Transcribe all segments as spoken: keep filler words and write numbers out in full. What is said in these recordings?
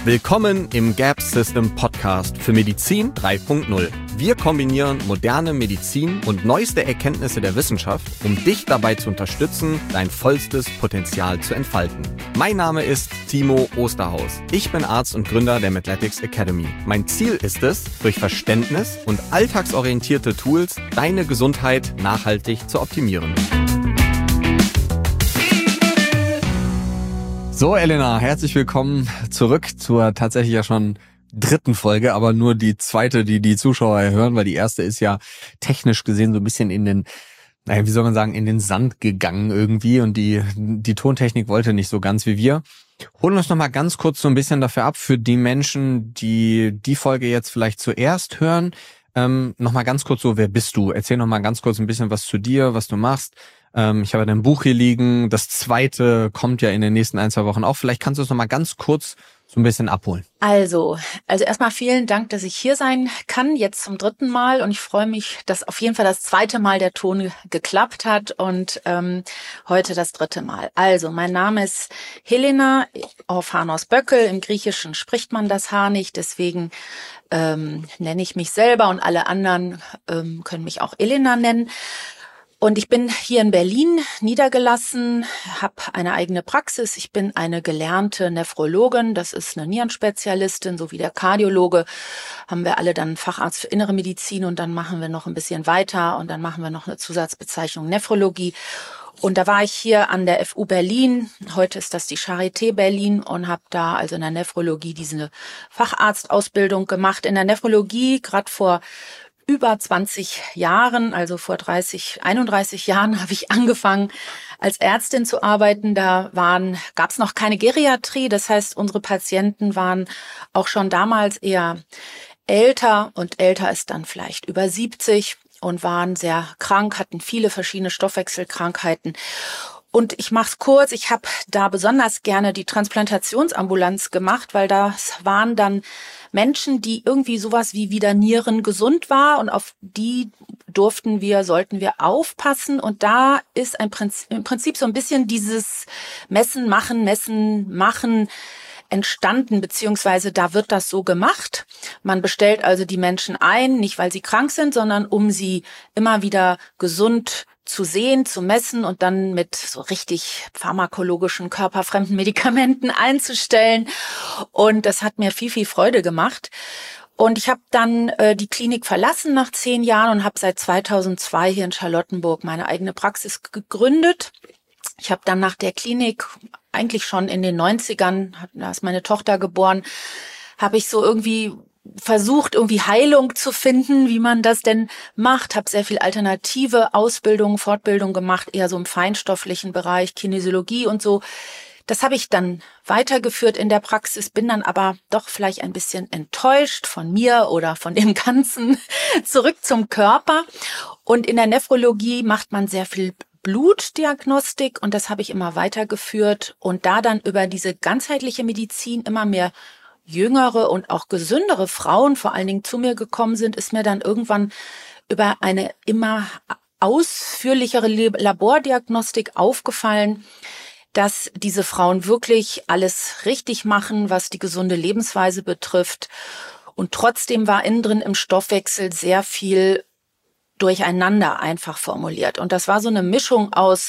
Willkommen im Gap System Podcast für Medizin drei Punkt null. Wir kombinieren moderne Medizin und neueste Erkenntnisse der Wissenschaft, um dich dabei zu unterstützen, dein vollstes Potenzial zu entfalten. Mein Name ist Timo Osterhaus. Ich bin Arzt und Gründer der Medletics Academy. Mein Ziel ist es, durch Verständnis und alltagsorientierte Tools deine Gesundheit nachhaltig zu optimieren. So, Elena, herzlich willkommen zurück zur tatsächlich ja schon dritten Folge, aber nur die zweite, die die Zuschauer hören, weil die erste ist ja technisch gesehen so ein bisschen in den, naja, wie soll man sagen, in den Sand gegangen irgendwie und die die Tontechnik wollte nicht so ganz wie wir. Holen uns nochmal ganz kurz so ein bisschen dafür ab, für die Menschen, die die Folge jetzt vielleicht zuerst hören. Ähm, nochmal ganz kurz so, wer bist du? Erzähl nochmal ganz kurz ein bisschen was zu dir, was du machst. Ähm, ich habe dein Buch hier liegen. Das zweite kommt ja in den nächsten ein, zwei Wochen auch. Vielleicht kannst du es nochmal ganz kurz so ein bisschen abholen. Also, also erstmal vielen Dank, dass ich hier sein kann, jetzt zum dritten Mal. Und ich freue mich, dass auf jeden Fall das zweite Mal der Ton geklappt hat und ähm, heute das dritte Mal. Also, mein Name ist Helena Orphanos Böckel. Im Griechischen spricht man das H nicht, deswegen ähm, nenne ich mich selber und alle anderen ähm, können mich auch Elena nennen. Und ich bin hier in Berlin niedergelassen, habe eine eigene Praxis. Ich bin eine gelernte Nephrologin, das ist eine Nierenspezialistin, so wie der Kardiologe. Haben wir alle dann einen Facharzt für innere Medizin und dann machen wir noch ein bisschen weiter und dann machen wir noch eine Zusatzbezeichnung Nephrologie. Und da war ich hier an der F U Berlin, heute ist das die Charité Berlin und habe da also in der Nephrologie diese Facharztausbildung gemacht. In der Nephrologie, gerade vor über zwanzig Jahren, also vor dreißig, einunddreißig Jahren habe ich angefangen als Ärztin zu arbeiten. Da waren, gab es noch keine Geriatrie, das heißt, unsere Patienten waren auch schon damals eher älter und älter ist dann vielleicht über siebzig und waren sehr krank, hatten viele verschiedene Stoffwechselkrankheiten. Und ich mache es kurz, ich habe da besonders gerne die Transplantationsambulanz gemacht, weil das waren dann Menschen, die irgendwie sowas wie wieder Nieren gesund war und auf die durften wir, sollten wir aufpassen. Und da ist ein Prinzip, im Prinzip so ein bisschen dieses Messen, Machen, Messen, Machen entstanden, beziehungsweise da wird das so gemacht. Man bestellt also die Menschen ein, nicht weil sie krank sind, sondern um sie immer wieder gesund zu sehen, zu messen und dann mit so richtig pharmakologischen, körperfremden Medikamenten einzustellen. Und das hat mir viel, viel Freude gemacht. Und ich habe dann äh, die Klinik verlassen nach zehn Jahren und habe seit zweitausendzwei hier in Charlottenburg meine eigene Praxis gegründet. Ich habe dann nach der Klinik, eigentlich schon in den neunzigern, da ist meine Tochter geboren, habe ich so irgendwie versucht, irgendwie Heilung zu finden, wie man das denn macht. Habe sehr viel alternative Ausbildung, Fortbildung gemacht, eher so im feinstofflichen Bereich, Kinesiologie und so. Das habe ich dann weitergeführt in der Praxis, bin dann aber doch vielleicht ein bisschen enttäuscht von mir oder von dem Ganzen. Zurück zum Körper. Und in der Nephrologie macht man sehr viel Blutdiagnostik und das habe ich immer weitergeführt und da dann über diese ganzheitliche Medizin immer mehr jüngere und auch gesündere Frauen vor allen Dingen zu mir gekommen sind, ist mir dann irgendwann über eine immer ausführlichere Labordiagnostik aufgefallen, dass diese Frauen wirklich alles richtig machen, was die gesunde Lebensweise betrifft. Und trotzdem war innen drin im Stoffwechsel sehr viel durcheinander einfach formuliert. Und das war so eine Mischung aus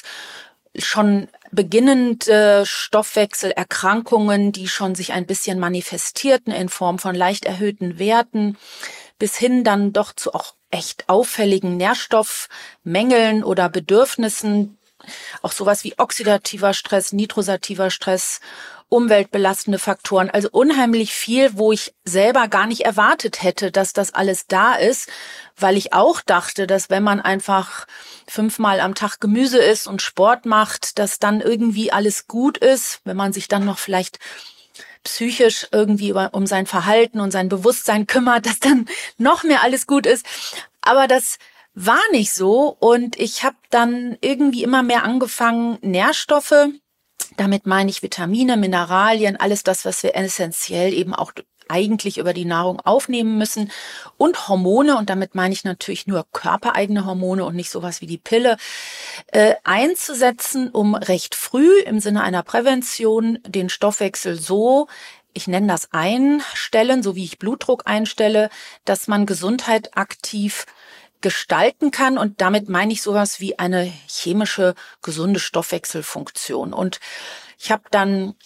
schon beginnende Stoffwechselerkrankungen, die schon sich ein bisschen manifestierten in Form von leicht erhöhten Werten, bis hin dann doch zu auch echt auffälligen Nährstoffmängeln oder Bedürfnissen, auch sowas wie oxidativer Stress, nitrosativer Stress, umweltbelastende Faktoren, also unheimlich viel, wo ich selber gar nicht erwartet hätte, dass das alles da ist, weil ich auch dachte, dass wenn man einfach fünfmal am Tag Gemüse isst und Sport macht, dass dann irgendwie alles gut ist, wenn man sich dann noch vielleicht psychisch irgendwie um sein Verhalten und sein Bewusstsein kümmert, dass dann noch mehr alles gut ist. Aber das war nicht so und ich habe dann irgendwie immer mehr angefangen, Nährstoffe, damit meine ich Vitamine, Mineralien, alles das, was wir essentiell eben auch eigentlich über die Nahrung aufnehmen müssen und Hormone, und damit meine ich natürlich nur körpereigene Hormone und nicht sowas wie die Pille, äh, einzusetzen, um recht früh im Sinne einer Prävention den Stoffwechsel so ich nenne das Einstellen, so wie ich Blutdruck einstelle, dass man Gesundheit aktiv gestalten kann. Und damit meine ich sowas wie eine chemische, gesunde Stoffwechselfunktion. Und ich habe dann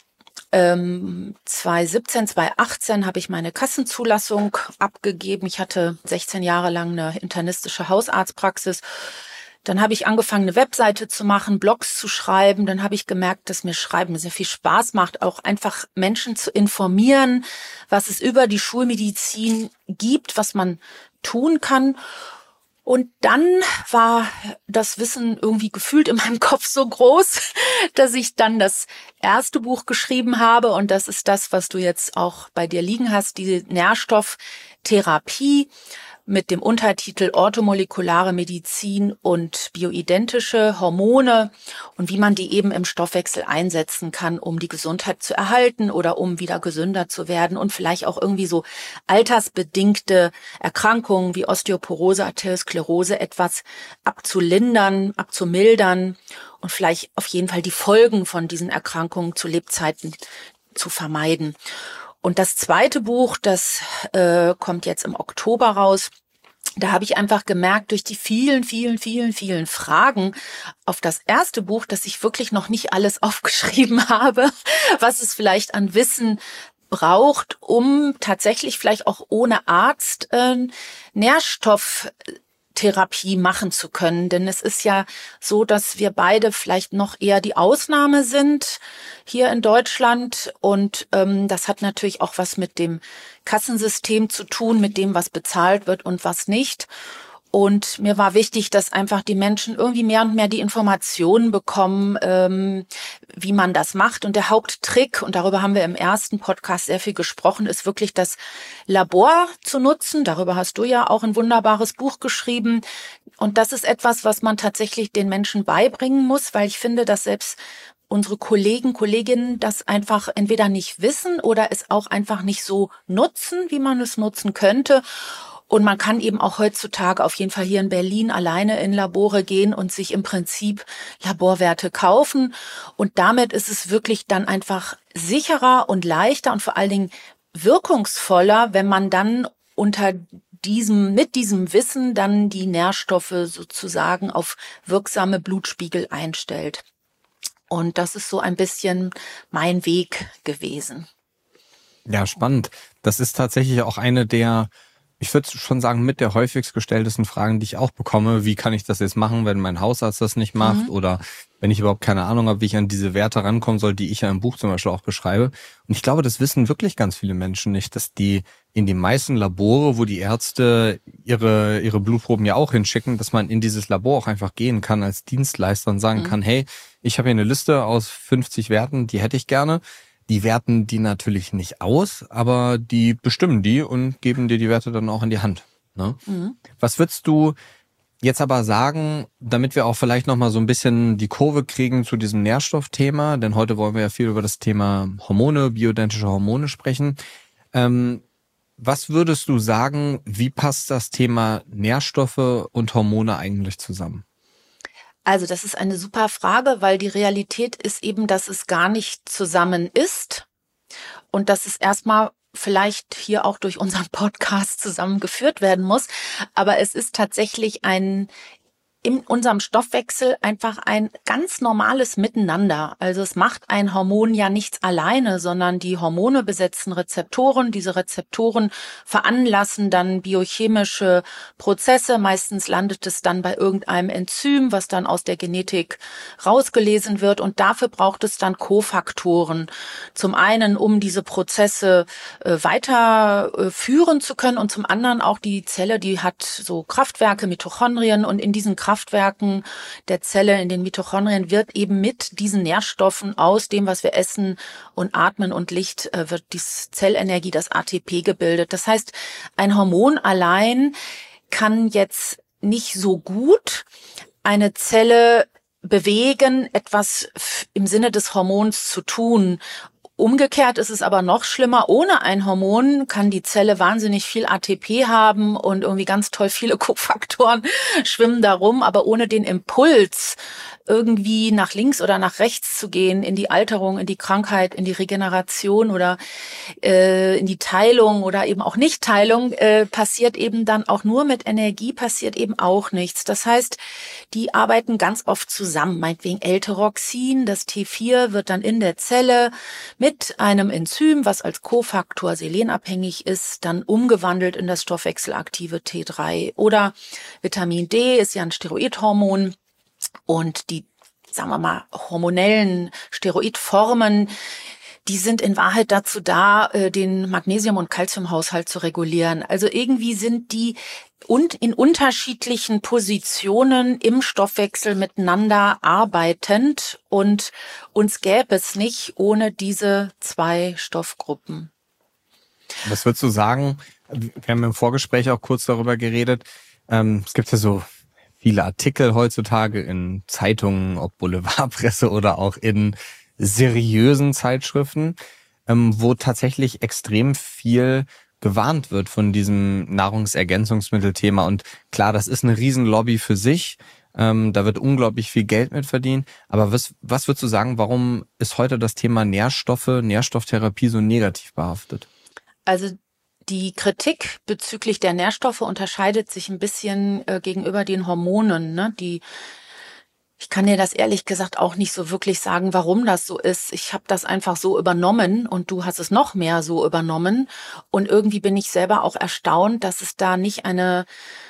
ähm, zwanzig siebzehn, zwanzig achtzehn habe ich meine Kassenzulassung abgegeben. Ich hatte sechzehn Jahre lang eine internistische Hausarztpraxis. Dann habe ich angefangen, eine Webseite zu machen, Blogs zu schreiben. Dann habe ich gemerkt, dass mir Schreiben sehr viel Spaß macht, auch einfach Menschen zu informieren, was es über die Schulmedizin gibt, was man tun kann. Und dann war das Wissen irgendwie gefühlt in meinem Kopf so groß, dass ich dann das erste Buch geschrieben habe. Und das ist das, was du jetzt auch bei dir liegen hast, die Nährstofftherapie mit dem Untertitel Orthomolekulare Medizin und bioidentische Hormone und wie man die eben im Stoffwechsel einsetzen kann, um die Gesundheit zu erhalten oder um wieder gesünder zu werden und vielleicht auch irgendwie so altersbedingte Erkrankungen wie Osteoporose, Arteriosklerose etwas abzulindern, abzumildern und vielleicht auf jeden Fall die Folgen von diesen Erkrankungen zu Lebzeiten zu vermeiden. Und das zweite Buch, das äh, kommt jetzt im Oktober raus. Da habe ich einfach gemerkt, durch die vielen, vielen, vielen, vielen Fragen auf das erste Buch, dass ich wirklich noch nicht alles aufgeschrieben habe, was es vielleicht an Wissen braucht, um tatsächlich vielleicht auch ohne Arzt äh, Nährstoff Therapie machen zu können. Denn es ist ja so, dass wir beide vielleicht noch eher die Ausnahme sind hier in Deutschland. Und ähm, das hat natürlich auch was mit dem Kassensystem zu tun, mit dem, was bezahlt wird und was nicht. Und mir war wichtig, dass einfach die Menschen irgendwie mehr und mehr die Informationen bekommen, ähm, wie man das macht. Und der Haupttrick, und darüber haben wir im ersten Podcast sehr viel gesprochen, ist wirklich das Labor zu nutzen. Darüber hast du ja auch ein wunderbares Buch geschrieben. Und das ist etwas, was man tatsächlich den Menschen beibringen muss, weil ich finde, dass selbst unsere Kollegen, Kolleginnen das einfach entweder nicht wissen oder es auch einfach nicht so nutzen, wie man es nutzen könnte. Und man kann eben auch heutzutage auf jeden Fall hier in Berlin alleine in Labore gehen und sich im Prinzip Laborwerte kaufen. Und damit ist es wirklich dann einfach sicherer und leichter und vor allen Dingen wirkungsvoller, wenn man dann unter diesem, mit diesem Wissen dann die Nährstoffe sozusagen auf wirksame Blutspiegel einstellt. Und das ist so ein bisschen mein Weg gewesen. Ja, spannend. Das ist tatsächlich auch eine der, ich würde schon sagen, mit der häufigst gestelltesten Fragen, die ich auch bekomme. Wie kann ich das jetzt machen, wenn mein Hausarzt das nicht macht? Mhm. Oder wenn ich überhaupt keine Ahnung habe, wie ich an diese Werte rankommen soll, die ich ja im Buch zum Beispiel auch beschreibe. Und ich glaube, das wissen wirklich ganz viele Menschen nicht, dass die in die meisten Labore, wo die Ärzte ihre ihre Blutproben ja auch hinschicken, dass man in dieses Labor auch einfach gehen kann als Dienstleister und sagen mhm. kann, hey, ich habe hier eine Liste aus fünfzig Werten, die hätte ich gerne. Die werten die natürlich nicht aus, aber die bestimmen die und geben dir die Werte dann auch in die Hand. Ne? Mhm. Was würdest du jetzt aber sagen, damit wir auch vielleicht nochmal so ein bisschen die Kurve kriegen zu diesem Nährstoffthema, denn heute wollen wir ja viel über das Thema Hormone, bioidentische Hormone sprechen. Ähm, was würdest du sagen, wie passt das Thema Nährstoffe und Hormone eigentlich zusammen? Also das ist eine super Frage, weil die Realität ist eben, dass es gar nicht zusammen ist und dass es erstmal vielleicht hier auch durch unseren Podcast zusammengeführt werden muss. Aber es ist tatsächlich ein in unserem Stoffwechsel einfach ein ganz normales Miteinander. Also es macht ein Hormon ja nichts alleine, sondern die Hormone besetzen Rezeptoren. Diese Rezeptoren veranlassen dann biochemische Prozesse. Meistens landet es dann bei irgendeinem Enzym, was dann aus der Genetik rausgelesen wird. Und dafür braucht es dann Kofaktoren. Zum einen, um diese Prozesse äh, weiterführen äh, zu können und zum anderen auch die Zelle, die hat so Kraftwerke, Mitochondrien und in diesen Kraftwerken der Zelle, in den Mitochondrien, wird eben mit diesen Nährstoffen aus dem, was wir essen und atmen und Licht, äh, wird die Zellenergie, das A T P gebildet. Das heißt, ein Hormon allein kann jetzt nicht so gut eine Zelle bewegen, etwas im Sinne des Hormons zu tun. Umgekehrt ist es aber noch schlimmer. Ohne ein Hormon kann die Zelle wahnsinnig viel A T P haben und irgendwie ganz toll viele Kofaktoren schwimmen darum. Aber ohne den Impuls, irgendwie nach links oder nach rechts zu gehen, in die Alterung, in die Krankheit, in die Regeneration oder äh, in die Teilung oder eben auch Nicht-Teilung, äh, passiert eben dann auch nur mit Energie, passiert eben auch nichts. Das heißt, die arbeiten ganz oft zusammen. Meinetwegen L-Tyroxin, das T vier wird dann in der Zelle mit einem Enzym, was als Kofaktor selenabhängig ist, dann umgewandelt in das stoffwechselaktive T drei. Oder Vitamin D ist ja ein Steroidhormon. Und die, sagen wir mal, hormonellen Steroidformen, die sind in Wahrheit dazu da, den Magnesium- und Calciumhaushalt zu regulieren. Also irgendwie sind die und in unterschiedlichen Positionen im Stoffwechsel miteinander arbeitend und uns gäbe es nicht ohne diese zwei Stoffgruppen. Was würdest du sagen? Wir haben im Vorgespräch auch kurz darüber geredet. Ähm, es gibt ja so viele Artikel heutzutage in Zeitungen, ob Boulevardpresse oder auch in seriösen Zeitschriften, ähm, wo tatsächlich extrem viel gewarnt wird von diesem Nahrungsergänzungsmittelthema. Und klar, das ist eine Riesenlobby für sich. Ähm, da wird unglaublich viel Geld mit verdient. Aber was, was würdest du sagen, warum ist heute das Thema Nährstoffe, Nährstofftherapie so negativ behaftet? Also die Kritik bezüglich der Nährstoffe unterscheidet sich ein bisschen äh, gegenüber den Hormonen, ne? Die Ich kann dir das ehrlich gesagt auch nicht so wirklich sagen, warum das so ist. Ich habe das einfach so übernommen und du hast es noch mehr so übernommen. Und irgendwie bin ich selber auch erstaunt, dass es da nicht eine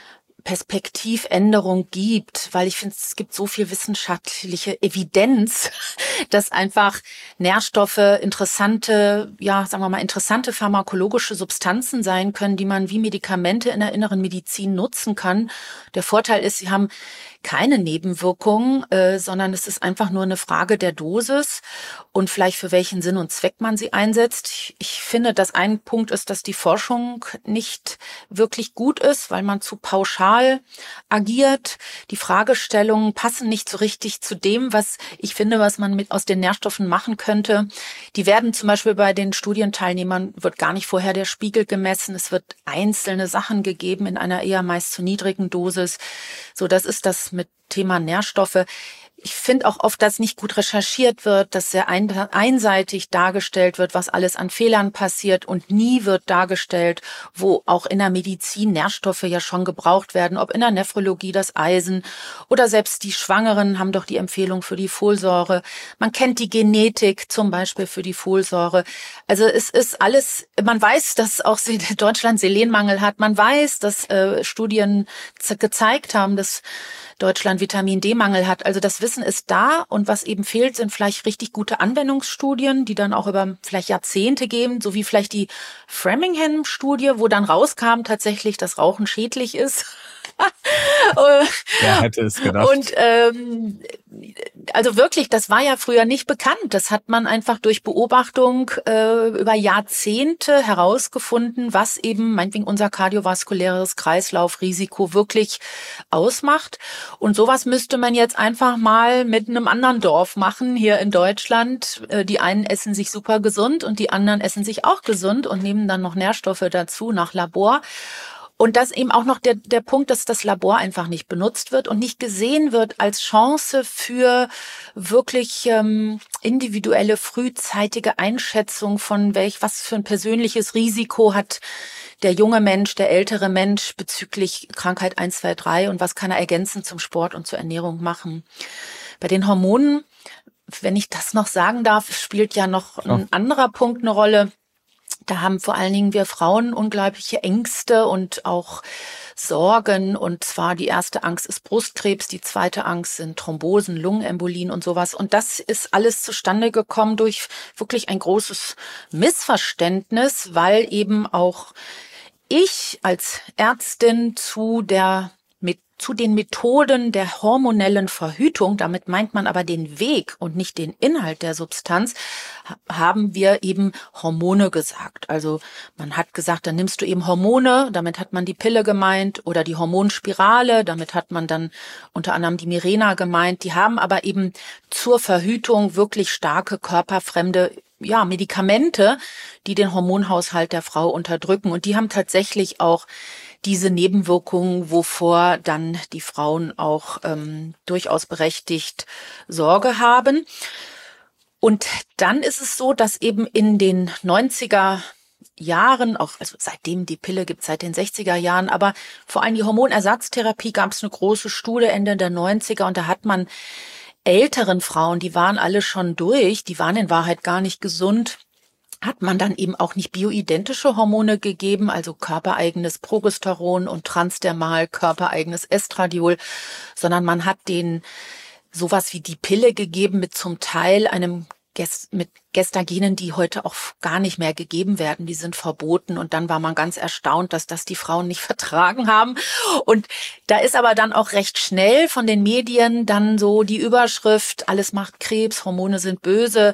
Perspektivänderung gibt, weil ich finde, es gibt so viel wissenschaftliche Evidenz, dass einfach Nährstoffe interessante, ja, sagen wir mal, interessante pharmakologische Substanzen sein können, die man wie Medikamente in der inneren Medizin nutzen kann. Der Vorteil ist, sie haben keine Nebenwirkungen, äh, sondern es ist einfach nur eine Frage der Dosis und vielleicht für welchen Sinn und Zweck man sie einsetzt. Ich, ich finde, dass ein Punkt ist, dass die Forschung nicht wirklich gut ist, weil man zu pauschal agiert. Die Fragestellungen passen nicht so richtig zu dem, was ich finde, was man mit aus den Nährstoffen machen könnte. Die werden zum Beispiel bei den Studienteilnehmern, wird gar nicht vorher der Spiegel gemessen. Es wird einzelne Sachen gegeben in einer eher meist zu niedrigen Dosis. So, das ist das mit Thema Nährstoffe. Ich finde auch oft, dass nicht gut recherchiert wird, dass sehr ein, einseitig dargestellt wird, was alles an Fehlern passiert und nie wird dargestellt, wo auch in der Medizin Nährstoffe ja schon gebraucht werden, ob in der Nephrologie das Eisen oder selbst die Schwangeren haben doch die Empfehlung für die Folsäure. Man kennt die Genetik zum Beispiel für die Folsäure. Also es ist alles, man weiß, dass auch Deutschland Selenmangel hat. Man weiß, dass äh, Studien gezeigt haben, dass Deutschland Vitamin-D-Mangel hat. Also das Wissen ist da und was eben fehlt, sind vielleicht richtig gute Anwendungsstudien, die dann auch über vielleicht Jahrzehnte gehen, so wie vielleicht die Framingham-Studie, wo dann rauskam tatsächlich, dass Rauchen schädlich ist. Wer hätte es gedacht? Und ähm, also wirklich, das war ja früher nicht bekannt. Das hat man einfach durch Beobachtung äh, über Jahrzehnte herausgefunden, was eben meinetwegen unser kardiovaskuläres Kreislaufrisiko wirklich ausmacht. Und sowas müsste man jetzt einfach mal mit einem anderen Dorf machen hier in Deutschland. Äh, die einen essen sich super gesund und die anderen essen sich auch gesund und nehmen dann noch Nährstoffe dazu nach Labor. Und das eben auch noch der, der Punkt, dass das Labor einfach nicht benutzt wird und nicht gesehen wird als Chance für wirklich ähm, individuelle, frühzeitige Einschätzung von welch, was für ein persönliches Risiko hat der junge Mensch, der ältere Mensch bezüglich Krankheit eins, zwei, drei und was kann er ergänzend zum Sport und zur Ernährung machen. Bei den Hormonen, wenn ich das noch sagen darf, spielt ja noch ein oh. anderer Punkt eine Rolle. Da haben vor allen Dingen wir Frauen unglaubliche Ängste und auch Sorgen. Und zwar die erste Angst ist Brustkrebs, die zweite Angst sind Thrombosen, Lungenembolien und sowas. Und das ist alles zustande gekommen durch wirklich ein großes Missverständnis, weil eben auch ich als Ärztin zu der mit zu den Methoden der hormonellen Verhütung, damit meint man aber den Weg und nicht den Inhalt der Substanz, haben wir eben Hormone gesagt. Also man hat gesagt, dann nimmst du eben Hormone, damit hat man die Pille gemeint, oder die Hormonspirale, damit hat man dann unter anderem die Mirena gemeint. Die haben aber eben zur Verhütung wirklich starke körperfremde ja, Medikamente, die den Hormonhaushalt der Frau unterdrücken. Und die haben tatsächlich auch diese Nebenwirkungen, wovor dann die Frauen auch ähm, durchaus berechtigt Sorge haben. Und dann ist es so, dass eben in den neunziger Jahren, auch also seitdem die Pille gibt, seit den sechziger Jahren, aber vor allem die Hormonersatztherapie gab es eine große Studie Ende der neunziger und da hat man älteren Frauen, die waren alle schon durch, die waren in Wahrheit gar nicht gesund, hat man dann eben auch nicht bioidentische Hormone gegeben, also körpereigenes Progesteron und transdermal körpereigenes Estradiol, sondern man hat denen sowas wie die Pille gegeben mit zum Teil einem mit Gestagenen, die heute auch gar nicht mehr gegeben werden, die sind verboten. Und dann war man ganz erstaunt, dass das die Frauen nicht vertragen haben. Und da ist aber dann auch recht schnell von den Medien dann so die Überschrift, alles macht Krebs, Hormone sind böse,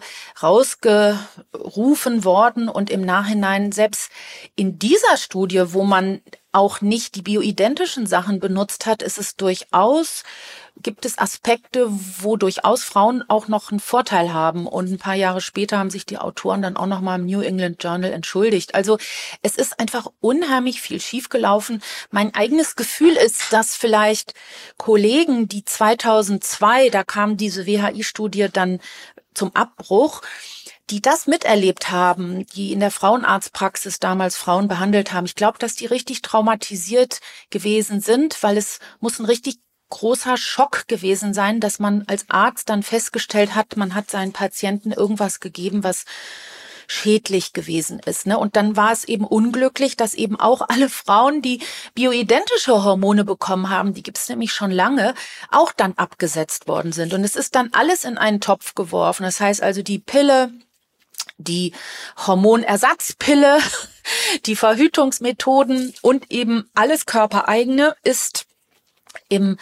rausgerufen worden. Und im Nachhinein, selbst in dieser Studie, wo man auch nicht die bioidentischen Sachen benutzt hat, ist es durchaus, gibt es Aspekte, wo durchaus Frauen auch noch einen Vorteil haben. Und ein paar Jahre später haben sich die Autoren dann auch noch mal im New England Journal entschuldigt. Also es ist einfach unheimlich viel schiefgelaufen. Mein eigenes Gefühl ist, dass vielleicht Kollegen, die zweitausendzwei, da kam diese W H I-Studie dann zum Abbruch, die das miterlebt haben, die in der Frauenarztpraxis damals Frauen behandelt haben. Ich glaube, dass die richtig traumatisiert gewesen sind, weil es muss ein richtig großer Schock gewesen sein, dass man als Arzt dann festgestellt hat, man hat seinen Patienten irgendwas gegeben, was schädlich gewesen ist. Ne? Und dann war es eben unglücklich, dass eben auch alle Frauen, die bioidentische Hormone bekommen haben, die gibt es nämlich schon lange, auch dann abgesetzt worden sind. Und es ist dann alles in einen Topf geworfen. Das heißt also, die Pille, die Hormonersatzpille, die Verhütungsmethoden und eben alles Körpereigene ist im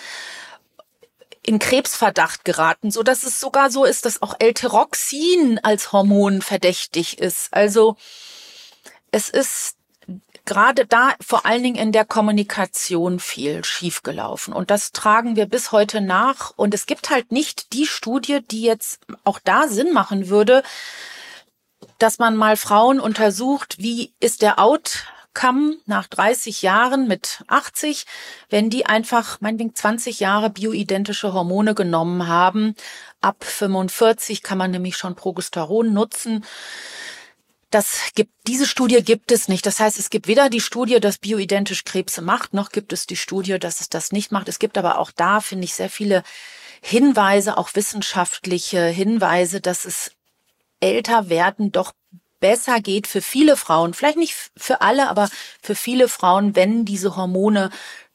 in Krebsverdacht geraten, so dass es sogar so ist, dass auch L-Tyroxin als Hormon verdächtig ist. Also es ist gerade da vor allen Dingen in der Kommunikation viel schiefgelaufen. Und das tragen wir bis heute nach. Und es gibt halt nicht die Studie, die jetzt auch da Sinn machen würde, dass man mal Frauen untersucht, wie ist der Outcome nach dreißig Jahren mit achtzig, wenn die einfach meinetwegen zwanzig Jahre bioidentische Hormone genommen haben. Ab fünfundvierzig kann man nämlich schon Progesteron nutzen. Das gibt, diese Studie gibt es nicht. Das heißt, es gibt weder die Studie, dass bioidentisch Krebse macht, noch gibt es die Studie, dass es das nicht macht. Es gibt aber auch da, finde ich, sehr viele Hinweise, auch wissenschaftliche Hinweise, dass es älter werden doch besser geht für viele Frauen, vielleicht nicht für alle, aber für viele Frauen, wenn diese Hormone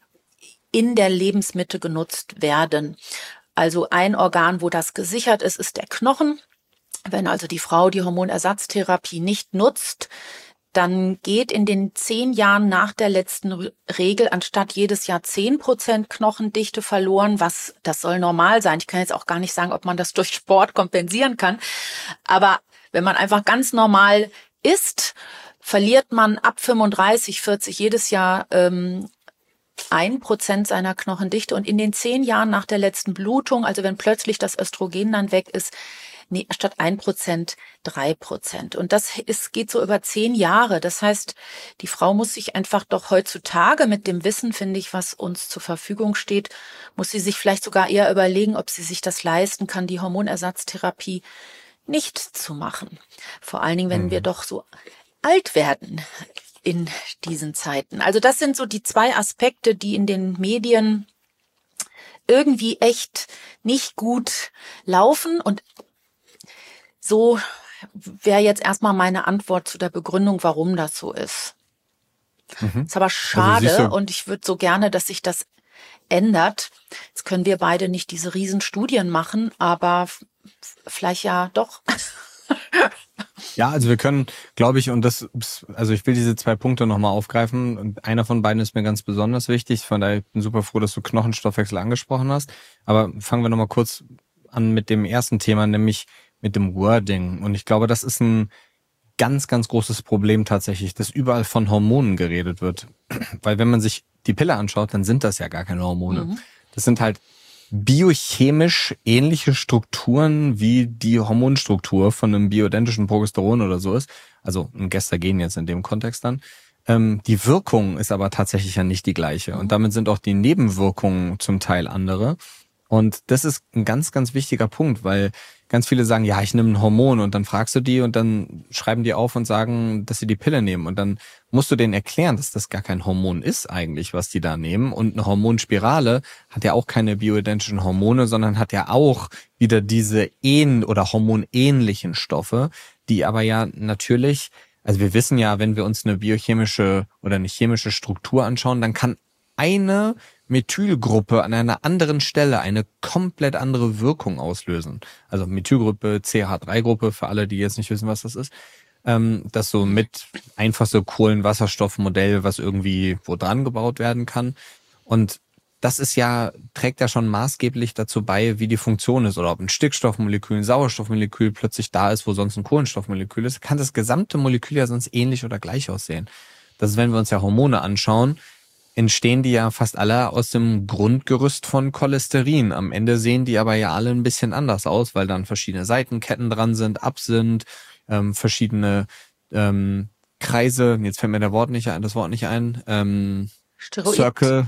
in der Lebensmitte genutzt werden. Also ein Organ, wo das gesichert ist, ist der Knochen. Wenn also die Frau die Hormonersatztherapie nicht nutzt, dann geht in den zehn Jahren nach der letzten Regel anstatt jedes Jahr zehn Prozent Knochendichte verloren, was, das soll normal sein. Ich kann jetzt auch gar nicht sagen, ob man das durch Sport kompensieren kann. Aber wenn man einfach ganz normal isst, verliert man ab fünfunddreißig, vierzig jedes Jahr ähm, ein Prozent seiner Knochendichte. Und in den zehn Jahren nach der letzten Blutung, also wenn plötzlich das Östrogen dann weg ist, nee, statt ein Prozent, drei Prozent. Und das ist, geht so über zehn Jahre. Das heißt, die Frau muss sich einfach doch heutzutage mit dem Wissen, finde ich, was uns zur Verfügung steht, muss sie sich vielleicht sogar eher überlegen, ob sie sich das leisten kann, die Hormonersatztherapie nicht zu machen. Vor allen Dingen, wenn mhm. wir doch so alt werden in diesen Zeiten. Also das sind so die zwei Aspekte, die in den Medien irgendwie echt nicht gut laufen. Und so wäre jetzt erstmal meine Antwort zu der Begründung, warum das so ist. Mhm. Ist aber schade also und ich würde so gerne, dass sich das ändert. Jetzt können wir beide nicht diese Riesenstudien machen, aber vielleicht ja doch. Ja, also wir können, glaube ich, und das, also ich will diese zwei Punkte nochmal aufgreifen. Und einer von beiden ist mir ganz besonders wichtig. Von daher bin ich super froh, dass du Knochenstoffwechsel angesprochen hast. Aber fangen wir nochmal kurz an mit dem ersten Thema, nämlich mit dem Wording. Und ich glaube, das ist ein ganz, ganz großes Problem tatsächlich, dass überall von Hormonen geredet wird. Weil wenn man sich die Pille anschaut, dann sind das ja gar keine Hormone. Mhm. Das sind halt biochemisch ähnliche Strukturen wie die Hormonstruktur von einem bioidentischen Progesteron oder so ist. Also ein Gestagen jetzt in dem Kontext dann. Ähm, die Wirkung ist aber tatsächlich ja nicht die gleiche. Und damit sind auch die Nebenwirkungen zum Teil andere. Und das ist ein ganz, ganz wichtiger Punkt, weil ganz viele sagen, ja, ich nehme ein Hormon, und dann fragst du die und dann schreiben die auf und sagen, dass sie die Pille nehmen. Und dann musst du denen erklären, dass das gar kein Hormon ist eigentlich, was die da nehmen. Und eine Hormonspirale hat ja auch keine bioidentischen Hormone, sondern hat ja auch wieder diese ähn- oder hormonähnlichen Stoffe, die aber ja natürlich, also wir wissen ja, wenn wir uns eine biochemische oder eine chemische Struktur anschauen, dann kann eine Methylgruppe an einer anderen Stelle eine komplett andere Wirkung auslösen. Also Methylgruppe, C H drei Gruppe, für alle, die jetzt nicht wissen, was das ist. Ähm, das so mit einfachste Kohlenwasserstoffmodell, was irgendwie wo dran gebaut werden kann. Und das ist ja, trägt ja schon maßgeblich dazu bei, wie die Funktion ist. Oder ob ein Stickstoffmolekül, ein Sauerstoffmolekül plötzlich da ist, wo sonst ein Kohlenstoffmolekül ist, kann das gesamte Molekül ja sonst ähnlich oder gleich aussehen. Das ist, wenn wir uns ja Hormone anschauen, entstehen die ja fast alle aus dem Grundgerüst von Cholesterin. Am Ende sehen die aber ja alle ein bisschen anders aus, weil dann verschiedene Seitenketten dran sind, ab sind, ähm, verschiedene ähm, Kreise, jetzt fällt mir der Wort nicht ein, das Wort nicht ein, ähm, Steroid. Circle,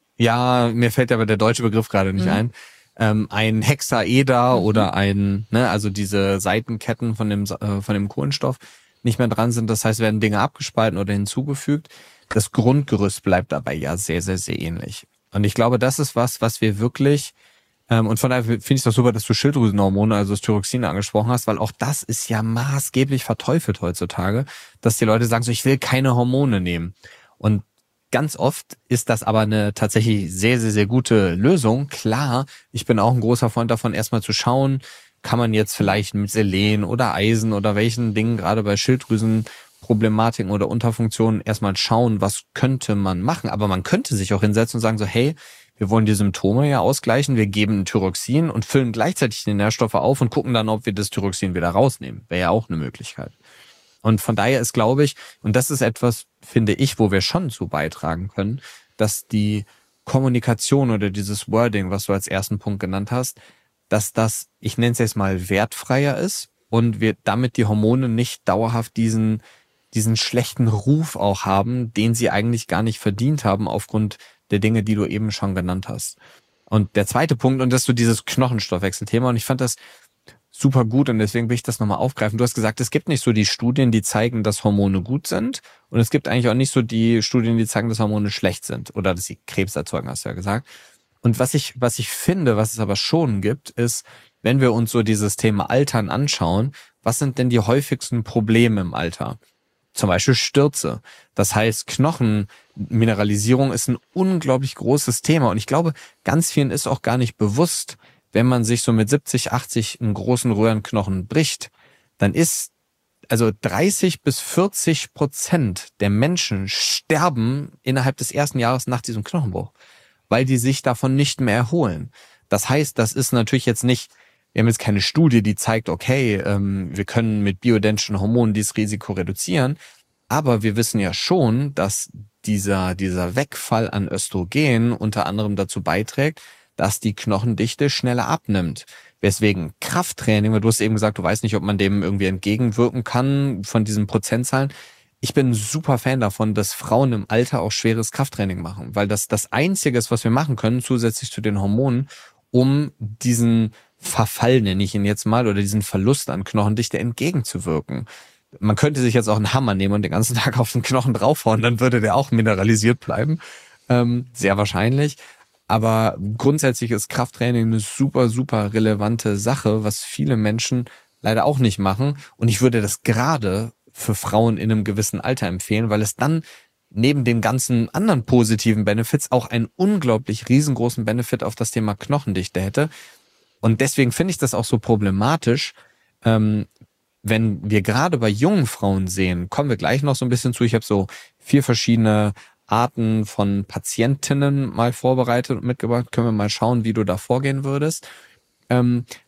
ja, mir fällt aber der deutsche Begriff gerade nicht mhm. ein, ähm, ein Hexaeder mhm. oder ein, ne, also diese Seitenketten von dem äh, von dem Kohlenstoff nicht mehr dran sind, das heißt, werden Dinge abgespalten oder hinzugefügt. Das Grundgerüst bleibt dabei ja sehr, sehr, sehr ähnlich. Und ich glaube, das ist was, was wir wirklich, ähm, und von daher finde ich es doch super, dass du Schilddrüsenhormone, also das Thyroxin angesprochen hast, weil auch das ist ja maßgeblich verteufelt heutzutage, dass die Leute sagen, so, ich will keine Hormone nehmen. Und ganz oft ist das aber eine tatsächlich sehr, sehr, sehr gute Lösung. Klar, ich bin auch ein großer Freund davon, erstmal zu schauen, kann man jetzt vielleicht mit Selen oder Eisen oder welchen Dingen, gerade bei Schilddrüsen, Problematiken oder Unterfunktionen erstmal schauen, was könnte man machen. Aber man könnte sich auch hinsetzen und sagen so, hey, wir wollen die Symptome ja ausgleichen, wir geben Thyroxin und füllen gleichzeitig die Nährstoffe auf und gucken dann, ob wir das Thyroxin wieder rausnehmen. Wäre ja auch eine Möglichkeit. Und von daher ist, glaube ich, und das ist etwas, finde ich, wo wir schon zu beitragen können, dass die Kommunikation oder dieses Wording, was du als ersten Punkt genannt hast, dass das, ich nenne es jetzt mal, wertfreier ist und wir damit die Hormone nicht dauerhaft diesen diesen schlechten Ruf auch haben, den sie eigentlich gar nicht verdient haben aufgrund der Dinge, die du eben schon genannt hast. Und der zweite Punkt, und das ist so dieses Knochenstoffwechselthema, und ich fand das super gut und deswegen will ich das nochmal aufgreifen. Du hast gesagt, es gibt nicht so die Studien, die zeigen, dass Hormone gut sind, und es gibt eigentlich auch nicht so die Studien, die zeigen, dass Hormone schlecht sind oder dass sie Krebs erzeugen, hast du ja gesagt. Und was ich, was ich finde, was es aber schon gibt, ist, wenn wir uns so dieses Thema Altern anschauen, was sind denn die häufigsten Probleme im Alter? Zum Beispiel Stürze. Das heißt, Knochenmineralisierung ist ein unglaublich großes Thema. Und ich glaube, ganz vielen ist auch gar nicht bewusst, wenn man sich so mit siebzig, achtzig einen großen Röhrenknochen bricht, dann ist, also dreißig bis vierzig Prozent der Menschen sterben innerhalb des ersten Jahres nach diesem Knochenbruch, weil die sich davon nicht mehr erholen. Das heißt, das ist natürlich jetzt nicht, wir haben jetzt keine Studie, die zeigt, okay, ähm, wir können mit bioidentischen Hormonen dieses Risiko reduzieren, aber wir wissen ja schon, dass dieser, dieser Wegfall an Östrogen unter anderem dazu beiträgt, dass die Knochendichte schneller abnimmt. Weswegen Krafttraining, weil du hast eben gesagt, du weißt nicht, ob man dem irgendwie entgegenwirken kann von diesen Prozentzahlen. Ich bin ein super Fan davon, dass Frauen im Alter auch schweres Krafttraining machen, weil das das Einzige ist, was wir machen können, zusätzlich zu den Hormonen, um diesen Verfall, nenne ich ihn jetzt mal, oder diesen Verlust an Knochendichte entgegenzuwirken. Man könnte sich jetzt auch einen Hammer nehmen und den ganzen Tag auf den Knochen draufhauen, dann würde der auch mineralisiert bleiben. Ähm, sehr wahrscheinlich. Aber grundsätzlich ist Krafttraining eine super, super relevante Sache, was viele Menschen leider auch nicht machen. Und ich würde das gerade für Frauen in einem gewissen Alter empfehlen, weil es dann neben den ganzen anderen positiven Benefits auch einen unglaublich riesengroßen Benefit auf das Thema Knochendichte hätte. Und deswegen finde ich das auch so problematisch, ähm, wenn wir gerade bei jungen Frauen sehen, kommen wir gleich noch so ein bisschen zu, ich habe so vier verschiedene Arten von Patientinnen mal vorbereitet und mitgebracht, können wir mal schauen, wie du da vorgehen würdest. Ähm,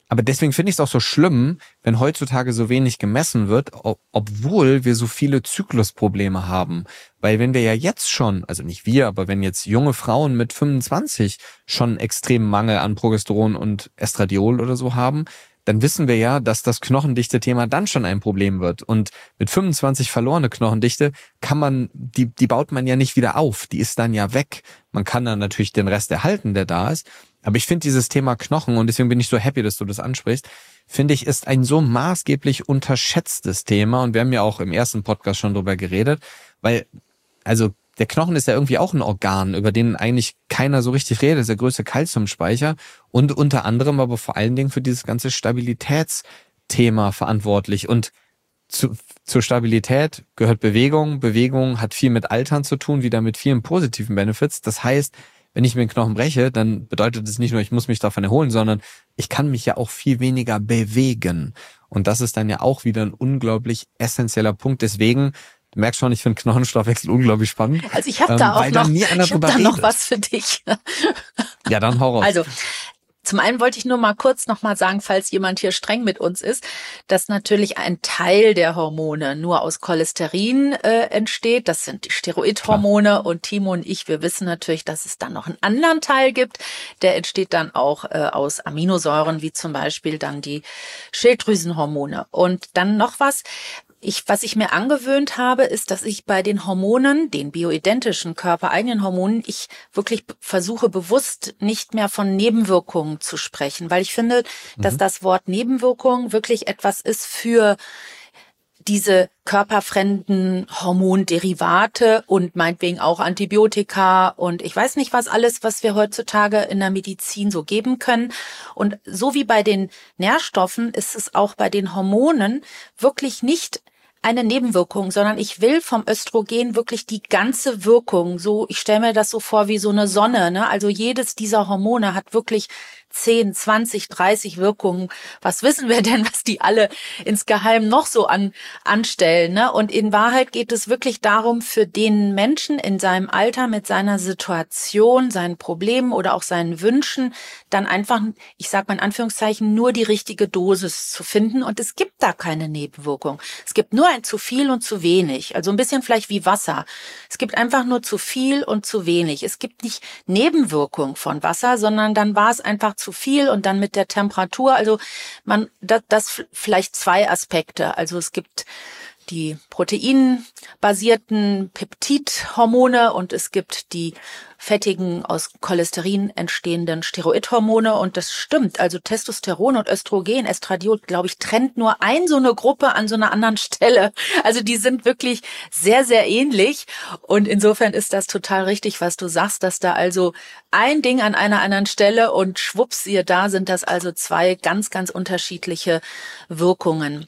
Aber deswegen finde ich es auch so schlimm, wenn heutzutage so wenig gemessen wird, ob, obwohl wir so viele Zyklusprobleme haben. Weil wenn wir ja jetzt schon, also nicht wir, aber wenn jetzt junge Frauen mit fünfundzwanzig schon einen extremen Mangel an Progesteron und Estradiol oder so haben, dann wissen wir ja, dass das Knochendichte-Thema dann schon ein Problem wird. Und mit fünfundzwanzig verlorene Knochendichte kann man, die, die baut man ja nicht wieder auf. Die ist dann ja weg. Man kann dann natürlich den Rest erhalten, der da ist. Aber ich finde dieses Thema Knochen, und deswegen bin ich so happy, dass du das ansprichst, finde ich, ist ein so maßgeblich unterschätztes Thema. Und wir haben ja auch im ersten Podcast schon drüber geredet, weil, also der Knochen ist ja irgendwie auch ein Organ, über den eigentlich keiner so richtig redet. Das ist der größte Kalziumspeicher und unter anderem aber vor allen Dingen für dieses ganze Stabilitätsthema verantwortlich. Und zu, zur Stabilität gehört Bewegung. Bewegung hat viel mit Altern zu tun, wieder mit vielen positiven Benefits. Das heißt, wenn ich mir den Knochen breche, dann bedeutet es nicht nur, ich muss mich davon erholen, sondern ich kann mich ja auch viel weniger bewegen. Und das ist dann ja auch wieder ein unglaublich essentieller Punkt. Deswegen, du merkst schon, ich finde Knochenstoffwechsel unglaublich spannend. Also ich habe ähm, da auch noch, ich hab da noch was für dich. Ja, dann hau raus. Also zum einen wollte ich nur mal kurz noch mal sagen, falls jemand hier streng mit uns ist, dass natürlich ein Teil der Hormone nur aus Cholesterin äh, entsteht. Das sind die Steroidhormone. Klar. Und Timo und ich, wir wissen natürlich, dass es dann noch einen anderen Teil gibt. Der entsteht dann auch äh, aus Aminosäuren, wie zum Beispiel dann die Schilddrüsenhormone. Und dann noch was. Ich, was ich mir angewöhnt habe, ist, dass ich bei den Hormonen, den bioidentischen körpereigenen Hormonen, ich wirklich versuche bewusst nicht mehr von Nebenwirkungen zu sprechen, weil ich finde, mhm. dass das Wort Nebenwirkung wirklich etwas ist für diese körperfremden Hormonderivate und meinetwegen auch Antibiotika und ich weiß nicht was alles, was wir heutzutage in der Medizin so geben können. Und so wie bei den Nährstoffen ist es auch bei den Hormonen wirklich nicht eine Nebenwirkung, sondern ich will vom Östrogen wirklich die ganze Wirkung. So, ich stelle mir das so vor wie so eine Sonne, ne? Also jedes dieser Hormone hat wirklich zehn, zwanzig, dreißig Wirkungen. Was wissen wir denn, was die alle insgeheim noch so an, anstellen, ne? Und in Wahrheit geht es wirklich darum, für den Menschen in seinem Alter mit seiner Situation, seinen Problemen oder auch seinen Wünschen dann einfach, ich sag mal in Anführungszeichen, nur die richtige Dosis zu finden. Und es gibt da keine Nebenwirkung. Es gibt nur ein zu viel und zu wenig. Also ein bisschen vielleicht wie Wasser. Es gibt einfach nur zu viel und zu wenig. Es gibt nicht Nebenwirkung von Wasser, sondern dann war es einfach zu viel und dann mit der Temperatur. Also man, das, das vielleicht zwei Aspekte. Also es gibt die proteinbasierten Peptidhormone und es gibt die fettigen, aus Cholesterin entstehenden Steroidhormone. Und das stimmt. Also Testosteron und Östrogen, Estradiol, glaube ich, trennt nur ein so eine Gruppe an so einer anderen Stelle. Also die sind wirklich sehr, sehr ähnlich. Und insofern ist das total richtig, was du sagst, dass da also ein Ding an einer anderen Stelle und schwupps, ihr da sind das also zwei ganz, ganz unterschiedliche Wirkungen.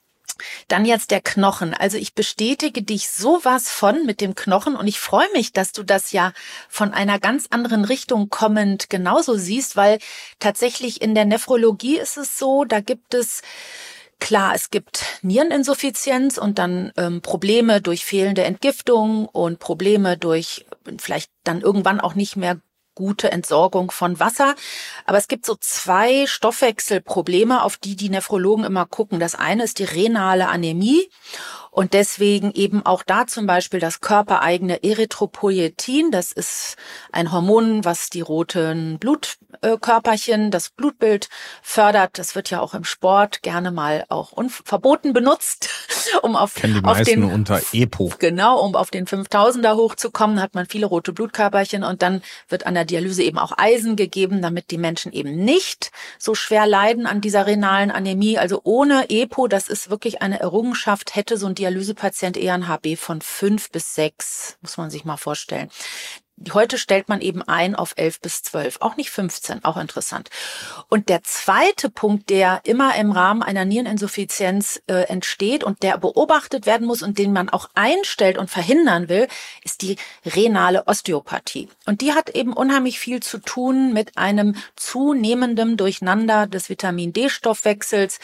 Dann jetzt der Knochen. Also ich bestätige dich sowas von mit dem Knochen und ich freue mich, dass du das ja von einer ganz anderen Richtung kommend genauso siehst, weil tatsächlich in der Nephrologie ist es so, da gibt es Klar, es gibt Niereninsuffizienz und dann ähm, Probleme durch fehlende Entgiftung und Probleme durch vielleicht dann irgendwann auch nicht mehr gute Entsorgung von Wasser. Aber es gibt so zwei Stoffwechselprobleme, auf die die Nephrologen immer gucken. Das eine ist die renale Anämie und deswegen eben auch da zum Beispiel das körpereigene Erythropoietin. Das ist ein Hormon, was die roten Blutkörperchen, das Blutbild fördert. Das wird ja auch im Sport gerne mal auch verboten benutzt, um auf, Kennen die auf meisten den unter EPO. Genau, um auf den fünftausender hochzukommen, hat man viele rote Blutkörperchen und dann wird an der Dialyse eben auch Eisen gegeben, damit die Menschen eben nicht so schwer leiden an dieser renalen Anämie. Also ohne EPO, das ist wirklich eine Errungenschaft, hätte so ein Dialysepatient eher ein H B von fünf bis sechs, muss man sich mal vorstellen. Heute stellt man eben ein auf elf bis zwölf, auch nicht fünfzehn, auch interessant. Und der zweite Punkt, der immer im Rahmen einer Niereninsuffizienz äh, entsteht und der beobachtet werden muss und den man auch einstellt und verhindern will, ist die renale Osteopathie. Und die hat eben unheimlich viel zu tun mit einem zunehmenden Durcheinander des Vitamin-D-Stoffwechsels.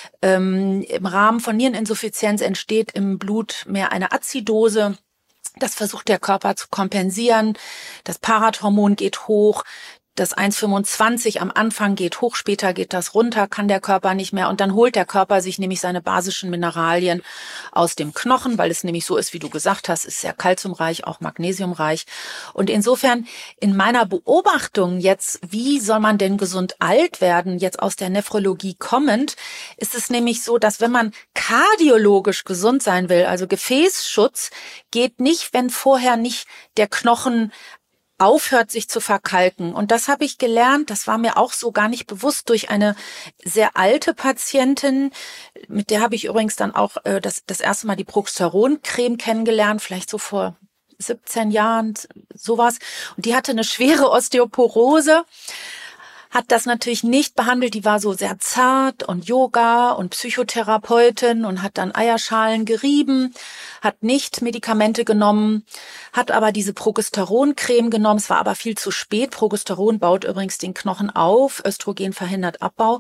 Ähm, im Rahmen von Niereninsuffizienz entsteht im Blut mehr eine Azidose. Das versucht der Körper zu kompensieren. Das Parathormon geht hoch. das eins Komma fünfundzwanzig am Anfang geht hoch, später geht das runter, kann der Körper nicht mehr. Und dann holt der Körper sich nämlich seine basischen Mineralien aus dem Knochen, weil es nämlich so ist, wie du gesagt hast, ist sehr kalziumreich, auch magnesiumreich. Und insofern in meiner Beobachtung jetzt, wie soll man denn gesund alt werden, jetzt aus der Nephrologie kommend, ist es nämlich so, dass wenn man kardiologisch gesund sein will, also Gefäßschutz, geht nicht, wenn vorher nicht der Knochen aufhört, sich zu verkalken. Und das habe ich gelernt, das war mir auch so gar nicht bewusst durch eine sehr alte Patientin, mit der habe ich übrigens dann auch äh, das, das erste Mal die Progesteroncreme kennengelernt, vielleicht so vor siebzehn Jahren, sowas. Und die hatte eine schwere Osteoporose, hat das natürlich nicht behandelt, die war so sehr zart und Yoga und Psychotherapeutin und hat dann Eierschalen gerieben, hat nicht Medikamente genommen, hat aber diese Progesteroncreme genommen, es war aber viel zu spät. Progesteron baut übrigens den Knochen auf, Östrogen verhindert Abbau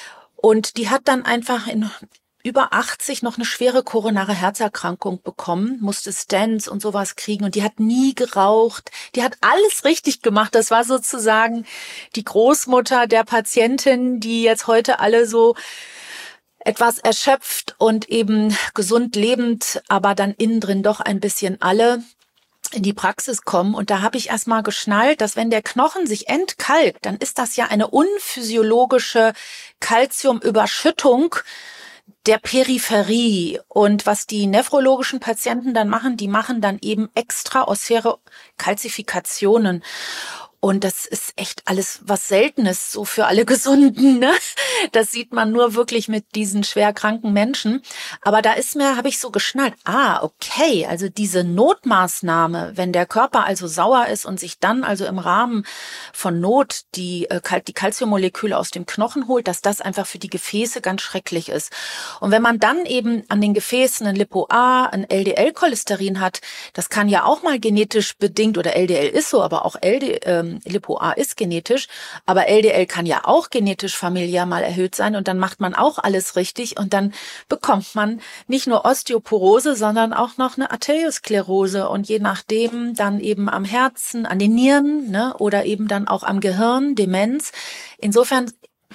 und die hat dann einfach in über achtzig noch eine schwere koronare Herzerkrankung bekommen, musste Stents und sowas kriegen und die hat nie geraucht, die hat alles richtig gemacht. Das war sozusagen die Großmutter der Patientin, die jetzt heute alle so etwas erschöpft und eben gesund lebend, aber dann innen drin doch ein bisschen alle in die Praxis kommen. Und da habe ich erst mal geschnallt, dass wenn der Knochen sich entkalkt, dann ist das ja eine unphysiologische Calciumüberschüttung der Peripherie. Und was die nephrologischen Patienten dann machen, die machen dann eben extraosphäre Kalzifikationen. Und das ist echt alles was Seltenes, so für alle Gesunden, ne? Das sieht man nur wirklich mit diesen schwer kranken Menschen. Aber da ist mir, habe ich so geschnallt, ah, okay, also diese Notmaßnahme, wenn der Körper also sauer ist und sich dann also im Rahmen von Not die, die Calciummoleküle aus dem Knochen holt, dass das einfach für die Gefäße ganz schrecklich ist. Und wenn man dann eben an den Gefäßen ein Lipo-A, ein L D L-Cholesterin hat, das kann ja auch mal genetisch bedingt, oder L D L ist so, aber auch L D L, ähm, Lipo-A ist genetisch, aber L D L kann ja auch genetisch familiär mal erhöht sein und dann macht man auch alles richtig und dann bekommt man nicht nur Osteoporose, sondern auch noch eine Arteriosklerose und je nachdem dann eben am Herzen, an den Nieren, ne, oder eben dann auch am Gehirn, Demenz. Insofern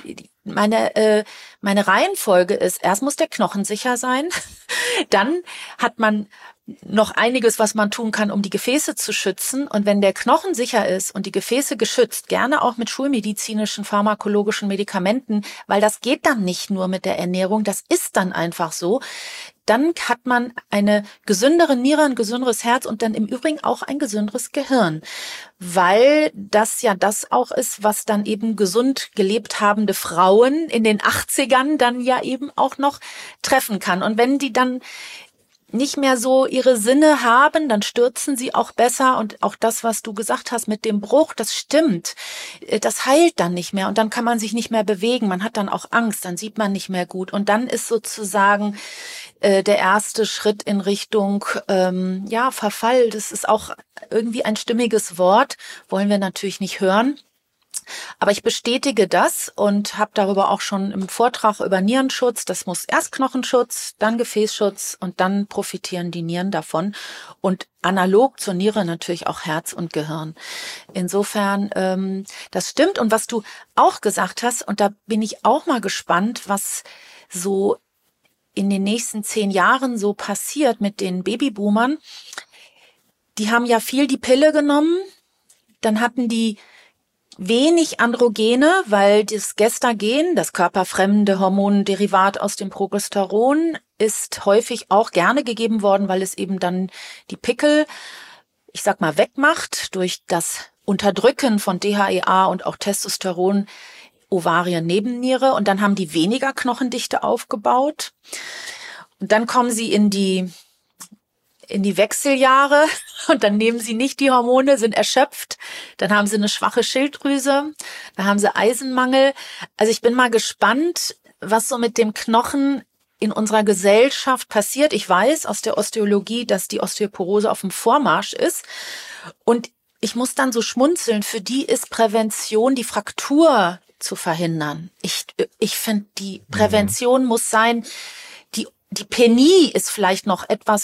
meine äh, meine Reihenfolge ist, erst muss der Knochen sicher sein, dann hat man noch einiges, was man tun kann, um die Gefäße zu schützen. Und wenn der Knochen sicher ist und die Gefäße geschützt, gerne auch mit schulmedizinischen, pharmakologischen Medikamenten, weil das geht dann nicht nur mit der Ernährung, das ist dann einfach so, dann hat man eine gesündere Niere, ein gesünderes Herz und dann im Übrigen auch ein gesünderes Gehirn. Weil das ja das auch ist, was dann eben gesund gelebt habende Frauen in den achtzigern dann ja eben auch noch treffen kann. Und wenn die dann nicht mehr so ihre Sinne haben, dann stürzen sie auch besser und auch das, was du gesagt hast mit dem Bruch, das stimmt. Das heilt dann nicht mehr und dann kann man sich nicht mehr bewegen, man hat dann auch Angst, dann sieht man nicht mehr gut und dann ist sozusagen äh, der erste Schritt in Richtung ähm, ja Verfall. Das ist auch irgendwie ein stimmiges Wort, wollen wir natürlich nicht hören. Aber ich bestätige das und habe darüber auch schon im Vortrag über Nierenschutz. Das muss erst Knochenschutz, dann Gefäßschutz und dann profitieren die Nieren davon. Und analog zur Niere natürlich auch Herz und Gehirn. Insofern, ähm, das stimmt. Und was du auch gesagt hast, und da bin ich auch mal gespannt, was so in den nächsten zehn Jahren so passiert mit den Babyboomern. Die haben ja viel die Pille genommen, dann hatten die wenig Androgene, weil das Gestagen, das körperfremde Hormonderivat aus dem Progesteron, ist häufig auch gerne gegeben worden, weil es eben dann die Pickel, ich sag mal, wegmacht durch das Unterdrücken von D H E A und auch Testosteron, Ovarien, Nebenniere. Und dann haben die weniger Knochendichte aufgebaut. Und dann kommen sie in die in die Wechseljahre und dann nehmen sie nicht die Hormone, sind erschöpft, dann haben sie eine schwache Schilddrüse, dann haben sie Eisenmangel. Also ich bin mal gespannt, was so mit dem Knochen in unserer Gesellschaft passiert. Ich weiß aus der Osteologie, dass die Osteoporose auf dem Vormarsch ist und ich muss dann so schmunzeln, für die ist Prävention, die Fraktur zu verhindern. Ich, ich finde, die Prävention mhm. muss sein, die, die Penie ist vielleicht noch etwas, was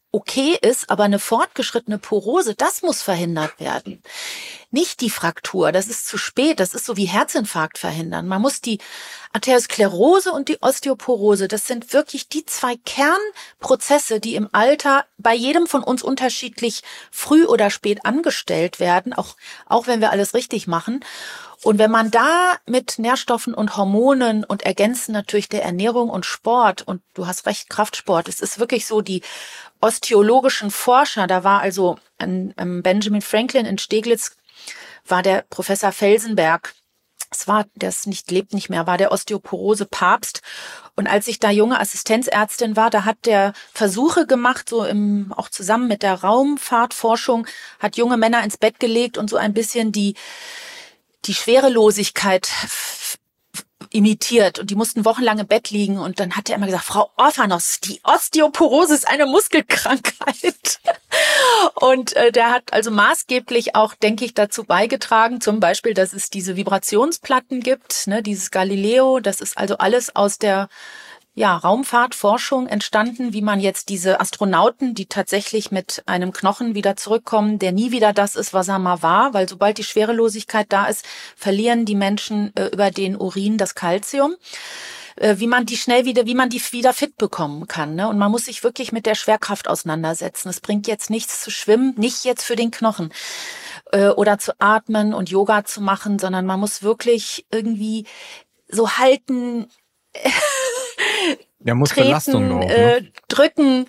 okay ist, aber eine fortgeschrittene Porose, das muss verhindert werden. Nicht die Fraktur, das ist zu spät, das ist so wie Herzinfarkt verhindern. Man muss die Arteriosklerose und die Osteoporose, das sind wirklich die zwei Kernprozesse, die im Alter bei jedem von uns unterschiedlich früh oder spät angestellt werden, auch, auch wenn wir alles richtig machen. Und wenn man da mit Nährstoffen und Hormonen und ergänzen natürlich der Ernährung und Sport, und du hast recht, Kraftsport, es ist wirklich so, die osteologischen Forscher, da war also ein, ein Benjamin Franklin in Steglitz, war der Professor Felsenberg, es war, der ist nicht, lebt nicht mehr, war der Osteoporose-Papst. Und als ich da junge Assistenzärztin war, da hat der Versuche gemacht, so im, auch zusammen mit der Raumfahrtforschung, hat junge Männer ins Bett gelegt und so ein bisschen die, die Schwerelosigkeit imitiert, und die mussten wochenlang im Bett liegen, und dann hat er immer gesagt, Frau Orphanos, die Osteoporose ist eine Muskelkrankheit. Und äh, der hat also maßgeblich auch, denke ich, dazu beigetragen, zum Beispiel, dass es diese Vibrationsplatten gibt, ne, dieses Galileo, das ist also alles aus der ja, Raumfahrtforschung entstanden, wie man jetzt diese Astronauten, die tatsächlich mit einem Knochen wieder zurückkommen, der nie wieder das ist, was er mal war, weil sobald die Schwerelosigkeit da ist, verlieren die Menschen äh, über den Urin das Calcium, äh, wie man die schnell wieder, wie man die wieder fit bekommen kann, ne? Und man muss sich wirklich mit der Schwerkraft auseinandersetzen. Es bringt jetzt nichts zu schwimmen, nicht jetzt für den Knochen äh, oder zu atmen und Yoga zu machen, sondern man muss wirklich irgendwie so halten, Ja, Muskelbelastung treten, auch, ne? äh, drücken,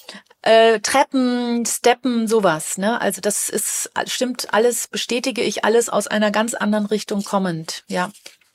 äh, Treppen, Steppen, sowas, ne? Also das ist, stimmt alles, bestätige ich alles aus einer ganz anderen Richtung kommend, ja.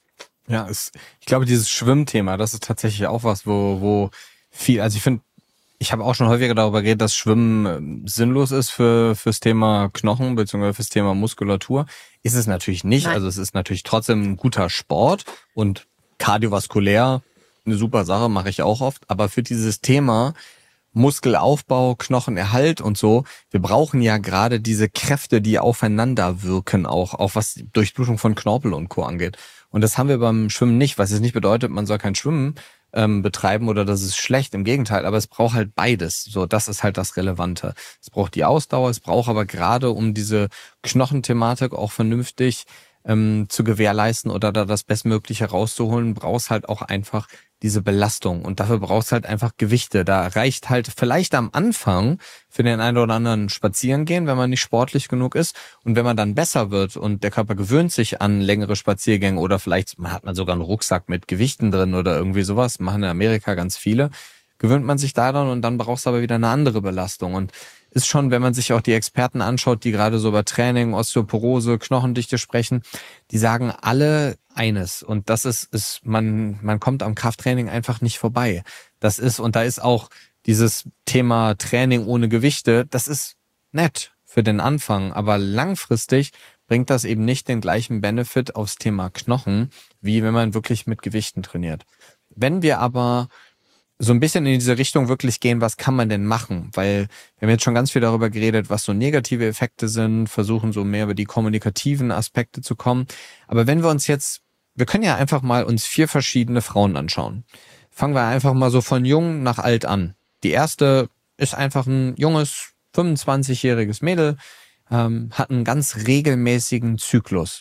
Ja, es, ich glaube, dieses Schwimmthema, das ist tatsächlich auch was, wo, wo viel, also ich finde, ich habe auch schon häufiger darüber geredet, dass Schwimmen sinnlos ist für fürs Thema Knochen bzw. fürs Thema Muskulatur. Ist es natürlich nicht. Nein. Also es ist natürlich trotzdem ein guter Sport und kardiovaskulär eine super Sache, mache ich auch oft. Aber für dieses Thema Muskelaufbau, Knochenerhalt und so, wir brauchen ja gerade diese Kräfte, die aufeinander wirken, auch, auch was Durchblutung von Knorpel und Co. angeht. Und das haben wir beim Schwimmen nicht, was jetzt nicht bedeutet, man soll kein Schwimmen ähm, betreiben oder das ist schlecht, im Gegenteil, aber es braucht halt beides. So, das ist halt das Relevante. Es braucht die Ausdauer, es braucht aber gerade, um diese Knochenthematik auch vernünftig ähm, zu gewährleisten oder da das Bestmögliche rauszuholen, brauchst halt auch einfach diese Belastung. Und dafür brauchst halt einfach Gewichte. Da reicht halt vielleicht am Anfang für den einen oder anderen spazieren gehen, wenn man nicht sportlich genug ist. Und wenn man dann besser wird und der Körper gewöhnt sich an längere Spaziergänge oder vielleicht hat man sogar einen Rucksack mit Gewichten drin oder irgendwie sowas, machen in Amerika ganz viele, gewöhnt man sich daran und dann brauchst du aber wieder eine andere Belastung. Und ist schon, wenn man sich auch die Experten anschaut, die gerade so über Training, Osteoporose, Knochendichte sprechen, die sagen alle eines. Und das ist, ist man, man kommt am Krafttraining einfach nicht vorbei. Das ist, und da ist auch dieses Thema Training ohne Gewichte, das ist nett für den Anfang, aber langfristig bringt das eben nicht den gleichen Benefit aufs Thema Knochen, wie wenn man wirklich mit Gewichten trainiert. Wenn wir aber so ein bisschen in diese Richtung wirklich gehen, was kann man denn machen? Weil wir haben jetzt schon ganz viel darüber geredet, was so negative Effekte sind, versuchen so mehr über die kommunikativen Aspekte zu kommen. Aber wenn wir uns jetzt, wir können ja einfach mal uns vier verschiedene Frauen anschauen. Fangen wir einfach mal so von jung nach alt an. Die erste ist einfach ein junges, fünfundzwanzigjähriges Mädel, ähm, hat einen ganz regelmäßigen Zyklus.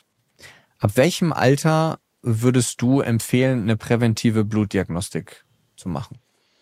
Ab welchem Alter würdest du empfehlen, eine präventive Blutdiagnostik zu machen?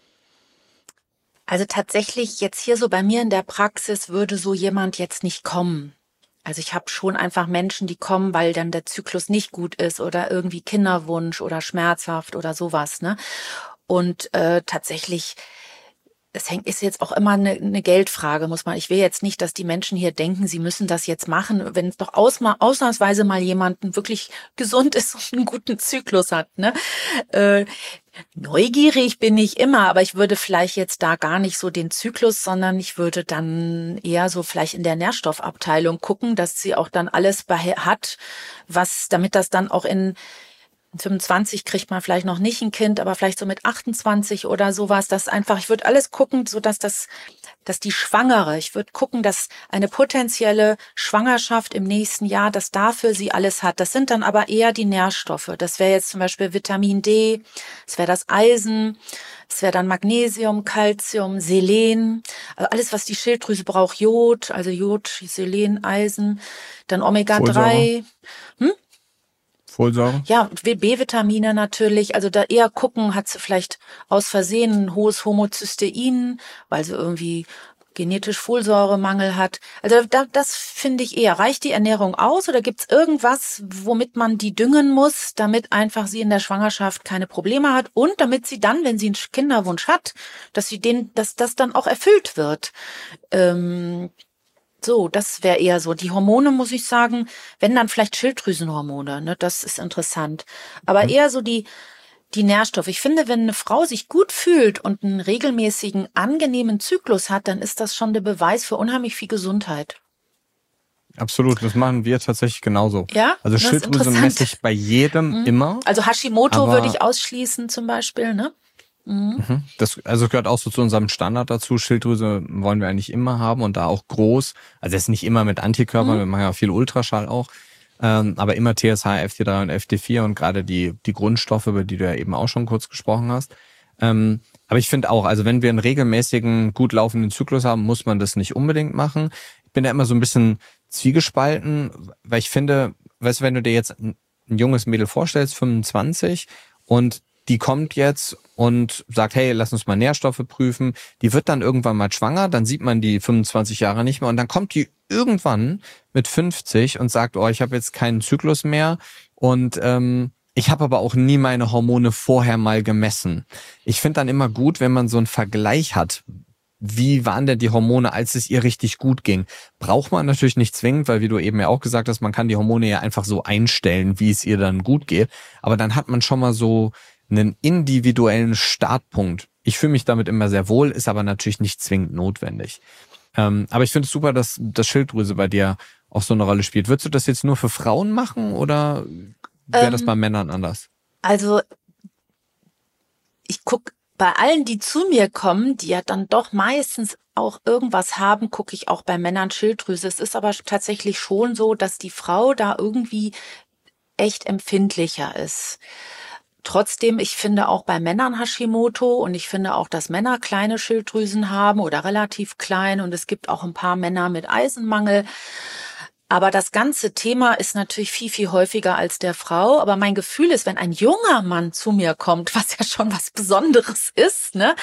Also tatsächlich jetzt hier so bei mir in der Praxis würde so jemand jetzt nicht kommen. Also ich habe schon einfach Menschen, die kommen, weil dann der Zyklus nicht gut ist oder irgendwie Kinderwunsch oder schmerzhaft oder sowas, ne? Und äh, tatsächlich, es hängt, ist jetzt auch immer eine, eine Geldfrage, muss man. Ich will jetzt nicht, dass die Menschen hier denken, sie müssen das jetzt machen, wenn es doch ausma- ausnahmsweise mal jemanden wirklich gesund ist und einen guten Zyklus hat, ne? Äh, neugierig bin ich immer, aber ich würde vielleicht jetzt da gar nicht so den Zyklus, sondern ich würde dann eher so vielleicht in der Nährstoffabteilung gucken, dass sie auch dann alles beha- hat, was, damit das dann auch in fünfundzwanzig kriegt man vielleicht noch nicht ein Kind, aber vielleicht so mit achtundzwanzig oder sowas, das einfach, ich würde alles gucken, so dass das, dass die Schwangere, ich würde gucken, dass eine potenzielle Schwangerschaft im nächsten Jahr, dass dafür sie alles hat. Das sind dann aber eher die Nährstoffe. Das wäre jetzt zum Beispiel Vitamin D, das wäre das Eisen, Das wäre dann Magnesium, Calcium, Selen, also alles, was die Schilddrüse braucht, Jod, also Jod, Selen, Eisen, dann Omega drei. Hm? Folsäure? Ja, B-Vitamine natürlich. Also da eher gucken, hat sie vielleicht aus Versehen ein hohes Homozystein, weil sie irgendwie genetisch Folsäuremangel hat. Also da, das finde ich eher. Reicht die Ernährung aus oder gibt's irgendwas, womit man die düngen muss, damit einfach sie in der Schwangerschaft keine Probleme hat und damit sie dann, wenn sie einen Kinderwunsch hat, dass sie den, dass das dann auch erfüllt wird. Ähm, So, das wäre eher so. Die Hormone, muss ich sagen, wenn dann vielleicht Schilddrüsenhormone, ne, das ist interessant. Aber eher so die, die Nährstoffe. Ich finde, wenn eine Frau sich gut fühlt und einen regelmäßigen, angenehmen Zyklus hat, dann ist das schon der Beweis für unheimlich viel Gesundheit. Absolut, das machen wir tatsächlich genauso. Ja, also Schilddrüse messe ich bei jedem mhm. immer. Also Hashimoto würde ich ausschließen zum Beispiel, ne? Mhm. Das also gehört auch so zu unserem Standard dazu. Schilddrüse wollen wir eigentlich immer haben und da auch groß. Also jetzt nicht immer mit Antikörpern, mhm. wir machen ja viel Ultraschall auch, ähm, aber immer T S H, F T drei und F T vier und gerade die die Grundstoffe, über die du ja eben auch schon kurz gesprochen hast. Ähm, aber ich finde auch, also wenn wir einen regelmäßigen, gut laufenden Zyklus haben, muss man das nicht unbedingt machen. Ich bin da immer so ein bisschen zwiegespalten, weil ich finde, weißt du, wenn du dir jetzt ein, ein junges Mädel vorstellst, fünfundzwanzig, und die kommt jetzt und sagt, hey, lass uns mal Nährstoffe prüfen. Die wird dann irgendwann mal schwanger, dann sieht man die fünfundzwanzig Jahre nicht mehr und dann kommt die irgendwann mit fünfzig und sagt, oh, ich habe jetzt keinen Zyklus mehr und ähm, ich habe aber auch nie meine Hormone vorher mal gemessen. Ich finde dann immer gut, wenn man so einen Vergleich hat. Wie waren denn die Hormone, als es ihr richtig gut ging? Braucht man natürlich nicht zwingend, weil wie du eben ja auch gesagt hast, man kann die Hormone ja einfach so einstellen, wie es ihr dann gut geht. Aber dann hat man schon mal so einen individuellen Startpunkt. Ich fühle mich damit immer sehr wohl, ist aber natürlich nicht zwingend notwendig. Ähm, aber ich finde es super, dass das Schilddrüse bei dir auch so eine Rolle spielt. Würdest du das jetzt nur für Frauen machen oder wäre ähm, das bei Männern anders? Also ich gucke bei allen, die zu mir kommen, die ja dann doch meistens auch irgendwas haben, gucke ich auch bei Männern Schilddrüse. Es ist aber tatsächlich schon so, dass die Frau da irgendwie echt empfindlicher ist. Trotzdem, ich finde auch bei Männern Hashimoto und ich finde auch, dass Männer kleine Schilddrüsen haben oder relativ klein und es gibt auch ein paar Männer mit Eisenmangel. Aber das ganze Thema ist natürlich viel, viel häufiger als der Frau. Aber mein Gefühl ist, wenn ein junger Mann zu mir kommt, was ja schon was Besonderes ist, ne,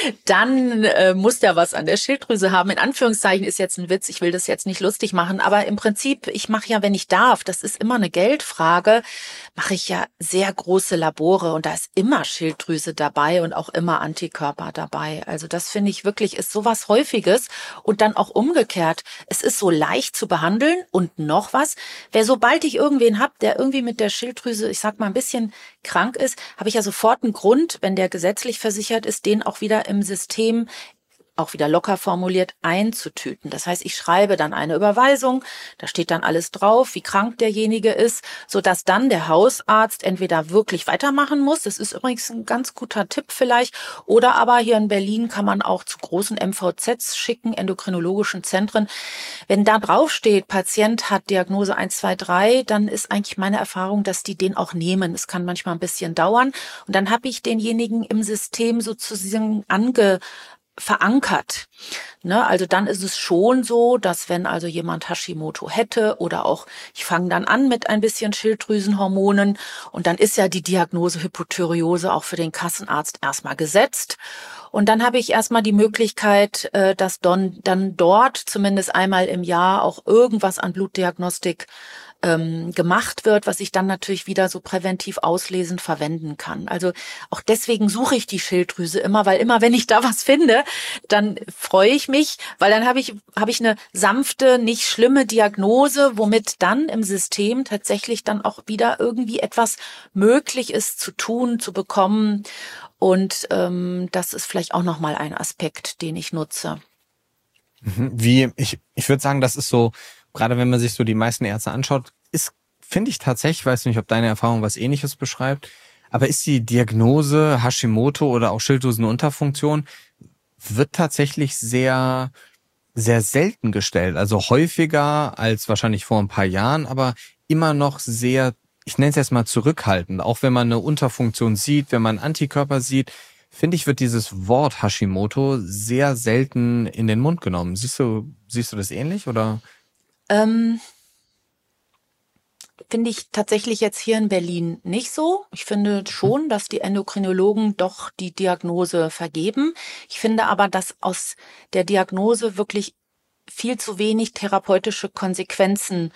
dann äh, muss der was an der Schilddrüse haben. In Anführungszeichen ist jetzt ein Witz, ich will das jetzt nicht lustig machen. Aber im Prinzip, ich mache ja, wenn ich darf, das ist immer eine Geldfrage, mache ich ja sehr große Labore und da ist immer Schilddrüse dabei und auch immer Antikörper dabei. Also das finde ich wirklich, ist sowas Häufiges. Und dann auch umgekehrt, es ist so leicht zu behandeln und Und noch was, wer sobald ich irgendwen hab, der irgendwie mit der Schilddrüse, ich sag mal, ein bisschen krank ist, habe ich ja sofort einen Grund, wenn der gesetzlich versichert ist, den auch wieder im System, auch wieder locker formuliert, einzutüten. Das heißt, ich schreibe dann eine Überweisung, da steht dann alles drauf, wie krank derjenige ist, sodass dann der Hausarzt entweder wirklich weitermachen muss, das ist übrigens ein ganz guter Tipp vielleicht, oder aber hier in Berlin kann man auch zu großen M V Zs schicken, endokrinologischen Zentren. Wenn da drauf steht, Patient hat Diagnose eins, zwei, drei, dann ist eigentlich meine Erfahrung, dass die den auch nehmen. Es kann manchmal ein bisschen dauern und dann habe ich denjenigen im System sozusagen ange verankert. Ne, also dann ist es schon so, dass wenn also jemand Hashimoto hätte oder auch, ich fange dann an mit ein bisschen Schilddrüsenhormonen und dann ist ja die Diagnose Hypothyreose auch für den Kassenarzt erstmal gesetzt. Und dann habe ich erstmal die Möglichkeit, dass dann, dann dort zumindest einmal im Jahr auch irgendwas an Blutdiagnostik ähm, gemacht wird, was ich dann natürlich wieder so präventiv auslesend verwenden kann. Also auch deswegen suche ich die Schilddrüse immer, weil immer wenn ich da was finde, dann freue ich mich, weil dann habe ich habe ich eine sanfte, nicht schlimme Diagnose, womit dann im System tatsächlich dann auch wieder irgendwie etwas möglich ist zu tun, zu bekommen. Und ähm, das ist vielleicht auch nochmal ein Aspekt, den ich nutze. Wie, ich, ich würde sagen, das ist so, gerade wenn man sich so die meisten Ärzte anschaut, ist, finde ich tatsächlich, ich weiß nicht, ob deine Erfahrung was Ähnliches beschreibt, aber ist die Diagnose Hashimoto oder auch Schilddrüsenunterfunktion, wird tatsächlich sehr, sehr selten gestellt. Also häufiger als wahrscheinlich vor ein paar Jahren, aber immer noch sehr, ich nenne es jetzt mal zurückhaltend. Auch wenn man eine Unterfunktion sieht, wenn man Antikörper sieht, finde ich, wird dieses Wort Hashimoto sehr selten in den Mund genommen. Siehst du, siehst du das ähnlich oder? Ähm, finde ich tatsächlich jetzt hier in Berlin nicht so. Ich finde schon, dass die Endokrinologen doch die Diagnose vergeben. Ich finde aber, dass aus der Diagnose wirklich viel zu wenig therapeutische Konsequenzen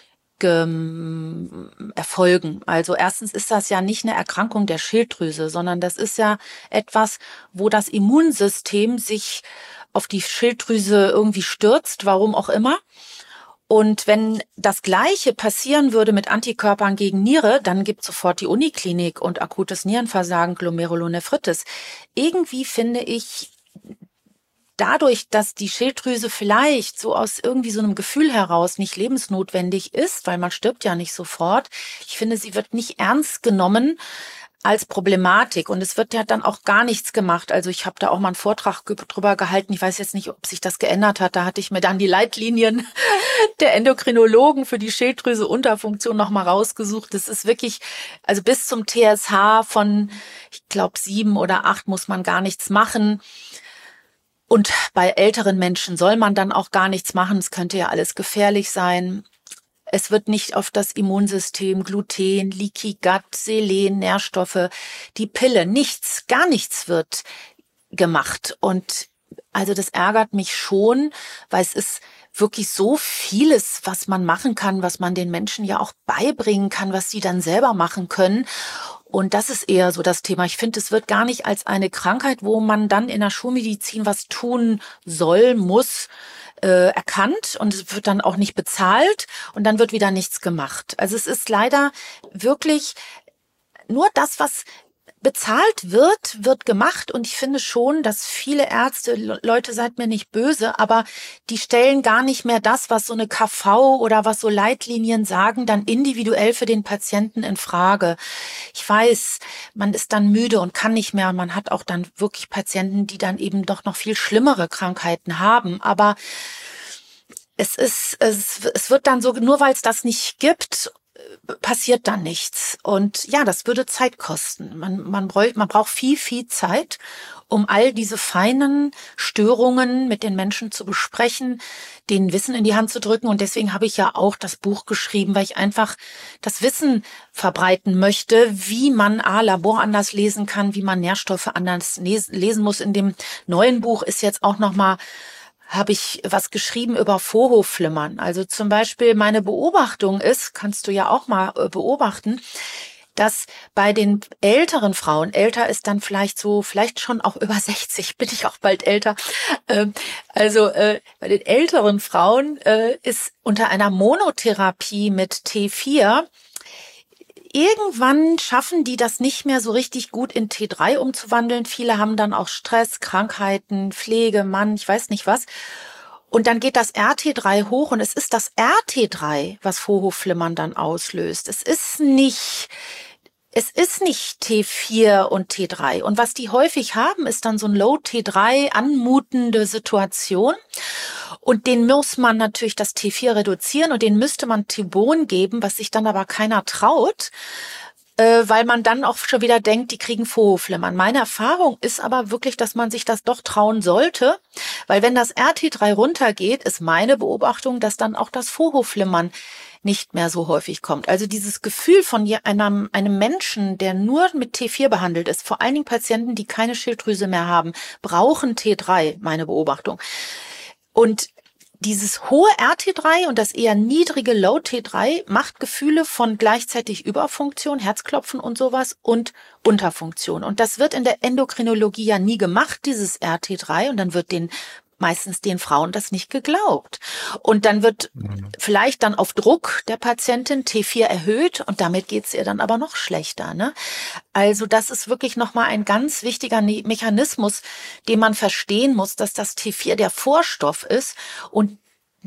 erfolgen. Also erstens ist das ja nicht eine Erkrankung der Schilddrüse, sondern das ist ja etwas, wo das Immunsystem sich auf die Schilddrüse irgendwie stürzt, warum auch immer. Und wenn das Gleiche passieren würde mit Antikörpern gegen Niere, dann gibt sofort die Uniklinik und akutes Nierenversagen, Glomerulonephritis. Irgendwie finde ich, dadurch, dass die Schilddrüse vielleicht so aus irgendwie so einem Gefühl heraus nicht lebensnotwendig ist, weil man stirbt ja nicht sofort, ich finde, sie wird nicht ernst genommen als Problematik und es wird ja dann auch gar nichts gemacht. Also ich habe da auch mal einen Vortrag drüber gehalten. Ich weiß jetzt nicht, ob sich das geändert hat. Da hatte ich mir dann die Leitlinien der Endokrinologen für die Schilddrüse-Unterfunktion nochmal rausgesucht. Das ist wirklich, also bis zum T S H von, ich glaube, sieben oder acht muss man gar nichts machen. Und bei älteren Menschen soll man dann auch gar nichts machen. Es könnte ja alles gefährlich sein. Es wird nicht auf das Immunsystem, Gluten, Leaky Gut, Selen, Nährstoffe, die Pille, nichts, gar nichts wird gemacht. Und also das ärgert mich schon, weil es ist wirklich so vieles, was man machen kann, was man den Menschen ja auch beibringen kann, was sie dann selber machen können. Und das ist eher so das Thema. Ich finde, es wird gar nicht als eine Krankheit, wo man dann in der Schulmedizin was tun soll, muss, äh, erkannt. Und es wird dann auch nicht bezahlt. Und dann wird wieder nichts gemacht. Also es ist leider wirklich nur das, was bezahlt wird, wird gemacht. Und ich finde schon, dass viele Ärzte, Leute, seid mir nicht böse, aber die stellen gar nicht mehr das, was so eine K V oder was so Leitlinien sagen, dann individuell für den Patienten in Frage. Ich weiß, man ist dann müde und kann nicht mehr. Man hat auch dann wirklich Patienten, die dann eben doch noch viel schlimmere Krankheiten haben. Aber es ist, es, es wird dann so, nur weil es das nicht gibt, passiert dann nichts. Und ja, das würde Zeit kosten. Man, man, bräuch, man braucht viel, viel Zeit, um all diese feinen Störungen mit den Menschen zu besprechen, denen Wissen in die Hand zu drücken. Und deswegen habe ich ja auch das Buch geschrieben, weil ich einfach das Wissen verbreiten möchte, wie man A, Labor anders lesen kann, wie man Nährstoffe anders lesen muss. In dem neuen Buch ist jetzt auch nochmal habe ich was geschrieben über Vorhofflimmern. Also zum Beispiel meine Beobachtung ist, kannst du ja auch mal beobachten, dass bei den älteren Frauen, älter ist dann vielleicht so, vielleicht schon auch über sechzig, bin ich auch bald älter, also bei den älteren Frauen ist unter einer Monotherapie mit T vier irgendwann schaffen die das nicht mehr so richtig gut in T drei umzuwandeln. Viele haben dann auch Stress, Krankheiten, Pflege, Mann, ich weiß nicht was. Und dann geht das R T drei hoch und es ist das R T drei, was Vorhofflimmern dann auslöst. Es ist nicht, es ist nicht T vier und T drei. Und was die häufig haben, ist dann so ein Low T drei anmutende Situation. Und den muss man natürlich das T vier reduzieren und den müsste man Thibon geben, was sich dann aber keiner traut, äh, weil man dann auch schon wieder denkt, die kriegen Vorhofflimmern. Meine Erfahrung ist aber wirklich, dass man sich das doch trauen sollte, weil wenn das R T drei runtergeht, ist meine Beobachtung, dass dann auch das Vorhofflimmern nicht mehr so häufig kommt. Also dieses Gefühl von einem, einem Menschen, der nur mit T vier behandelt ist, vor allen Dingen Patienten, die keine Schilddrüse mehr haben, brauchen T drei, meine Beobachtung. Und dieses hohe R T drei und das eher niedrige Low T drei macht Gefühle von gleichzeitig Überfunktion, Herzklopfen und sowas und Unterfunktion. Und das wird in der Endokrinologie ja nie gemacht, dieses R T drei. Und dann wird den meistens den Frauen das nicht geglaubt. Und dann wird mhm. vielleicht dann auf Druck der Patientin T vier erhöht und damit geht's ihr dann aber noch schlechter. Ne? Also das ist wirklich nochmal ein ganz wichtiger Mechanismus, den man verstehen muss, dass das T vier der Vorstoff ist und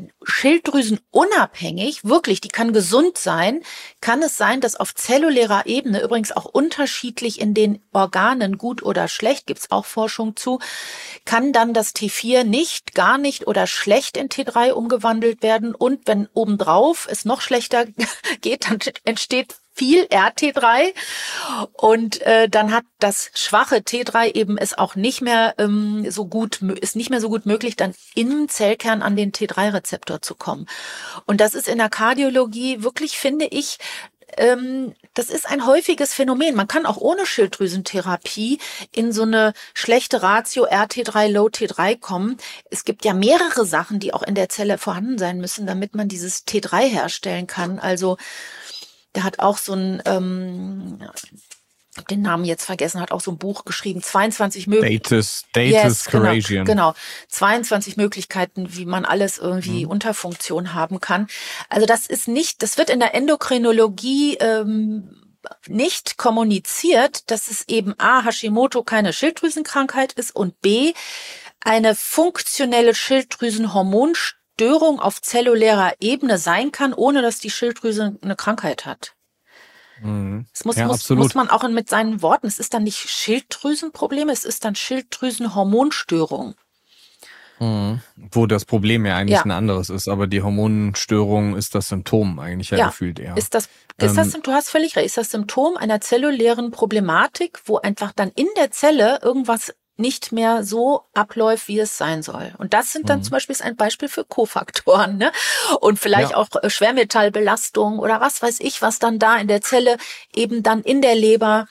schilddrüsenunabhängig, wirklich, die kann gesund sein, kann es sein, dass auf zellulärer Ebene, übrigens auch unterschiedlich in den Organen, gut oder schlecht, gibt's auch Forschung zu, kann dann das T vier nicht, gar nicht oder schlecht in T drei umgewandelt werden. Und wenn obendrauf es noch schlechter geht, dann entsteht viel R T drei und äh, dann hat das schwache T drei eben es auch nicht mehr ähm, so gut, ist nicht mehr so gut möglich, dann im Zellkern an den T drei Rezeptor zu kommen. Und das ist in der Kardiologie wirklich, finde ich, ähm, das ist ein häufiges Phänomen. Man kann auch ohne Schilddrüsentherapie in so eine schlechte Ratio R T drei, Low T drei kommen. Es gibt ja mehrere Sachen, die auch in der Zelle vorhanden sein müssen, damit man dieses T drei herstellen kann. Also der hat auch so ein, ähm, den Namen jetzt vergessen, hat auch so ein Buch geschrieben, zweiundzwanzig Möglichkeiten. Datus, Datus yes, Karagian. Genau, genau, zweiundzwanzig Möglichkeiten, wie man alles irgendwie mhm. Unterfunktion haben kann. Also das ist nicht, das wird in der Endokrinologie ähm, nicht kommuniziert, dass es eben A, Hashimoto keine Schilddrüsenkrankheit ist und B, eine funktionelle Schilddrüsenhormonstörung Störung auf zellulärer Ebene sein kann, ohne dass die Schilddrüse eine Krankheit hat. Mhm. Das muss, ja, muss, muss man auch mit seinen Worten, es ist dann nicht Schilddrüsenproblem, es ist dann Schilddrüsenhormonstörung. Mhm. Wo das Problem ja eigentlich ja. ein anderes ist, aber die Hormonstörung ist das Symptom eigentlich ja, ja. gefühlt eher. Ist das, ist das, du hast völlig recht, ist das Symptom einer zellulären Problematik, wo einfach dann in der Zelle irgendwas nicht mehr so abläuft, wie es sein soll. Und das sind dann mhm. zum Beispiel ist ein Beispiel für Kofaktoren, ne? Und vielleicht ja. auch Schwermetallbelastung oder was weiß ich, was dann da in der Zelle eben dann in der Leber,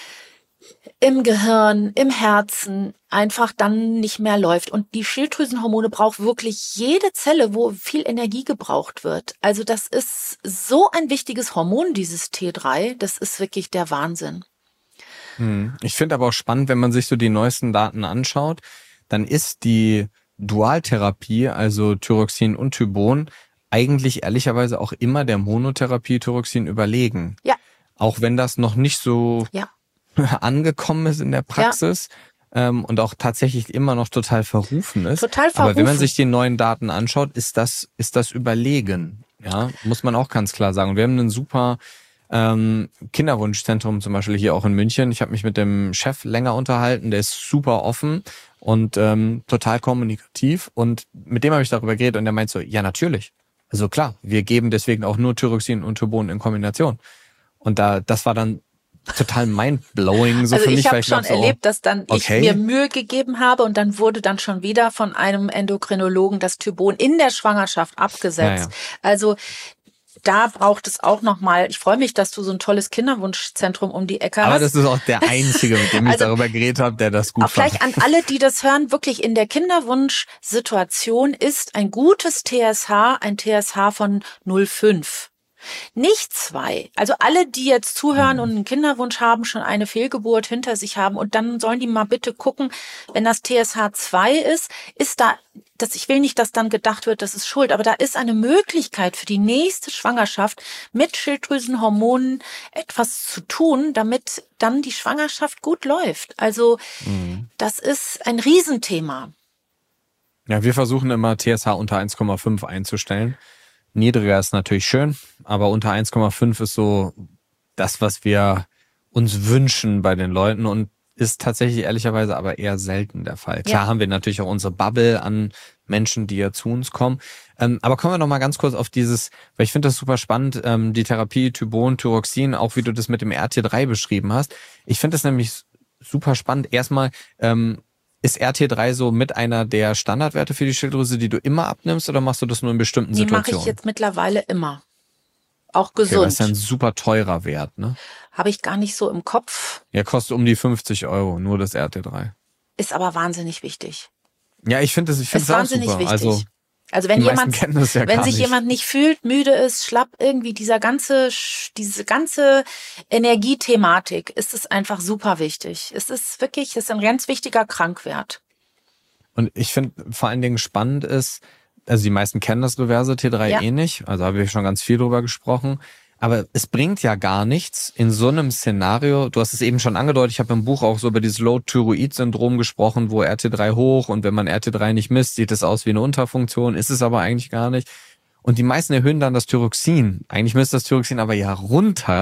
im Gehirn, im Herzen einfach dann nicht mehr läuft. Und die Schilddrüsenhormone braucht wirklich jede Zelle, wo viel Energie gebraucht wird. Also das ist so ein wichtiges Hormon, dieses T drei. Das ist wirklich der Wahnsinn. Ich finde aber auch spannend, wenn man sich so die neuesten Daten anschaut, dann ist die Dualtherapie, also Thyroxin und Thybon, eigentlich ehrlicherweise auch immer der Monotherapie Thyroxin überlegen. Ja. Auch wenn das noch nicht so ja. angekommen ist in der Praxis ja. ähm, und auch tatsächlich immer noch total verrufen ist. Total verrufen. Aber wenn man sich die neuen Daten anschaut, ist das, ist das überlegen. Ja, muss man auch ganz klar sagen. Und wir haben einen super Ähm, Kinderwunschzentrum zum Beispiel hier auch in München. Ich habe mich mit dem Chef länger unterhalten, der ist super offen und ähm, total kommunikativ und mit dem habe ich darüber geredet und der meint so, ja natürlich, also klar, wir geben deswegen auch nur Thyroxin und Thybon in Kombination und da das war dann total mindblowing so also für mich. Ich habe schon so, erlebt, dass dann okay. ich mir Mühe gegeben habe und dann wurde dann schon wieder von einem Endokrinologen das Thybon in der Schwangerschaft abgesetzt. Ja, ja. Also da braucht es auch nochmal, ich freue mich, dass du so ein tolles Kinderwunschzentrum um die Ecke hast. Aber das ist auch der Einzige, mit dem ich also, darüber geredet habe, der das gut fand. Auch vielleicht an alle, die das hören, wirklich in der Kinderwunschsituation ist ein gutes T S H ein T S H von null Komma fünf. Nicht zwei. Also alle, die jetzt zuhören und einen Kinderwunsch haben, schon eine Fehlgeburt hinter sich haben und dann sollen die mal bitte gucken, wenn das T S H zwei ist, ist da, das, ich will nicht, dass dann gedacht wird, das ist Schuld, aber da ist eine Möglichkeit für die nächste Schwangerschaft mit Schilddrüsenhormonen etwas zu tun, damit dann die Schwangerschaft gut läuft. Also mhm. das ist ein Riesenthema. Ja, wir versuchen immer T S H unter eins Komma fünf einzustellen. Niedriger ist natürlich schön, aber unter eins Komma fünf ist so das, was wir uns wünschen bei den Leuten und ist tatsächlich ehrlicherweise aber eher selten der Fall. Klar ja. haben wir natürlich auch unsere Bubble an Menschen, die ja zu uns kommen. Ähm, aber kommen wir noch mal ganz kurz auf dieses, weil ich finde das super spannend, ähm, die Therapie Thybon, Thyroxin, auch wie du das mit dem R T drei beschrieben hast. Ich finde das nämlich super spannend. Erstmal, ähm, ist R T drei so mit einer der Standardwerte für die Schilddrüse, die du immer abnimmst, oder machst du das nur in bestimmten die Situationen? Die mache ich jetzt mittlerweile immer. Auch gesund. Okay, das ist ein super teurer Wert, ne? Habe ich gar nicht so im Kopf. Ja, kostet um die fünfzig Euro, nur das R T drei. Ist aber wahnsinnig wichtig. Ja, ich finde das, ich finde es auch super. Wichtig. Also, also wenn jemand, ja wenn sich nicht. jemand nicht fühlt, müde ist, schlapp, irgendwie dieser ganze, diese ganze Energiethematik, ist es einfach super wichtig. Es ist wirklich, es ist ein ganz wichtiger Krankwert. Und ich finde vor allen Dingen spannend ist, also die meisten kennen das reverse T drei ja. eh nicht, also habe ich schon ganz viel drüber gesprochen. Aber es bringt ja gar nichts in so einem Szenario, du hast es eben schon angedeutet, ich habe im Buch auch so über dieses Low-Thyroid-Syndrom gesprochen, wo R T drei hoch und wenn man R T drei nicht misst, sieht es aus wie eine Unterfunktion, ist es aber eigentlich gar nicht. Und die meisten erhöhen dann das Thyroxin. Eigentlich müsste das Thyroxin aber ja runter,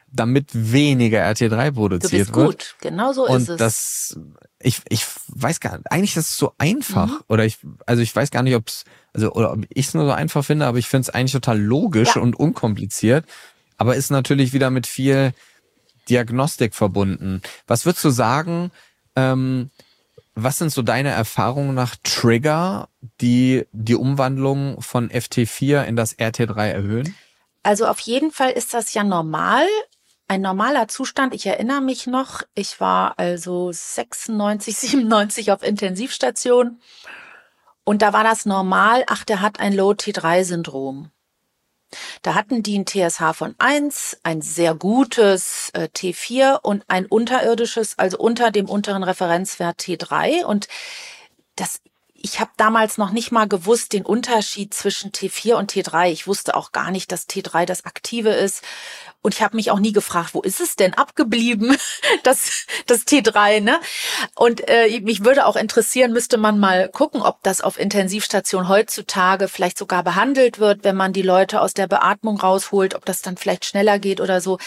damit weniger R T drei produziert wird. Du bist gut, wird. Genau so und ist es. Und das, ich, ich weiß gar nicht, eigentlich ist es so einfach. Mhm. Oder ich, also ich weiß gar nicht, ob es, also, oder ob ich es nur so einfach finde, aber ich finde es eigentlich total logisch ja. und unkompliziert. Aber ist natürlich wieder mit viel Diagnostik verbunden. Was würdest du sagen, ähm, was sind so deine Erfahrungen nach Trigger, die die Umwandlung von F T vier in das R T drei erhöhen? Also auf jeden Fall ist das ja normal, ein normaler Zustand. Ich erinnere mich noch, ich war also sechsundneunzig, siebenundneunzig auf Intensivstation und da war das normal, ach, der hat ein Low T drei Syndrom. Da hatten die ein T S H von eins, ein sehr gutes äh, T vier und ein unterirdisches, also unter dem unteren Referenzwert T drei. Und das, ich habe damals noch nicht mal gewusst, den Unterschied zwischen T vier und T drei. Ich wusste auch gar nicht, dass T drei das Aktive ist. Und ich habe mich auch nie gefragt, wo ist es denn abgeblieben, das, das T drei, ne? Und äh, mich würde auch interessieren, müsste man mal gucken, ob das auf Intensivstation heutzutage vielleicht sogar behandelt wird, wenn man die Leute aus der Beatmung rausholt, ob das dann vielleicht schneller geht oder so.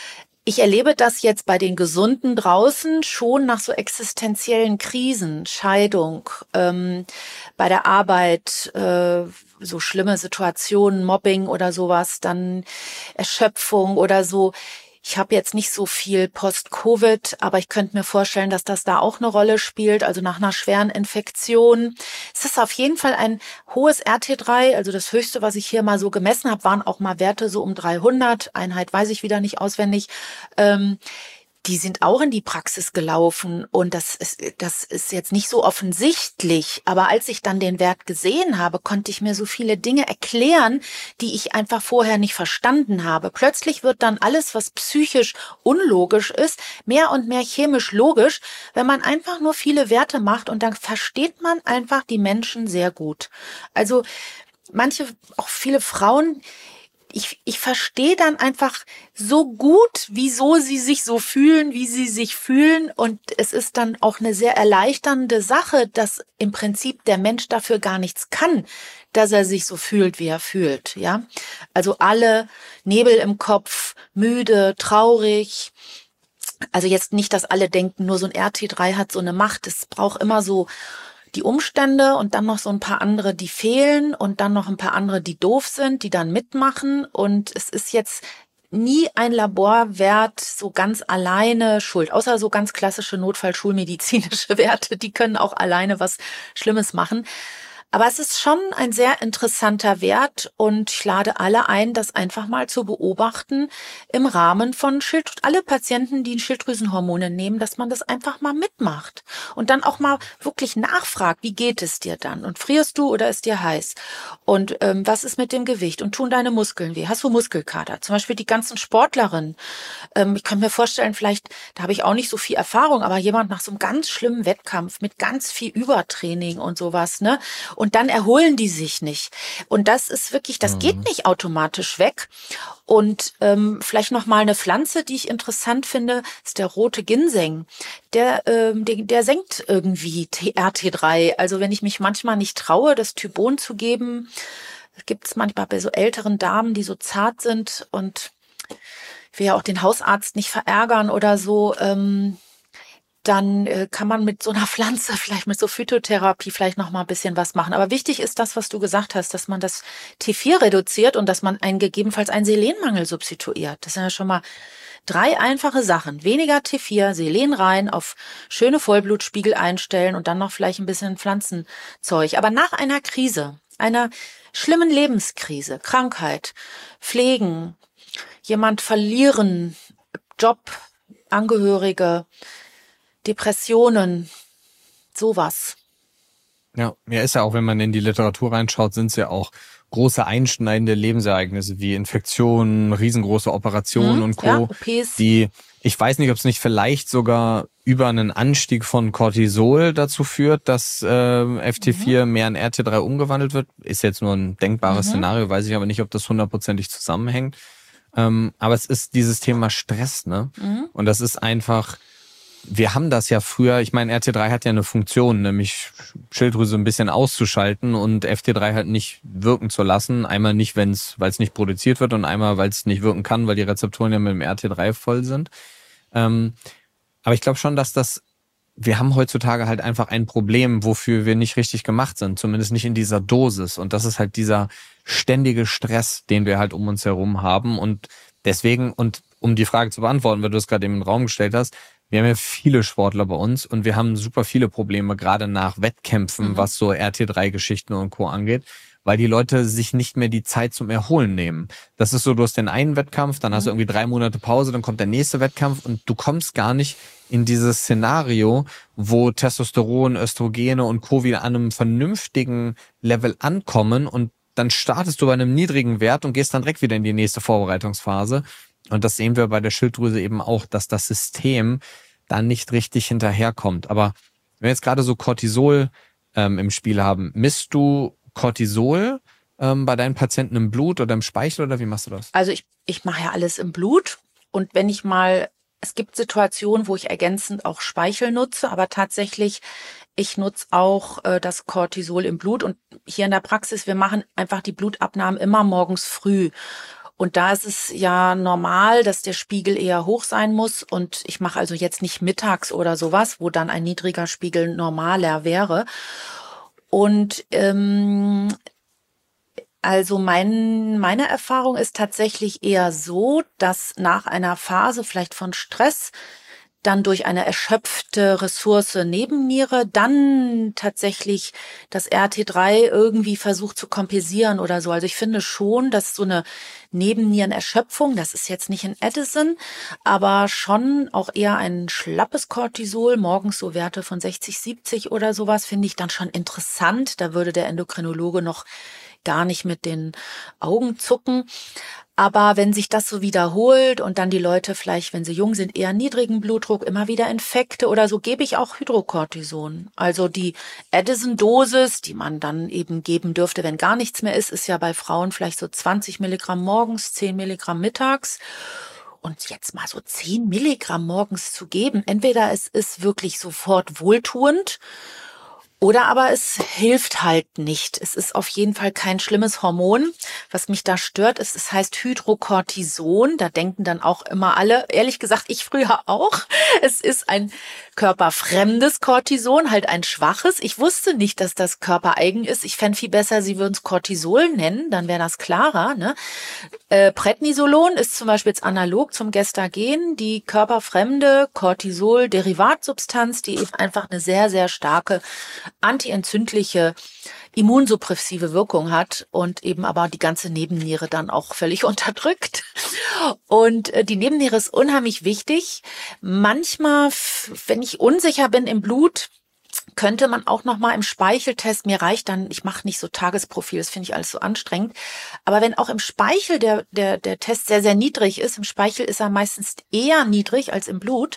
Ich erlebe das jetzt bei den Gesunden draußen schon nach so existenziellen Krisen, Scheidung, ähm, bei der Arbeit, äh, so schlimme Situationen, Mobbing oder sowas, dann Erschöpfung oder so. Ich habe jetzt nicht so viel Post-Covid, aber ich könnte mir vorstellen, dass das da auch eine Rolle spielt, also nach einer schweren Infektion. Es ist auf jeden Fall ein hohes R T drei, also das höchste, was ich hier mal so gemessen habe, waren auch mal Werte so um dreihundert, Einheit weiß ich wieder nicht auswendig. Ähm, die sind auch in die Praxis gelaufen und das ist, das ist jetzt nicht so offensichtlich, aber als ich dann den Wert gesehen habe, konnte ich mir so viele Dinge erklären, die ich einfach vorher nicht verstanden habe. Plötzlich wird dann alles, was psychisch unlogisch ist, mehr und mehr chemisch logisch, wenn man einfach nur viele Werte macht und dann versteht man einfach die Menschen sehr gut. Also manche, auch viele Frauen, Ich, ich verstehe dann einfach so gut, wieso sie sich so fühlen, wie sie sich fühlen. Und es ist dann auch eine sehr erleichternde Sache, dass im Prinzip der Mensch dafür gar nichts kann, dass er sich so fühlt, wie er fühlt. Ja, also alle Nebel im Kopf, müde, traurig. Also jetzt nicht, dass alle denken, nur so ein R T drei hat so eine Macht. Es braucht immer so die Umstände und dann noch so ein paar andere, die fehlen und dann noch ein paar andere, die doof sind, die dann mitmachen. Und es ist jetzt nie ein Laborwert so ganz alleine schuld, außer so ganz klassische notfallschulmedizinische Werte, die können auch alleine was Schlimmes machen. Aber es ist schon ein sehr interessanter Wert und ich lade alle ein, das einfach mal zu beobachten im Rahmen von Schild, alle Patienten, die Schilddrüsenhormone nehmen, dass man das einfach mal mitmacht und dann auch mal wirklich nachfragt, wie geht es dir dann? Und frierst du oder ist dir heiß? Und ähm, was ist mit dem Gewicht? Und tun deine Muskeln weh? Hast du Muskelkater? Zum Beispiel die ganzen Sportlerinnen. Ähm, ich kann mir vorstellen, vielleicht, da habe ich auch nicht so viel Erfahrung, aber jemand nach so einem ganz schlimmen Wettkampf mit ganz viel Übertraining und sowas, ne? Und dann erholen die sich nicht. Und das ist wirklich, das geht nicht automatisch weg. Und ähm, vielleicht noch mal eine Pflanze, die ich interessant finde, ist der rote Ginseng. Der, ähm, der, der senkt irgendwie R T drei. Also wenn ich mich manchmal nicht traue, das Thybon zu geben, gibt es manchmal bei so älteren Damen, die so zart sind und ich will ja auch den Hausarzt nicht verärgern oder so, ähm, dann äh, kann man mit so einer Pflanze, vielleicht mit so Phytotherapie vielleicht noch mal ein bisschen was machen. Aber wichtig ist das, was du gesagt hast, dass man das T vier reduziert und dass man einen gegebenenfalls einen Selenmangel substituiert. Das sind ja schon mal drei einfache Sachen. Weniger T vier, Selen rein, auf schöne Vollblutspiegel einstellen und dann noch vielleicht ein bisschen Pflanzenzeug. Aber nach einer Krise, einer schlimmen Lebenskrise, Krankheit, Pflegen, jemand verlieren, Job, Angehörige, Depressionen, sowas. Ja, ja, ist ja auch, wenn man in die Literatur reinschaut, sind es ja auch große einschneidende Lebensereignisse wie Infektionen, riesengroße Operationen hm, und Co., ja, O Ps. Die, ich weiß nicht, ob es nicht vielleicht sogar über einen Anstieg von Cortisol dazu führt, dass äh, F T vier mhm. mehr in R T drei umgewandelt wird. Ist jetzt nur ein denkbares mhm. Szenario, weiß ich aber nicht, ob das hundertprozentig zusammenhängt. Ähm, aber es ist dieses Thema Stress, ne? Mhm. Und das ist einfach wir haben das ja früher, ich meine, R T drei hat ja eine Funktion, nämlich Schilddrüse ein bisschen auszuschalten und F T drei halt nicht wirken zu lassen. Einmal nicht, wenn es, weil es nicht produziert wird und einmal, weil es nicht wirken kann, weil die Rezeptoren ja mit dem R T drei voll sind. Ähm, aber ich glaube schon, dass das, wir haben heutzutage halt einfach ein Problem, wofür wir nicht richtig gemacht sind, zumindest nicht in dieser Dosis. Und das ist halt dieser ständige Stress, den wir halt um uns herum haben. Und deswegen, und um die Frage zu beantworten, weil du es gerade eben in den Raum gestellt hast, wir haben ja viele Sportler bei uns und wir haben super viele Probleme, gerade nach Wettkämpfen, mhm. was so R T drei Geschichten und Co. angeht, weil die Leute sich nicht mehr die Zeit zum Erholen nehmen. Das ist so, du hast den einen Wettkampf, dann mhm. hast du irgendwie drei Monate Pause, dann kommt der nächste Wettkampf und du kommst gar nicht in dieses Szenario, wo Testosteron, Östrogene und Co. wieder an einem vernünftigen Level ankommen und dann startest du bei einem niedrigen Wert und gehst dann direkt wieder in die nächste Vorbereitungsphase. Und das sehen wir bei der Schilddrüse eben auch, dass das System da nicht richtig hinterherkommt. Aber wenn wir jetzt gerade so Cortisol ähm, im Spiel haben, misst du Cortisol ähm, bei deinen Patienten im Blut oder im Speichel oder wie machst du das? Also ich, ich mache ja alles im Blut und wenn ich mal, es gibt Situationen, wo ich ergänzend auch Speichel nutze, aber tatsächlich, ich nutze auch äh, das Cortisol im Blut und hier in der Praxis, wir machen einfach die Blutabnahmen immer morgens früh. Und da ist es ja normal, dass der Spiegel eher hoch sein muss. Und ich mache also jetzt nicht mittags oder sowas, wo dann ein niedriger Spiegel normaler wäre. Und ähm, also mein, meine Erfahrung ist tatsächlich eher so, dass nach einer Phase vielleicht von Stress dann durch eine erschöpfte Ressource Nebenniere dann tatsächlich das R T drei irgendwie versucht zu kompensieren oder so. Also ich finde schon, dass so eine Nebennierenerschöpfung, das ist jetzt nicht ein Addison, aber schon auch eher ein schlappes Cortisol, morgens so Werte von sechzig, siebzig oder sowas, finde ich dann schon interessant. Da würde der Endokrinologe noch gar nicht mit den Augen zucken. Aber wenn sich das so wiederholt und dann die Leute vielleicht, wenn sie jung sind, eher niedrigen Blutdruck, immer wieder Infekte oder so, gebe ich auch Hydrocortison. Also die Addison-Dosis, die man dann eben geben dürfte, wenn gar nichts mehr ist, ist ja bei Frauen vielleicht so zwanzig Milligramm morgens, zehn Milligramm mittags. Und jetzt mal so zehn Milligramm morgens zu geben, entweder es ist wirklich sofort wohltuend, oder aber es hilft halt nicht. Es ist auf jeden Fall kein schlimmes Hormon. Was mich da stört, ist, es heißt Hydrocortison. Da denken dann auch immer alle, ehrlich gesagt, ich früher auch. Es ist ein körperfremdes Cortison, halt ein schwaches. Ich wusste nicht, dass das körpereigen ist. Ich fände viel besser, sie würden es Cortisol nennen, dann wäre das klarer. Ne? Äh, Prednisolon ist zum Beispiel jetzt analog zum Gestagen, die körperfremde Cortisol-Derivatsubstanz, die eben einfach eine sehr, sehr starke antientzündliche, immunsuppressive Wirkung hat und eben aber die ganze Nebenniere dann auch völlig unterdrückt. Und die Nebenniere ist unheimlich wichtig. Manchmal, wenn ich unsicher bin im Blut, könnte man auch noch mal im Speicheltest, mir reicht dann, ich mache nicht so Tagesprofil, das finde ich alles so anstrengend, aber wenn auch im Speichel der, der, der Test sehr, sehr niedrig ist, im Speichel ist er meistens eher niedrig als im Blut,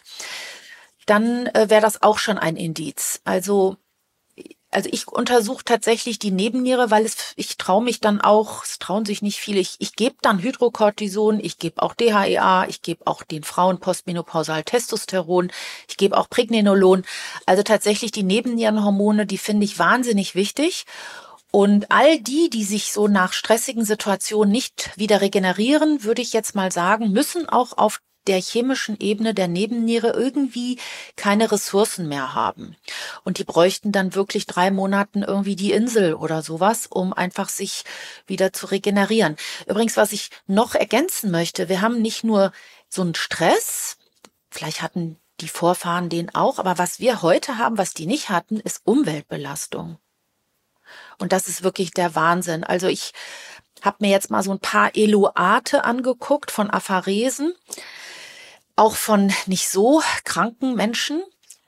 dann äh, wäre das auch schon ein Indiz. Also Also ich untersuche tatsächlich die Nebenniere, weil es, ich traue mich dann auch, es trauen sich nicht viele, ich, ich gebe dann Hydrocortison, ich gebe auch D H E A, ich gebe auch den Frauen postmenopausal Testosteron, ich gebe auch Pregnenolon. Also tatsächlich die Nebennierenhormone, die finde ich wahnsinnig wichtig. Und all die, die sich so nach stressigen Situationen nicht wieder regenerieren, würde ich jetzt mal sagen, müssen auch auf der chemischen Ebene der Nebenniere irgendwie keine Ressourcen mehr haben. Und die bräuchten dann wirklich drei Monaten irgendwie die Insel oder sowas, um einfach sich wieder zu regenerieren. Übrigens, was ich noch ergänzen möchte, wir haben nicht nur so einen Stress, vielleicht hatten die Vorfahren den auch, aber was wir heute haben, was die nicht hatten, ist Umweltbelastung. Und das ist wirklich der Wahnsinn. Also ich habe mir jetzt mal so ein paar Eloate angeguckt von Apharesen, auch von nicht so kranken Menschen.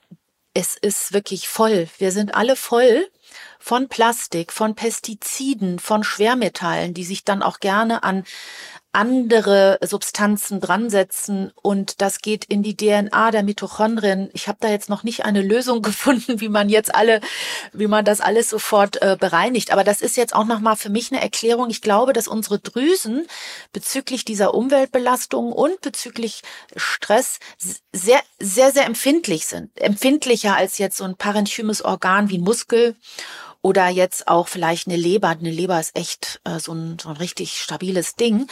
Es ist wirklich voll. Wir sind alle voll von Plastik, von Pestiziden, von Schwermetallen, die sich dann auch gerne an andere Substanzen dran setzen und das geht in die D N A der Mitochondrien. Ich habe da jetzt noch nicht eine Lösung gefunden, wie man jetzt alle, wie man das alles sofort äh, bereinigt. Aber das ist jetzt auch nochmal für mich eine Erklärung. Ich glaube, dass unsere Drüsen bezüglich dieser Umweltbelastung und bezüglich Stress sehr, sehr, sehr empfindlich sind. Empfindlicher als jetzt so ein parenchymes Organ wie Muskel. Oder jetzt auch vielleicht eine Leber. Eine Leber ist echt äh, so, ein, so ein richtig stabiles Ding.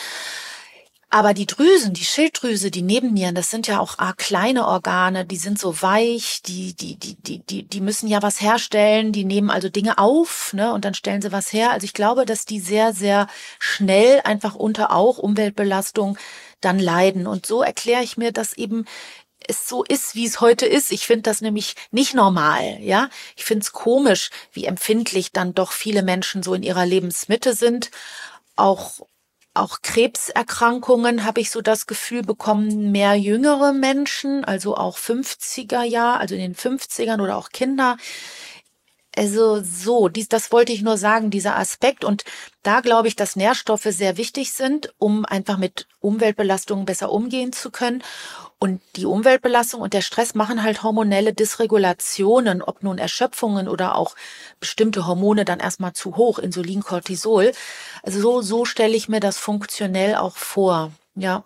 Aber die Drüsen, die Schilddrüse, die Nebennieren, das sind ja auch ah, kleine Organe, die sind so weich, die, die, die, die, die, die müssen ja was herstellen, die nehmen also Dinge auf, ne, und dann stellen sie was her. Also ich glaube, dass die sehr, sehr schnell einfach unter auch Umweltbelastung dann leiden. Und so erkläre ich mir, dass eben es so ist, wie es heute ist. Ich finde das nämlich nicht normal, ja. Ich finde es komisch, wie empfindlich dann doch viele Menschen so in ihrer Lebensmitte sind. Auch, auch Krebserkrankungen habe ich so das Gefühl, bekommen mehr jüngere Menschen, also auch fünfziger Jahr, also in den fünfzigern oder auch Kinder. Also so, dies, das wollte ich nur sagen, dieser Aspekt. Und da glaube ich, dass Nährstoffe sehr wichtig sind, um einfach mit Umweltbelastungen besser umgehen zu können. Und die Umweltbelastung und der Stress machen halt hormonelle Dysregulationen, ob nun Erschöpfungen oder auch bestimmte Hormone dann erstmal zu hoch, Insulin, Cortisol. Also so, so stelle ich mir das funktionell auch vor, ja.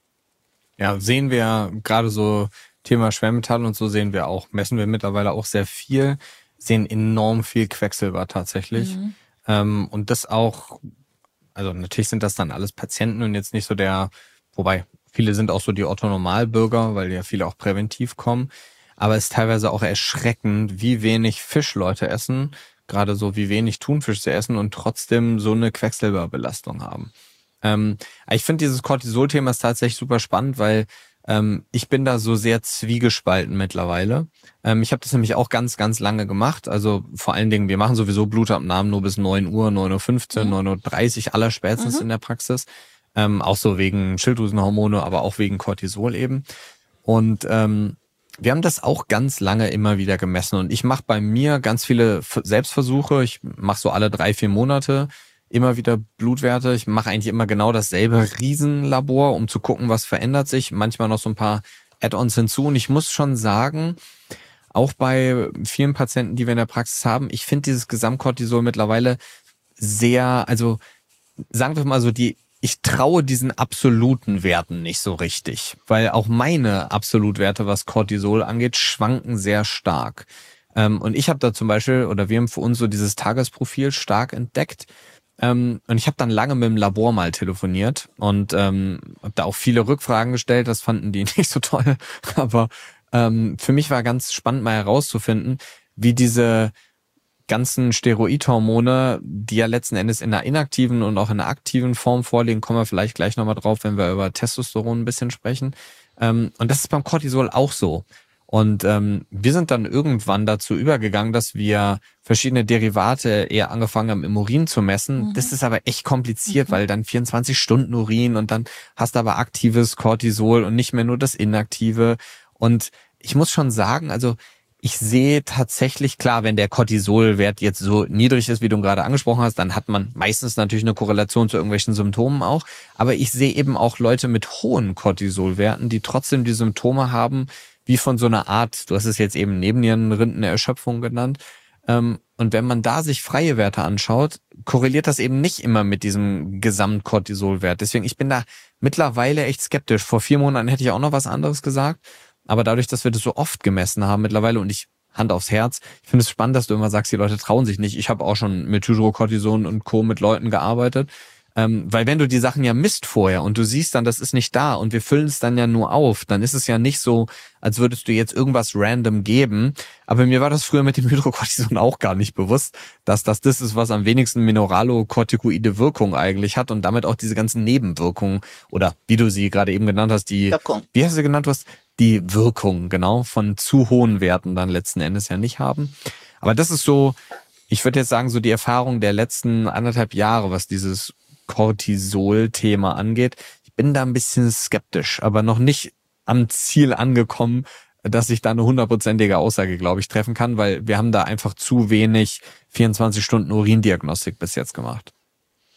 Ja, sehen wir gerade so Thema Schwermetalle und so sehen wir auch, messen wir mittlerweile auch sehr viel, sehen enorm viel Quecksilber tatsächlich. Mhm. Ähm, und das auch, also natürlich sind das dann alles Patienten und jetzt nicht so der, wobei viele sind auch so die Otto-Normalbürger, weil ja viele auch präventiv kommen. Aber es ist teilweise auch erschreckend, wie wenig Fisch Leute essen, gerade so wie wenig Thunfisch sie essen und trotzdem so eine Quecksilberbelastung haben. Ähm, ich finde dieses Cortisol-Thema ist tatsächlich super spannend, weil ähm, ich bin da so sehr zwiegespalten mittlerweile. Ähm, ich habe das nämlich auch ganz, ganz lange gemacht. Also vor allen Dingen, wir machen sowieso Blutabnahmen nur bis neun Uhr, neun Uhr fünfzehn, mhm. neun Uhr dreißig allerspätestens mhm. in der Praxis. Ähm, auch so wegen Schilddrüsenhormone, aber auch wegen Cortisol eben. Und ähm, wir haben das auch ganz lange immer wieder gemessen. Und ich mache bei mir ganz viele Selbstversuche. Ich mache so alle drei, vier Monate immer wieder Blutwerte. Ich mache eigentlich immer genau dasselbe Riesenlabor, um zu gucken, was verändert sich. Manchmal noch so ein paar Add-ons hinzu. Und ich muss schon sagen, auch bei vielen Patienten, die wir in der Praxis haben, ich finde dieses Gesamtcortisol mittlerweile sehr, also sagen wir mal so, die ich traue diesen absoluten Werten nicht so richtig, weil auch meine Absolutwerte, was Cortisol angeht, schwanken sehr stark. Ähm, und ich habe da zum Beispiel, oder wir haben für uns so dieses Tagesprofil stark entdeckt. Ähm, und ich habe dann lange mit dem Labor mal telefoniert und ähm, habe da auch viele Rückfragen gestellt. Das fanden die nicht so toll. Aber ähm, für mich war ganz spannend mal herauszufinden, wie diese ganzen Steroidhormone, die ja letzten Endes in einer inaktiven und auch in einer aktiven Form vorliegen, kommen wir vielleicht gleich nochmal drauf, wenn wir über Testosteron ein bisschen sprechen. Ähm, und das ist beim Cortisol auch so. Und ähm, wir sind dann irgendwann dazu übergegangen, dass wir verschiedene Derivate eher angefangen haben, im Urin zu messen. Mhm. Das ist aber echt kompliziert, mhm. weil dann vierundzwanzig Stunden Urin und dann hast du aber aktives Cortisol und nicht mehr nur das inaktive. Und ich muss schon sagen, also ich sehe tatsächlich, klar, wenn der Cortisolwert jetzt so niedrig ist, wie du ihn gerade angesprochen hast, dann hat man meistens natürlich eine Korrelation zu irgendwelchen Symptomen auch. Aber ich sehe eben auch Leute mit hohen Cortisolwerten, die trotzdem die Symptome haben, wie von so einer Art, du hast es jetzt eben Nebennierenrindenerschöpfung genannt. Und wenn man da sich freie Werte anschaut, korreliert das eben nicht immer mit diesem Gesamtcortisolwert. Deswegen, ich bin da mittlerweile echt skeptisch. Vor vier Monaten hätte ich auch noch was anderes gesagt. Aber dadurch, dass wir das so oft gemessen haben mittlerweile und ich, Hand aufs Herz, ich finde es spannend, dass du immer sagst, die Leute trauen sich nicht. Ich habe auch schon mit Hydrocortison und Co. mit Leuten gearbeitet. Ähm, weil wenn du die Sachen ja misst vorher und du siehst dann, das ist nicht da und wir füllen es dann ja nur auf, dann ist es ja nicht so, als würdest du jetzt irgendwas random geben. Aber mir war das früher mit dem Hydrocortison auch gar nicht bewusst, dass das das ist, was am wenigsten mineralokortikoide Wirkung eigentlich hat und damit auch diese ganzen Nebenwirkungen oder wie du sie gerade eben genannt hast, die, Wirkung. Wie hast du sie genannt, du hast die Wirkung, genau, von zu hohen Werten dann letzten Endes ja nicht haben. Aber das ist so, ich würde jetzt sagen, so die Erfahrung der letzten anderthalb Jahre, was dieses Cortisol-Thema angeht. Ich bin da ein bisschen skeptisch, aber noch nicht am Ziel angekommen, dass ich da eine hundertprozentige Aussage, glaube ich, treffen kann, weil wir haben da einfach zu wenig vierundzwanzig Stunden Urindiagnostik bis jetzt gemacht.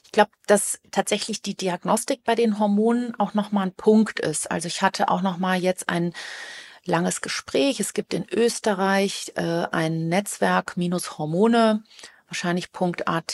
Ich glaube, dass tatsächlich die Diagnostik bei den Hormonen auch nochmal ein Punkt ist. Also ich hatte auch nochmal jetzt ein langes Gespräch. Es gibt in Österreich äh, ein Netzwerk minus Hormone, wahrscheinlich .at,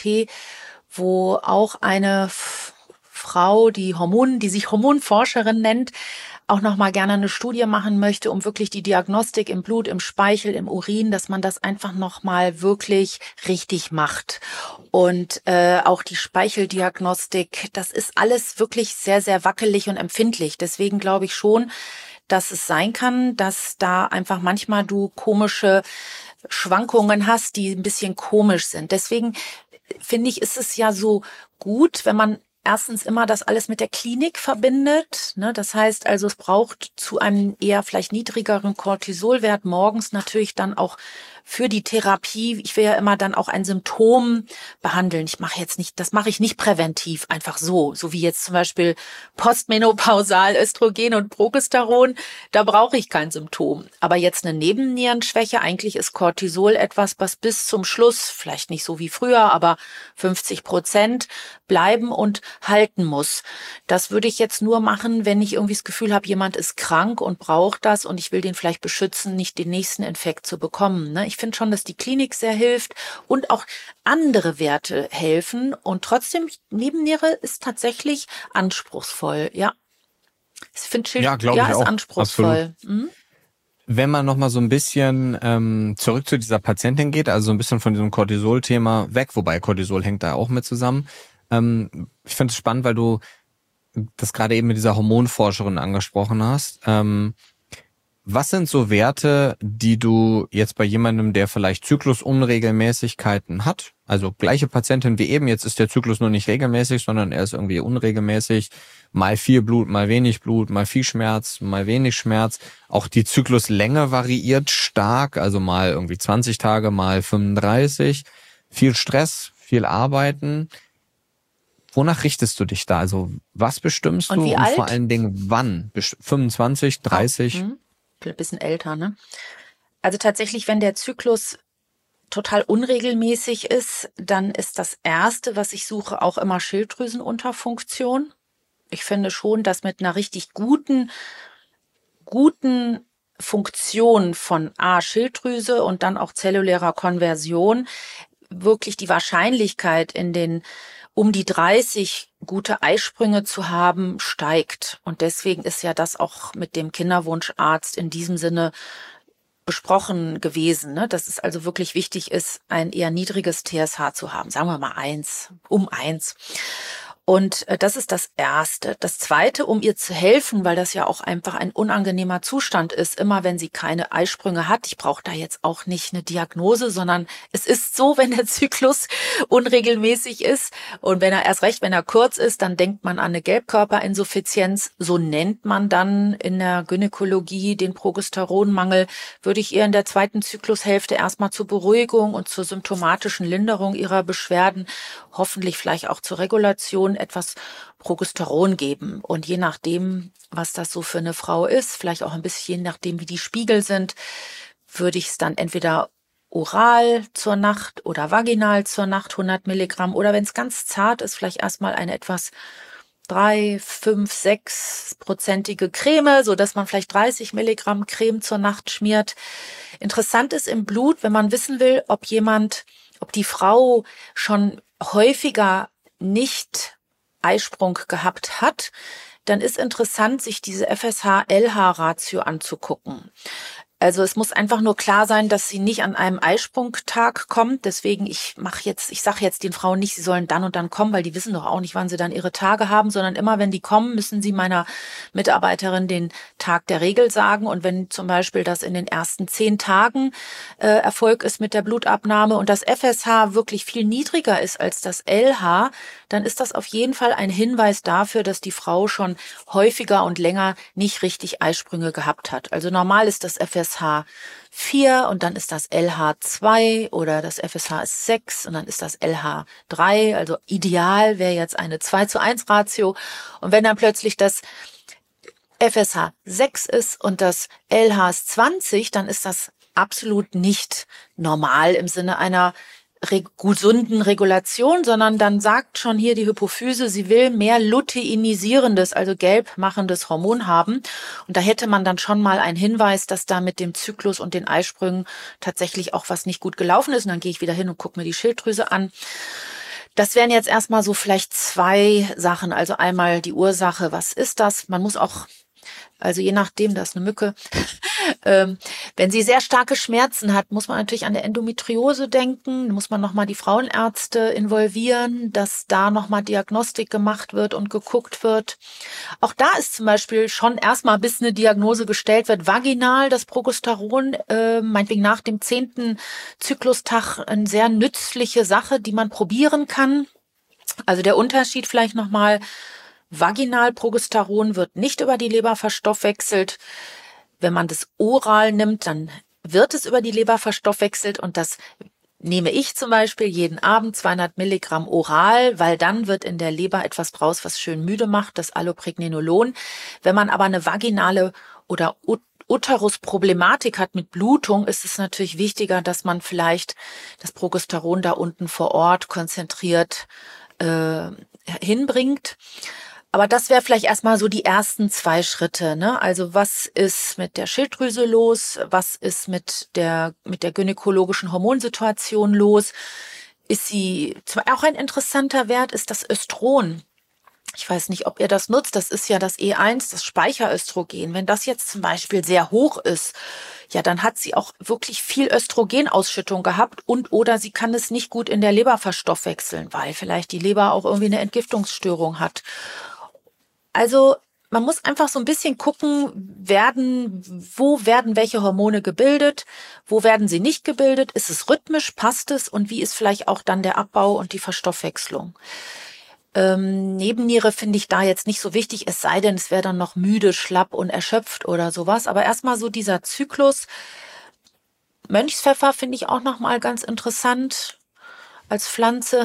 wo auch eine F- Frau, die Hormon, die sich Hormonforscherin nennt, auch noch mal gerne eine Studie machen möchte, um wirklich die Diagnostik im Blut, im Speichel, im Urin, dass man das einfach noch mal wirklich richtig macht. Und äh, auch die Speicheldiagnostik, das ist alles wirklich sehr, sehr wackelig und empfindlich. Deswegen glaube ich schon, dass es sein kann, dass da einfach manchmal du komische Schwankungen hast, die ein bisschen komisch sind. Deswegen finde ich, ist es ja so gut, wenn man erstens immer das alles mit der Klinik verbindet. Ne? Das heißt also, es braucht zu einem eher vielleicht niedrigeren Cortisolwert morgens natürlich dann auch für die Therapie. Ich will ja immer dann auch ein Symptom behandeln. Ich mache jetzt nicht, das mache ich nicht präventiv, einfach so, so wie jetzt zum Beispiel postmenopausal Östrogen und Progesteron. Da brauche ich kein Symptom. Aber jetzt eine Nebennierenschwäche, eigentlich ist Cortisol etwas, was bis zum Schluss, vielleicht nicht so wie früher, aber fünfzig Prozent bleiben und halten muss. Das würde ich jetzt nur machen, wenn ich irgendwie das Gefühl habe, jemand ist krank und braucht das und ich will den vielleicht beschützen, nicht den nächsten Infekt zu bekommen. Ne? Ich finde schon, dass die Klinik sehr hilft und auch andere Werte helfen und trotzdem, Nebenniere ist tatsächlich anspruchsvoll, ja. Ich finde Schild, Ja, glaube ja, ich ist auch. anspruchsvoll. Absolut. Mhm. Wenn man noch mal so ein bisschen ähm, zurück zu dieser Patientin geht, also so ein bisschen von diesem Cortisol-Thema weg, wobei Cortisol hängt da auch mit zusammen. Ähm, ich finde es spannend, weil du das gerade eben mit dieser Hormonforscherin angesprochen hast. Ähm, was sind so Werte, die du jetzt bei jemandem, der vielleicht Zyklusunregelmäßigkeiten hat, also gleiche Patientin wie eben, jetzt ist der Zyklus nur nicht regelmäßig, sondern er ist irgendwie unregelmäßig, mal viel Blut, mal wenig Blut, mal viel Schmerz, mal wenig Schmerz. Auch die Zykluslänge variiert stark, also mal irgendwie zwanzig Tage, mal fünfunddreißig. Viel Stress, viel Arbeiten. Wonach richtest du dich da? Also was bestimmst Und du wie und vor alt? allen Dingen wann? Best- fünfundzwanzig, dreißig? Hm? Ein bisschen älter, ne? Also tatsächlich, wenn der Zyklus total unregelmäßig ist, dann ist das Erste, was ich suche, auch immer Schilddrüsenunterfunktion. Ich finde schon, dass mit einer richtig guten, guten Funktion von A, Schilddrüse und dann auch zellulärer Konversion wirklich die Wahrscheinlichkeit in den um die dreißig gute Eisprünge zu haben, steigt. Und deswegen ist ja das auch mit dem Kinderwunscharzt in diesem Sinne besprochen gewesen, ne? Dass es also wirklich wichtig ist, ein eher niedriges T S H zu haben. Sagen wir mal eins, um eins. Und äh, das ist das Erste. Das Zweite, um ihr zu helfen, weil das ja auch einfach ein unangenehmer Zustand ist, immer wenn sie keine Eisprünge hat. Ich brauche da jetzt auch nicht eine Diagnose, sondern es ist so, wenn der Zyklus unregelmäßig ist und wenn er erst recht, wenn er kurz ist, dann denkt man an eine Gelbkörperinsuffizienz. So nennt man dann in der Gynäkologie den Progesteronmangel. Würde ich ihr in der zweiten Zyklushälfte erstmal zur Beruhigung und zur symptomatischen Linderung ihrer Beschwerden, hoffentlich vielleicht auch zur Regulation etwas Progesteron geben. Und je nachdem, was das so für eine Frau ist, vielleicht auch ein bisschen je nachdem, wie die Spiegel sind, würde ich es dann entweder oral zur Nacht oder vaginal zur Nacht hundert Milligramm oder wenn es ganz zart ist, vielleicht erstmal eine etwas drei, fünf, sechs prozentige Creme, so dass man vielleicht dreißig Milligramm Creme zur Nacht schmiert. Interessant ist im Blut, wenn man wissen will, ob jemand, ob die Frau schon häufiger nicht Eisprung gehabt hat, dann ist interessant, sich diese F S H-L H-Ratio anzugucken. Also es muss einfach nur klar sein, dass sie nicht an einem Eisprungtag kommt. Deswegen, ich mache jetzt, ich sage jetzt den Frauen nicht, sie sollen dann und dann kommen, weil die wissen doch auch nicht, wann sie dann ihre Tage haben, sondern immer, wenn die kommen, müssen sie meiner Mitarbeiterin den Tag der Regel sagen. Und wenn zum Beispiel das in den ersten zehn Tagen äh, Erfolg ist mit der Blutabnahme und das F S H wirklich viel niedriger ist als das L H, dann ist das auf jeden Fall ein Hinweis dafür, dass die Frau schon häufiger und länger nicht richtig Eisprünge gehabt hat. Also normal ist das F S H vier und dann ist das L H zwei oder das F S H ist sechs und dann ist das L H drei. Also ideal wäre jetzt eine zwei zu eins Ratio. Und wenn dann plötzlich das F S H sechs ist und das L H ist zwanzig, dann ist das absolut nicht normal im Sinne einer gesunden Regulation, sondern dann sagt schon hier die Hypophyse, sie will mehr luteinisierendes, also gelb machendes Hormon haben. Und da hätte man dann schon mal einen Hinweis, dass da mit dem Zyklus und den Eisprüngen tatsächlich auch was nicht gut gelaufen ist. Und dann gehe ich wieder hin und gucke mir die Schilddrüse an. Das wären jetzt erstmal so vielleicht zwei Sachen. Also einmal die Ursache, was ist das? Man muss auch, also je nachdem, das ist eine Mücke, ähm, wenn sie sehr starke Schmerzen hat, muss man natürlich an der Endometriose denken, muss man nochmal die Frauenärzte involvieren, dass da nochmal Diagnostik gemacht wird und geguckt wird. Auch da ist zum Beispiel schon erstmal, bis eine Diagnose gestellt wird, vaginal das Progesteron, äh, meinetwegen nach dem zehnten Zyklustag, eine sehr nützliche Sache, die man probieren kann. Also der Unterschied vielleicht nochmal, Vaginalprogesteron wird nicht über die Leber verstoffwechselt. Wenn man das oral nimmt, dann wird es über die Leber verstoffwechselt und das nehme ich zum Beispiel jeden Abend zweihundert Milligramm oral, weil dann wird in der Leber etwas draus, was schön müde macht, das Allopregnenolon. Wenn man aber eine vaginale oder Uterusproblematik hat mit Blutung, ist es natürlich wichtiger, dass man vielleicht das Progesteron da unten vor Ort konzentriert äh, hinbringt. Aber das wäre vielleicht erstmal so die ersten zwei Schritte, ne? Also was ist mit der Schilddrüse los? Was ist mit der, mit der gynäkologischen Hormonsituation los? Ist sie, auch ein interessanter Wert ist das Östron. Ich weiß nicht, ob ihr das nutzt. Das ist ja das E eins, das Speicheröstrogen. Wenn das jetzt zum Beispiel sehr hoch ist, ja, dann hat sie auch wirklich viel Östrogenausschüttung gehabt und oder sie kann es nicht gut in der Leber verstoffwechseln, weil vielleicht die Leber auch irgendwie eine Entgiftungsstörung hat. Also man muss einfach so ein bisschen gucken, werden, wo werden welche Hormone gebildet, wo werden sie nicht gebildet, ist es rhythmisch, passt es und wie ist vielleicht auch dann der Abbau und die Verstoffwechslung. Ähm, Nebenniere finde ich da jetzt nicht so wichtig, es sei denn, es wäre dann noch müde, schlapp und erschöpft oder sowas. Aber erstmal so dieser Zyklus. Mönchspfeffer finde ich auch nochmal ganz interessant als Pflanze.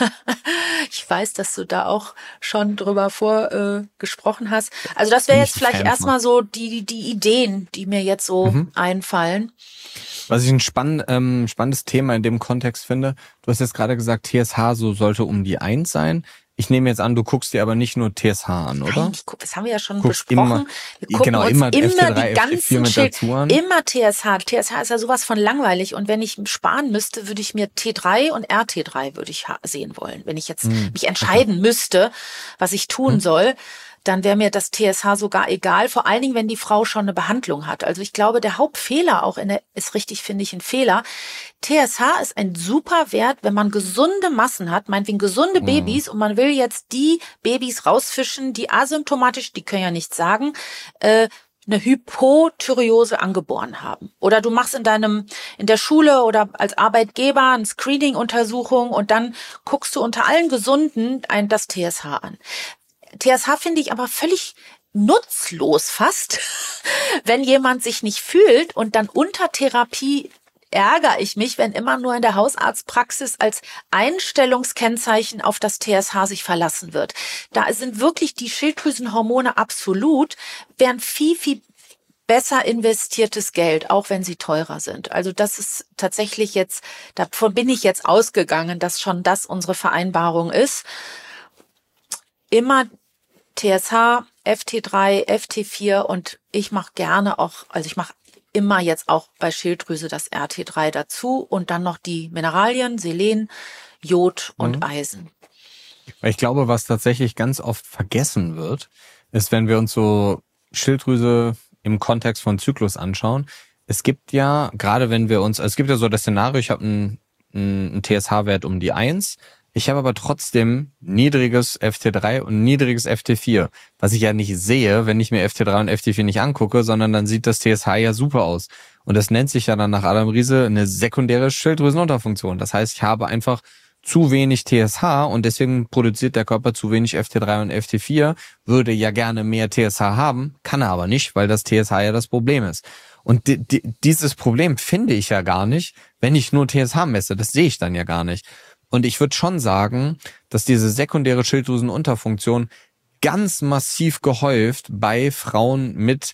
Ich weiß, dass du da auch schon drüber vorgesprochen äh, hast. Also das wäre jetzt vielleicht erstmal so die die Ideen, die mir jetzt so mhm. einfallen. Was ich ein spann, ähm, spannendes Thema in dem Kontext finde, du hast jetzt gerade gesagt, T S H so sollte um die eins sein. Ich nehme jetzt an, du guckst dir aber nicht nur T S H an, oder? Nein, ich guck, das haben wir ja schon guckst besprochen. Immer, wir gucken genau, uns immer, immer F T drei, die ganzen F T vier mit dazu an. Immer T S H. T S H ist ja sowas von langweilig. Und wenn ich sparen müsste, würde ich mir T drei und R T drei würde ich sehen wollen. Wenn ich jetzt hm, mich entscheiden okay. müsste, was ich tun hm. soll, dann wäre mir das T S H sogar egal, vor allen Dingen, wenn die Frau schon eine Behandlung hat. Also ich glaube, der Hauptfehler auch in der, ist richtig, finde ich, ein Fehler. T S H ist ein super Wert, wenn man gesunde Massen hat, meinetwegen gesunde Babys, mhm. und man will jetzt die Babys rausfischen, die asymptomatisch, die können ja nichts sagen, äh, eine Hypothyreose angeboren haben. Oder du machst in deinem, in der Schule oder als Arbeitgeber eine Screening-Untersuchung und dann guckst du unter allen Gesunden ein, das T S H an. T S H finde ich aber völlig nutzlos fast, wenn jemand sich nicht fühlt und dann unter Therapie ärgere ich mich, wenn immer nur in der Hausarztpraxis als Einstellungskennzeichen auf das T S H sich verlassen wird. Da sind wirklich die Schilddrüsenhormone absolut, wären viel, viel besser investiertes Geld, auch wenn sie teurer sind. Also das ist tatsächlich jetzt, davon bin ich jetzt ausgegangen, dass schon das unsere Vereinbarung ist. Immer T S H, F T drei, F T vier und ich mache gerne auch, also ich mache immer jetzt auch bei Schilddrüse das R T drei dazu und dann noch die Mineralien, Selen, Jod und mhm. Eisen. Ich glaube, was tatsächlich ganz oft vergessen wird, ist, wenn wir uns so Schilddrüse im Kontext von Zyklus anschauen, es gibt ja, gerade wenn wir uns, also es gibt ja so das Szenario, ich habe einen, einen T S H-Wert um die eins, ich habe aber trotzdem niedriges F T drei und niedriges F T vier, was ich ja nicht sehe, wenn ich mir F T drei und F T vier nicht angucke, sondern dann sieht das T S H ja super aus. Und das nennt sich ja dann nach Adam Riese eine sekundäre Schilddrüsenunterfunktion. Das heißt, ich habe einfach zu wenig T S H und deswegen produziert der Körper zu wenig F T drei und F T vier, würde ja gerne mehr T S H haben, kann er aber nicht, weil das T S H ja das Problem ist. Und di- di- dieses Problem finde ich ja gar nicht, wenn ich nur T S H messe. Das sehe ich dann ja gar nicht. Und ich würde schon sagen, dass diese sekundäre Schilddrüsenunterfunktion ganz massiv gehäuft bei Frauen mit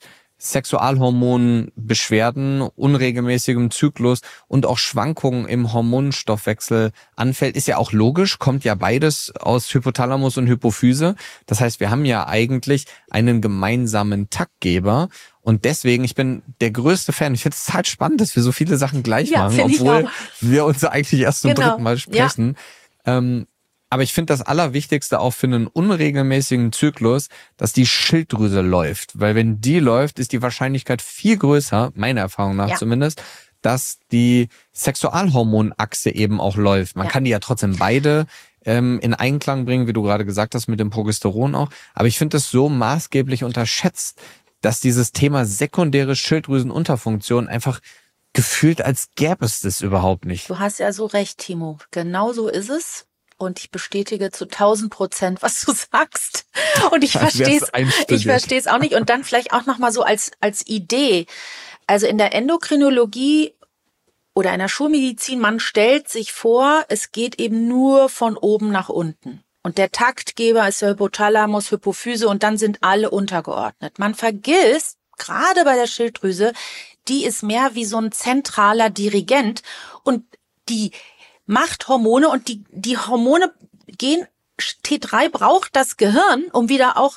Sexualhormonbeschwerden, unregelmäßigem Zyklus und auch Schwankungen im Hormonstoffwechsel anfällt, ist ja auch logisch, kommt ja beides aus Hypothalamus und Hypophyse. Das heißt, wir haben ja eigentlich einen gemeinsamen Taktgeber. Und deswegen, ich bin der größte Fan. Ich finde es total spannend, dass wir so viele Sachen gleich ja, machen, obwohl wir uns eigentlich erst zum genau. dritten Mal sprechen. Ja. Ähm, aber ich finde das Allerwichtigste auch für einen unregelmäßigen Zyklus, dass die Schilddrüse läuft. Weil wenn die läuft, ist die Wahrscheinlichkeit viel größer, meiner Erfahrung nach ja. zumindest, dass die Sexualhormonachse eben auch läuft. Man ja. kann die ja trotzdem beide ähm, in Einklang bringen, wie du gerade gesagt hast, mit dem Progesteron auch. Aber ich finde das so maßgeblich unterschätzt, dass dieses Thema sekundäre Schilddrüsenunterfunktion einfach gefühlt, als gäbe es das überhaupt nicht. Du hast ja so recht, Timo. Genau so ist es. Und ich bestätige zu tausend Prozent, was du sagst. Und ich verstehe es, ich verstehe es auch nicht. Und dann vielleicht auch noch mal so als als Idee. Also in der Endokrinologie oder in der Schulmedizin, man stellt sich vor, es geht eben nur von oben nach unten. Und der Taktgeber ist der Hypothalamus, Hypophyse und dann sind alle untergeordnet. Man vergisst, gerade bei der Schilddrüse, die ist mehr wie so ein zentraler Dirigent und die macht Hormone und die, die Hormone gehen, T drei braucht das Gehirn, um wieder auch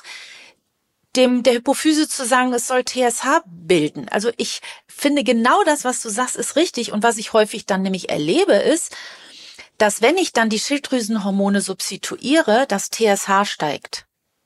dem, der Hypophyse zu sagen, es soll T S H bilden. Also ich finde genau das, was du sagst, ist richtig und was ich häufig dann nämlich erlebe, ist, dass wenn ich dann die Schilddrüsenhormone substituiere, das T S H steigt.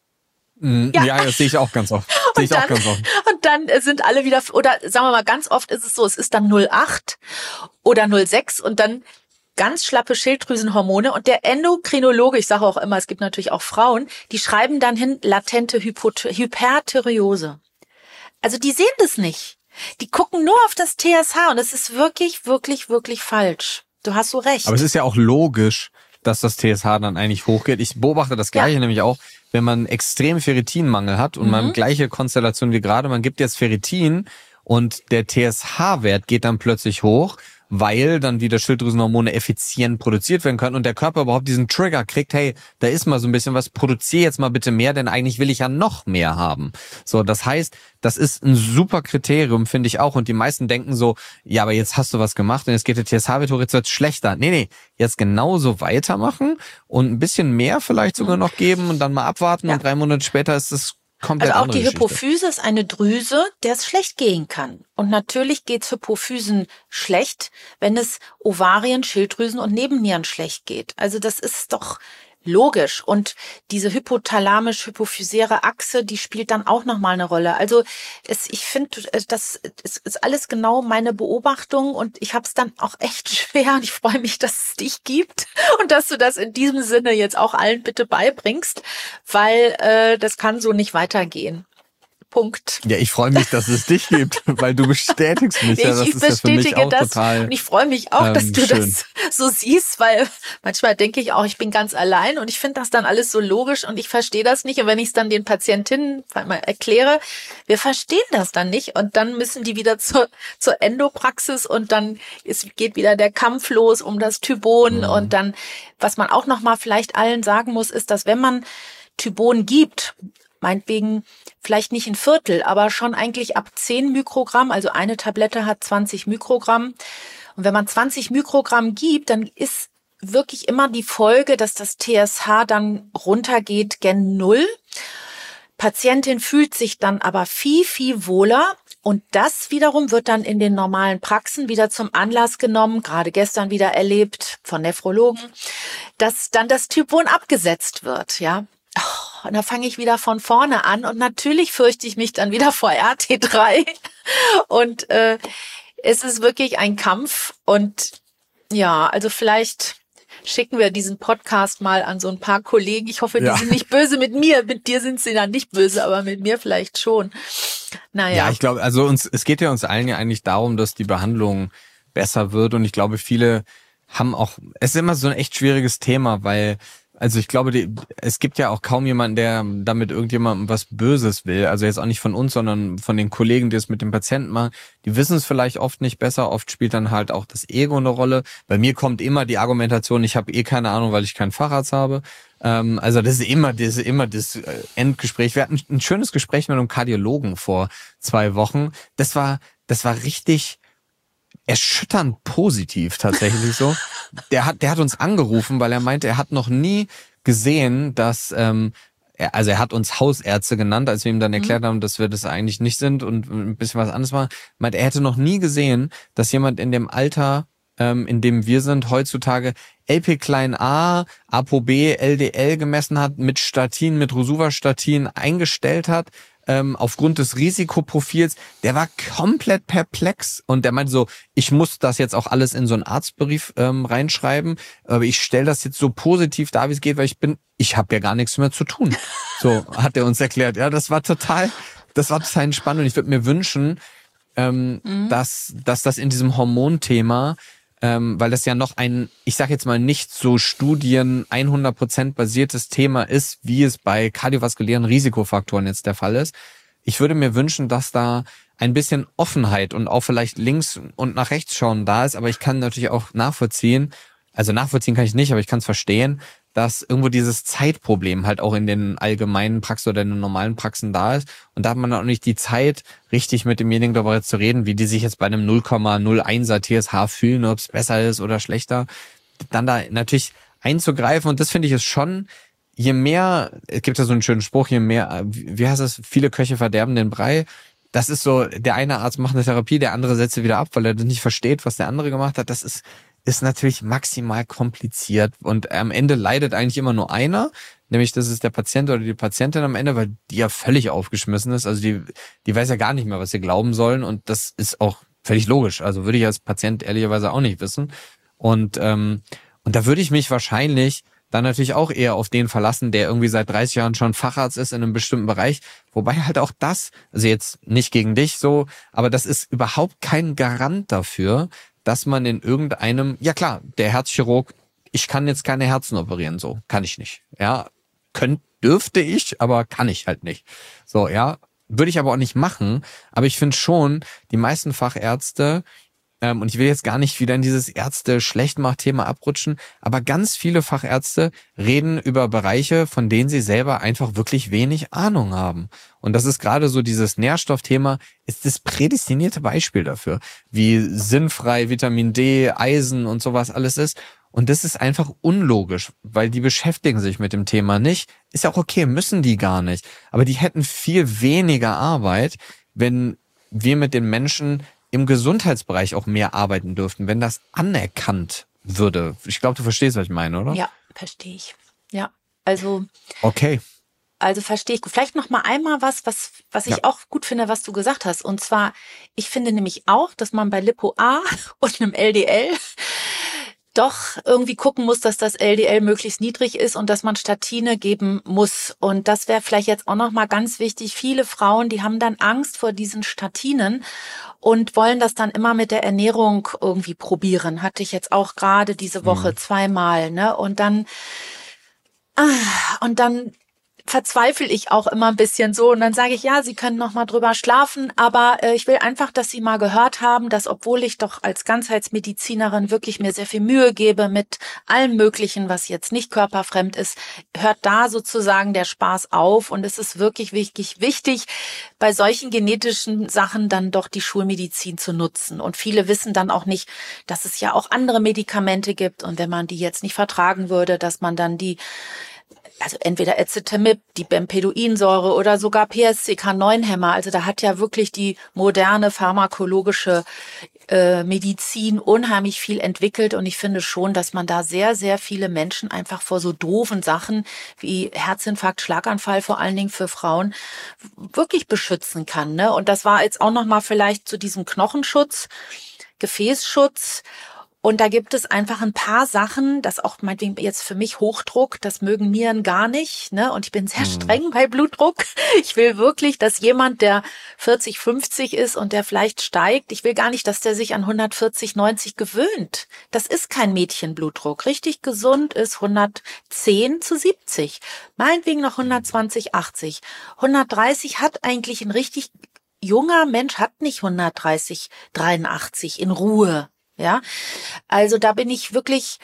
Mm, ja. ja, das sehe ich auch ganz oft. Sehe ich dann, auch ganz oft. Und dann sind alle wieder, oder sagen wir mal, ganz oft ist es so, es ist dann null Komma acht oder null Komma sechs und dann ganz schlappe Schilddrüsenhormone und der Endokrinologe, ich sage auch immer, es gibt natürlich auch Frauen, die schreiben dann hin latente Hypot- Hyperthyreose. Also die sehen das nicht. Die gucken nur auf das T S H und das ist wirklich, wirklich, wirklich falsch. Du hast so recht. Aber es ist ja auch logisch, dass das T S H dann eigentlich hochgeht. Ich beobachte das Gleiche ja. nämlich auch, wenn man extrem Ferritinmangel hat und mhm. man gleiche Konstellation wie gerade, man gibt jetzt Ferritin und der T S H-Wert geht dann plötzlich hoch, weil dann wieder Schilddrüsenhormone effizient produziert werden können und der Körper überhaupt diesen Trigger kriegt, hey, da ist mal so ein bisschen was, produziere jetzt mal bitte mehr, denn eigentlich will ich ja noch mehr haben. So, das heißt, das ist ein super Kriterium, finde ich auch. Und die meisten denken so, ja, aber jetzt hast du was gemacht und jetzt geht der T S H-Wert hoch, jetzt wird's schlechter. Nee, nee, jetzt genauso weitermachen und ein bisschen mehr vielleicht sogar noch geben und dann mal abwarten ja. und drei Monate später ist es komplett Also auch die Geschichte. Hypophyse ist eine Drüse, der es schlecht gehen kann. Und natürlich geht's Hypophysen schlecht, wenn es Ovarien, Schilddrüsen und Nebennieren schlecht geht. Also das ist doch logisch. Und diese hypothalamisch-hypophysäre Achse, die spielt dann auch nochmal eine Rolle. Also es, ich finde, das ist alles genau meine Beobachtung und ich habe es dann auch echt schwer und ich freue mich, dass es dich gibt und dass du das in diesem Sinne jetzt auch allen bitte beibringst, weil äh, das kann so nicht weitergehen. Punkt. Ja, ich freue mich, dass es dich gibt, weil du bestätigst mich. Ich, ja, das ich ist bestätige ja für mich auch das total, und ich freue mich auch, ähm, dass du schön. das so siehst, weil manchmal denke ich auch, ich bin ganz allein und ich finde das dann alles so logisch und ich verstehe das nicht und wenn ich es dann den Patientinnen mal erkläre, wir verstehen das dann nicht und dann müssen die wieder zur, zur Endopraxis und dann ist, geht wieder der Kampf los um das Thybon mhm. und dann, was man auch noch mal vielleicht allen sagen muss, ist, dass wenn man Thybon gibt, meinetwegen vielleicht nicht ein Viertel, aber schon eigentlich ab zehn Mikrogramm, also eine Tablette hat zwanzig Mikrogramm. Und wenn man zwanzig Mikrogramm gibt, dann ist wirklich immer die Folge, dass das T S H dann runtergeht gen Null. Patientin fühlt sich dann aber viel, viel wohler. Und das wiederum wird dann in den normalen Praxen wieder zum Anlass genommen, gerade gestern wieder erlebt von Nephrologen, dass dann das Thybon abgesetzt wird, ja. Oh, und da fange ich wieder von vorne an und natürlich fürchte ich mich dann wieder vor R T drei und äh, es ist wirklich ein Kampf und ja, also vielleicht schicken wir diesen Podcast mal an so ein paar Kollegen. Ich hoffe, die ja. sind nicht böse mit mir. Mit dir sind sie dann nicht böse, aber mit mir vielleicht schon. Naja. Ja, ich glaube, also uns, es geht ja uns allen ja eigentlich darum, dass die Behandlung besser wird und ich glaube, viele haben auch, es ist immer so ein echt schwieriges Thema, weil Also ich glaube, die, es gibt ja auch kaum jemanden, der damit irgendjemandem was Böses will. Also jetzt auch nicht von uns, sondern von den Kollegen, die es mit dem Patienten machen. Die wissen es vielleicht oft nicht besser. Oft spielt dann halt auch das Ego eine Rolle. Bei mir kommt immer die Argumentation, ich habe eh keine Ahnung, weil ich keinen Facharzt habe. Ähm, also das ist immer, das ist immer das Endgespräch. Wir hatten ein schönes Gespräch mit einem Kardiologen vor zwei Wochen. Das war, das war richtig erschütternd positiv tatsächlich so. Der hat, der hat uns angerufen, weil er meinte, er hat noch nie gesehen, dass, ähm, er, also er hat uns Hausärzte genannt, als wir ihm dann erklärt haben, dass wir das eigentlich nicht sind und ein bisschen was anderes machen. Meint, er hätte noch nie gesehen, dass jemand in dem Alter, ähm, in dem wir sind, heutzutage L P klein a, ApoB, L D L gemessen hat, mit Statin, mit Rosuvastatin eingestellt hat, Ähm, aufgrund des Risikoprofils, der war komplett perplex und der meinte so, ich muss das jetzt auch alles in so einen Arztbrief ähm, reinschreiben, aber ich stelle das jetzt so positiv dar, wie es geht, weil ich bin, ich habe ja gar nichts mehr zu tun. So hat er uns erklärt. Ja, das war total, das war total entspannt und ich würde mir wünschen, ähm, mhm. dass, dass das in diesem Hormonthema, ähm, weil das ja noch ein, ich sag jetzt mal nicht so Studien hundert Prozent basiertes Thema ist, wie es bei kardiovaskulären Risikofaktoren jetzt der Fall ist. Ich würde mir wünschen, dass da ein bisschen Offenheit und auch vielleicht links und nach rechts schauen da ist, aber ich kann natürlich auch nachvollziehen, also nachvollziehen kann ich nicht, aber ich kann es verstehen, dass irgendwo dieses Zeitproblem halt auch in den allgemeinen Praxen oder in den normalen Praxen da ist. Und da hat man auch nicht die Zeit, richtig mit demjenigen darüber zu reden, wie die sich jetzt bei einem null Komma null eins T S H fühlen, ob es besser ist oder schlechter. Dann da natürlich einzugreifen. Und das finde ich ist schon, je mehr, es gibt ja so einen schönen Spruch, je mehr, wie heißt das, viele Köche verderben den Brei. Das ist so, der eine Arzt macht eine Therapie, der andere setzt sie wieder ab, weil er nicht versteht, was der andere gemacht hat. Das ist ist natürlich maximal kompliziert und am Ende leidet eigentlich immer nur einer, nämlich das ist der Patient oder die Patientin am Ende, weil die ja völlig aufgeschmissen ist, also die die weiß ja gar nicht mehr, was sie glauben sollen und das ist auch völlig logisch, also würde ich als Patient ehrlicherweise auch nicht wissen und ähm, und da würde ich mich wahrscheinlich dann natürlich auch eher auf den verlassen, der irgendwie seit dreißig Jahren schon Facharzt ist in einem bestimmten Bereich, wobei halt auch das, also jetzt nicht gegen dich so, aber das ist überhaupt kein Garant dafür, dass man in irgendeinem, ja klar, der Herzchirurg, ich kann jetzt keine Herzen operieren, so, kann ich nicht. Ja, könnt, dürfte ich, aber kann ich halt nicht. So, ja, würde ich aber auch nicht machen, aber ich finde schon, die meisten Fachärzte, ähm, und ich will jetzt gar nicht wieder in dieses Ärzte-Schlechtmach-Thema abrutschen, aber ganz viele Fachärzte reden über Bereiche, von denen sie selber einfach wirklich wenig Ahnung haben. Und das ist gerade so dieses Nährstoffthema, ist das prädestinierte Beispiel dafür, wie sinnfrei Vitamin D, Eisen und sowas alles ist. Und das ist einfach unlogisch, weil die beschäftigen sich mit dem Thema nicht. Ist ja auch okay, müssen die gar nicht. Aber die hätten viel weniger Arbeit, wenn wir mit den Menschen im Gesundheitsbereich auch mehr arbeiten dürften, wenn das anerkannt würde. Ich glaube, du verstehst, was ich meine, oder? Ja, verstehe ich. Ja, also... Okay. Also verstehe ich. Vielleicht noch mal einmal was, was, was ich ja. auch gut finde, was du gesagt hast. Und zwar, ich finde nämlich auch, dass man bei Lipo A und einem L D L doch irgendwie gucken muss, dass das L D L möglichst niedrig ist und dass man Statine geben muss. Und das wäre vielleicht jetzt auch noch mal ganz wichtig. Viele Frauen, die haben dann Angst vor diesen Statinen und wollen das dann immer mit der Ernährung irgendwie probieren. Hatte ich jetzt auch gerade diese Woche mhm. zweimal, ne? Und dann, ah, und dann verzweifle ich auch immer ein bisschen so und dann sage ich, ja, Sie können noch mal drüber schlafen, aber äh, ich will einfach, dass Sie mal gehört haben, dass obwohl ich doch als Ganzheitsmedizinerin wirklich mir sehr viel Mühe gebe mit allem Möglichen, was jetzt nicht körperfremd ist, hört da sozusagen der Spaß auf und es ist wirklich wichtig, wichtig, bei solchen genetischen Sachen dann doch die Schulmedizin zu nutzen und viele wissen dann auch nicht, dass es ja auch andere Medikamente gibt und wenn man die jetzt nicht vertragen würde, dass man dann die also entweder Ezetimibe, die Bempeduinsäure oder sogar P S C K neun Hämmer. Also da hat ja wirklich die moderne pharmakologische äh, Medizin unheimlich viel entwickelt. Und ich finde schon, dass man da sehr, sehr viele Menschen einfach vor so doofen Sachen wie Herzinfarkt, Schlaganfall, vor allen Dingen für Frauen, wirklich beschützen kann. Ne? Und das war jetzt auch nochmal vielleicht zu diesem Knochenschutz, Gefäßschutz Und da gibt es einfach ein paar Sachen, das auch meinetwegen jetzt für mich Hochdruck, das mögen Nieren gar nicht, ne? Und ich bin sehr streng bei Blutdruck. Ich will wirklich, dass jemand, der vierzig, fünfzig ist und der vielleicht steigt, ich will gar nicht, dass der sich an hundertvierzig, neunzig gewöhnt. Das ist kein Mädchenblutdruck. Richtig gesund ist hundertzehn zu siebzig. Meinetwegen noch hundertzwanzig, achtzig. hundertdreißig hat eigentlich ein richtig junger Mensch, hat nicht hundertdreißig, dreiundachtzig in Ruhe. Ja, also da bin ich wirklich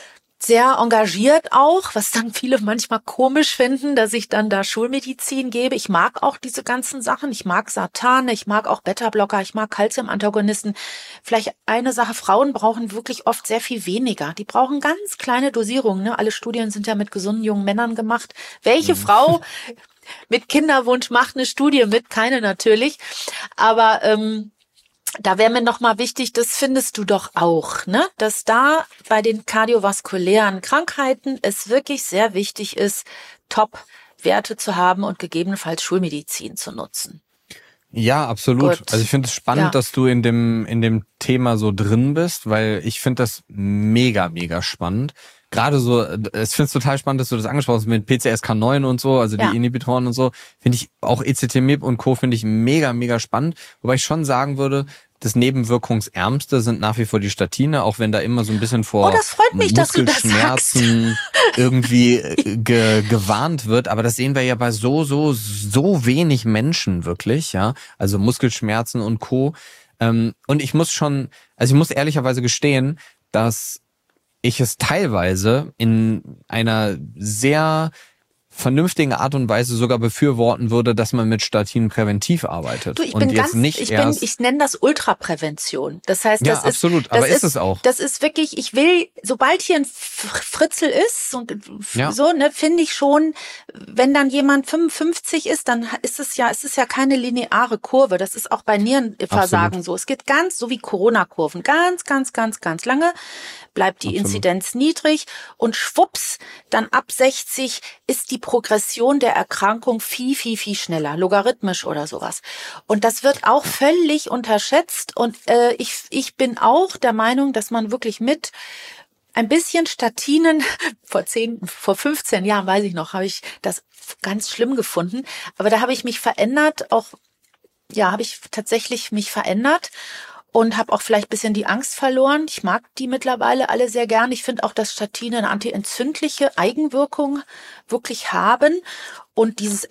sehr engagiert auch, was dann viele manchmal komisch finden, dass ich dann da Schulmedizin gebe. Ich mag auch diese ganzen Sachen. Ich mag Sartane, ich mag auch Beta-Blocker, ich mag Calcium-Antagonisten. Vielleicht eine Sache, Frauen brauchen wirklich oft sehr viel weniger. Die brauchen ganz kleine Dosierungen. Ne? Alle Studien sind ja mit gesunden jungen Männern gemacht. Welche mhm. Frau mit Kinderwunsch macht eine Studie mit? Keine natürlich. Aber ähm, da wäre mir noch mal wichtig, das findest du doch auch, ne, dass da bei den kardiovaskulären Krankheiten es wirklich sehr wichtig ist, Top-Werte zu haben und gegebenenfalls Schulmedizin zu nutzen. Ja, absolut. Gut. Also ich finde es spannend, ja. dass du in dem in dem Thema so drin bist, weil ich finde das mega, mega spannend. Gerade so, ich finde es total spannend, dass du das angesprochen hast mit P C S K neun und so, also ja. die Inhibitoren und so, finde ich auch E C T M I B und Co. finde ich mega, mega spannend. Wobei ich schon sagen würde, das Nebenwirkungsärmste sind nach wie vor die Statine, auch wenn da immer so ein bisschen vor oh, das freut mich, Muskelschmerzen dass du irgendwie ge gewarnt wird. Aber das sehen wir ja bei so, so, so wenig Menschen wirklich, ja. Also Muskelschmerzen und Co. Und ich muss schon, also ich muss ehrlicherweise gestehen, dass ich es teilweise in einer sehr vernünftigen Art und Weise sogar befürworten würde, dass man mit Statinen präventiv arbeitet. Du, ich und bin jetzt ganz, nicht ich erst bin, ich nenne das Ultraprävention. Das heißt, das ja, absolut, ist, das aber ist, ist es auch. Das ist wirklich, ich will, sobald hier ein Fritzel ist, so, ja. so ne, finde ich schon, wenn dann jemand fünfundfünfzig ist, dann ist es ja, es ist ja keine lineare Kurve. Das ist auch bei Nierenversagen absolut. So. Es geht ganz, so wie Corona-Kurven, ganz, ganz, ganz, ganz lange bleibt die absolut. Inzidenz niedrig und schwupps, dann ab sechzig ist die Progression der Erkrankung viel, viel, viel schneller, logarithmisch oder sowas. Und das wird auch völlig unterschätzt. Und äh, ich, ich bin auch der Meinung, dass man wirklich mit ein bisschen Statinen, vor zehn, vor fünfzehn Jahren, weiß ich noch, habe ich das ganz schlimm gefunden. Aber da habe ich mich verändert, auch, ja, habe ich tatsächlich mich verändert. Und habe auch vielleicht ein bisschen die Angst verloren. Ich mag die mittlerweile alle sehr gern. Ich finde auch, dass Statine eine antientzündliche Eigenwirkung wirklich haben. Und dieses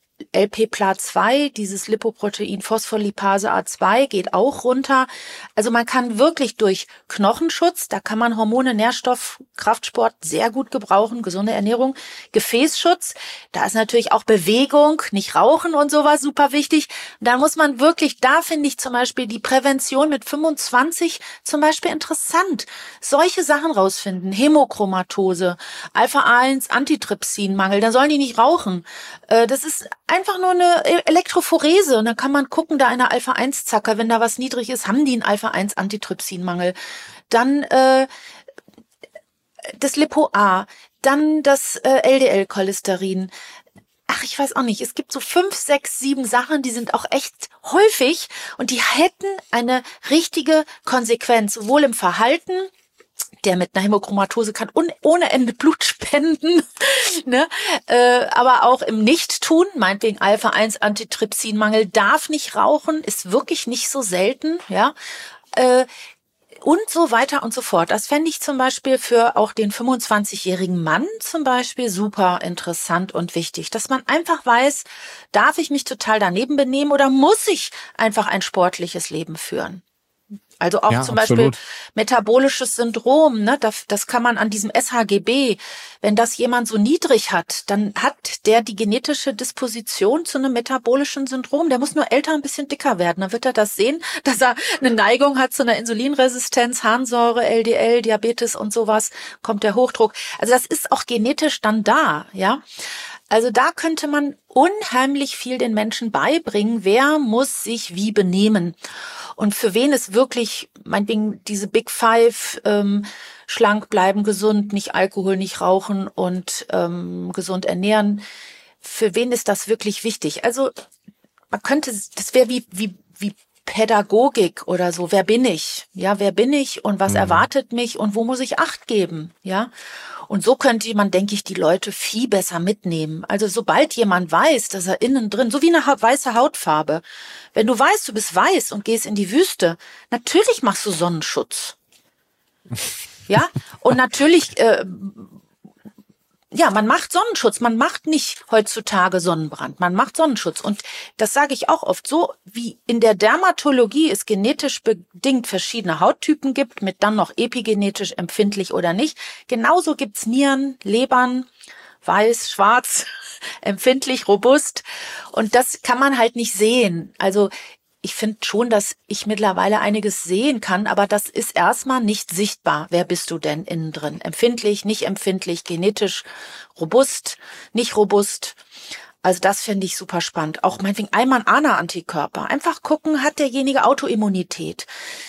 L P P L A zwei, dieses Lipoprotein Phospholipase A zwei geht auch runter. Also man kann wirklich durch Knochenschutz, da kann man Hormone, Nährstoff, Kraftsport sehr gut gebrauchen, gesunde Ernährung, Gefäßschutz, da ist natürlich auch Bewegung, nicht Rauchen und sowas super wichtig. Da muss man wirklich, da finde ich zum Beispiel die Prävention mit fünfundzwanzig zum Beispiel interessant. Solche Sachen rausfinden, Hämochromatose, Alpha eins Antitrypsinmangel, da sollen die nicht rauchen. Das ist einfach nur eine Elektrophorese und dann kann man gucken, da eine Alpha eins Zacker, wenn da was niedrig ist, haben die einen Alpha eins Antitrypsinmangel. Dann äh, das Lipo-A, dann das äh, L D L-Cholesterin. Ach, ich weiß auch nicht. Es gibt so fünf, sechs, sieben Sachen, die sind auch echt häufig und die hätten eine richtige Konsequenz, sowohl im Verhalten, der mit einer Hämochromatose kann un- ohne Ende Blut spenden, ne? äh, aber auch im Nichttun, meinetwegen Alpha eins Antitrypsinmangel, darf nicht rauchen, ist wirklich nicht so selten, ja, äh, und so weiter und so fort. Das fände ich zum Beispiel für auch den fünfundzwanzigjährigen Mann zum Beispiel super interessant und wichtig, dass man einfach weiß, darf ich mich total daneben benehmen oder muss ich einfach ein sportliches Leben führen? Also auch ja, zum absolut. Beispiel metabolisches Syndrom, ne, das, das kann man an diesem S H G B, wenn das jemand so niedrig hat, dann hat der die genetische Disposition zu einem metabolischen Syndrom. Der muss nur älter, ein bisschen dicker werden. Dann wird er das sehen, dass er eine Neigung hat zu einer Insulinresistenz, Harnsäure, L D L, Diabetes und sowas, kommt der Hochdruck. Also das ist auch genetisch dann da, ja. Also da könnte man unheimlich viel den Menschen beibringen, wer muss sich wie benehmen. Und für wen ist wirklich, meinetwegen diese Big Five, ähm, schlank bleiben, gesund, nicht Alkohol, nicht rauchen und ähm, gesund ernähren, für wen ist das wirklich wichtig? Also man könnte, das wäre wie, wie, wie Pädagogik oder so. Wer bin ich? Ja, wer bin ich und was Mhm. erwartet mich und wo muss ich Acht geben? Ja. Und so könnte man, denke ich, die Leute viel besser mitnehmen. Also sobald jemand weiß, dass er innen drin, so wie eine ha- weiße Hautfarbe, wenn du weißt, du bist weiß und gehst in die Wüste, natürlich machst du Sonnenschutz. Ja, und natürlich, äh, ja, man macht Sonnenschutz, man macht nicht heutzutage Sonnenbrand, man macht Sonnenschutz. Und das sage ich auch oft, so wie in der Dermatologie es genetisch bedingt verschiedene Hauttypen gibt, mit dann noch epigenetisch empfindlich oder nicht, genauso gibt's Nieren, Lebern, weiß, schwarz, empfindlich, robust. Und das kann man halt nicht sehen. Also ich finde schon, dass ich mittlerweile einiges sehen kann, aber das ist erstmal nicht sichtbar. Wer bist du denn innen drin? Empfindlich, nicht empfindlich, genetisch, robust, nicht robust. Also das finde ich super spannend. Auch meinetwegen einmal ein ANA-Antikörper. Einfach gucken, hat derjenige Autoimmunität?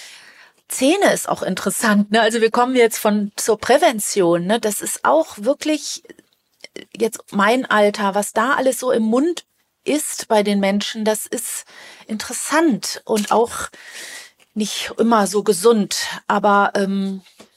Zähne ist auch interessant, ne? Also wir kommen jetzt von zur Prävention, ne? Das ist auch wirklich jetzt mein Alter, was da alles so im Mund ist bei den Menschen, das ist interessant und auch nicht immer so gesund. Aber ähm,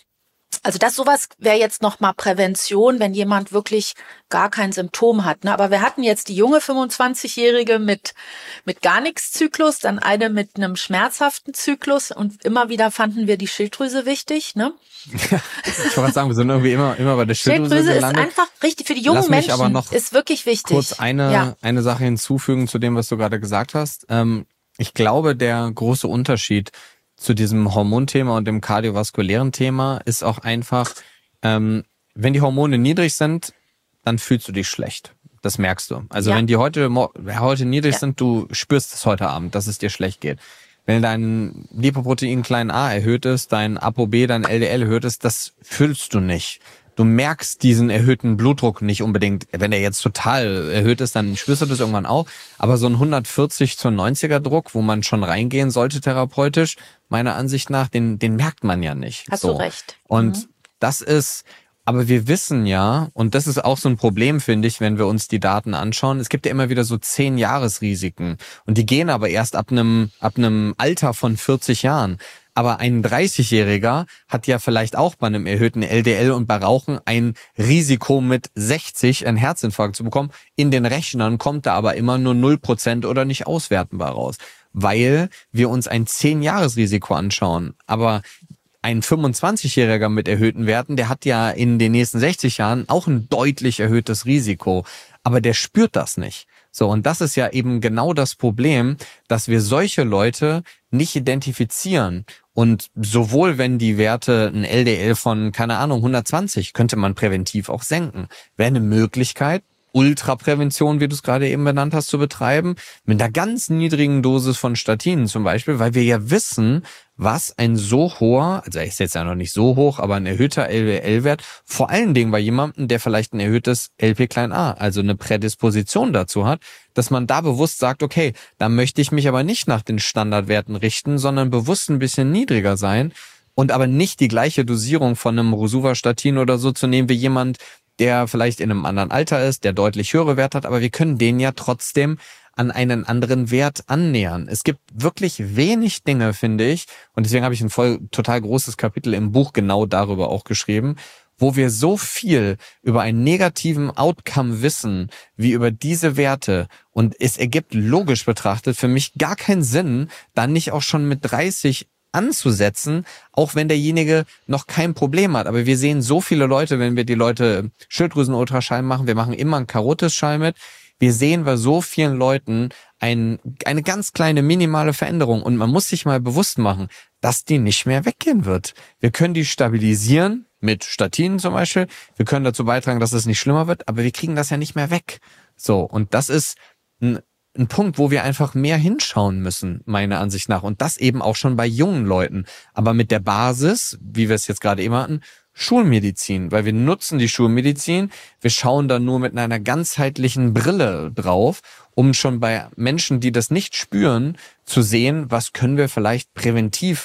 also das sowas wäre jetzt noch mal Prävention, wenn jemand wirklich gar kein Symptom hat. Ne? Aber wir hatten jetzt die junge fünfundzwanzigjährige mit mit gar nichts Zyklus, dann eine mit einem schmerzhaften Zyklus und immer wieder fanden wir die Schilddrüse wichtig. Ne? Ich wollte gerade sagen, wir sind irgendwie immer, immer bei der Schilddrüse, Schilddrüse ist gelandet. einfach richtig für die jungen Lass mich Menschen. aber noch ist wirklich wichtig. Kurz eine, ja. eine Sache hinzufügen zu dem, was du gerade gesagt hast. Ähm, ich glaube, der große Unterschied zu diesem Hormonthema und dem kardiovaskulären Thema ist auch einfach, ähm, wenn die Hormone niedrig sind, dann fühlst du dich schlecht. Das merkst du. Also Ja. wenn die heute, mo- heute niedrig Ja. sind, du spürst es heute Abend, dass es dir schlecht geht. Wenn dein Lipoprotein klein a erhöht ist, dein ApoB, dein L D L erhöht ist, das fühlst du nicht. Du merkst diesen erhöhten Blutdruck nicht unbedingt. Wenn der jetzt total erhöht ist, dann spürst du das irgendwann auch. Aber so ein hundertvierzig zu neunziger Druck, wo man schon reingehen sollte therapeutisch, meiner Ansicht nach, den, den merkt man ja nicht. Hast so. du recht. Und Mhm. das ist, aber wir wissen ja, und das ist auch so ein Problem, finde ich, wenn wir uns die Daten anschauen, es gibt ja immer wieder so zehn Jahresrisiken. Und die gehen aber erst ab einem, ab einem Alter von vierzig Jahren. Aber ein dreißigjähriger hat ja vielleicht auch bei einem erhöhten L D L und bei Rauchen ein Risiko mit sechzig einen Herzinfarkt zu bekommen. In den Rechnern kommt da aber immer nur null Prozent oder nicht auswertenbar raus, weil wir uns ein zehn-Jahres-Risiko anschauen. Aber ein fünfundzwanzigjähriger mit erhöhten Werten, der hat ja in den nächsten sechzig Jahren auch ein deutlich erhöhtes Risiko. Aber der spürt das nicht. So, und das ist ja eben genau das Problem, dass wir solche Leute nicht identifizieren. Und sowohl wenn die Werte ein L D L von, keine Ahnung, hundertzwanzig, könnte man präventiv auch senken. Wäre eine Möglichkeit, Ultraprävention, wie du es gerade eben benannt hast, zu betreiben, mit einer ganz niedrigen Dosis von Statinen zum Beispiel, weil wir ja wissen, was ein so hoher, also er ist jetzt ja noch nicht so hoch, aber ein erhöhter L D L-Wert, vor allen Dingen bei jemandem, der vielleicht ein erhöhtes L P klein a, also eine Prädisposition dazu hat, dass man da bewusst sagt, okay, da möchte ich mich aber nicht nach den Standardwerten richten, sondern bewusst ein bisschen niedriger sein und aber nicht die gleiche Dosierung von einem Rosuvastatin oder so zu nehmen wie jemand, der vielleicht in einem anderen Alter ist, der deutlich höhere Werte hat, aber wir können den ja trotzdem an einen anderen Wert annähern. Es gibt wirklich wenig Dinge, finde ich, und deswegen habe ich ein voll total großes Kapitel im Buch genau darüber auch geschrieben, wo wir so viel über einen negativen Outcome wissen, wie über diese Werte. Und es ergibt logisch betrachtet für mich gar keinen Sinn, dann nicht auch schon mit dreißig anzusetzen, auch wenn derjenige noch kein Problem hat. Aber wir sehen so viele Leute, wenn wir die Leute Schilddrüsenultraschall machen, wir machen immer einen Karotisschall mit, wir sehen bei so vielen Leuten ein, eine ganz kleine minimale Veränderung und man muss sich mal bewusst machen, dass die nicht mehr weggehen wird. Wir können die stabilisieren, mit Statinen zum Beispiel, wir können dazu beitragen, dass es nicht schlimmer wird, aber wir kriegen das ja nicht mehr weg. So, und das ist ein ein Punkt, wo wir einfach mehr hinschauen müssen, meiner Ansicht nach. Und das eben auch schon bei jungen Leuten. Aber mit der Basis, wie wir es jetzt gerade eben hatten, Schulmedizin. Weil wir nutzen die Schulmedizin, wir schauen da nur mit einer ganzheitlichen Brille drauf, um schon bei Menschen, die das nicht spüren, zu sehen, was können wir vielleicht präventiv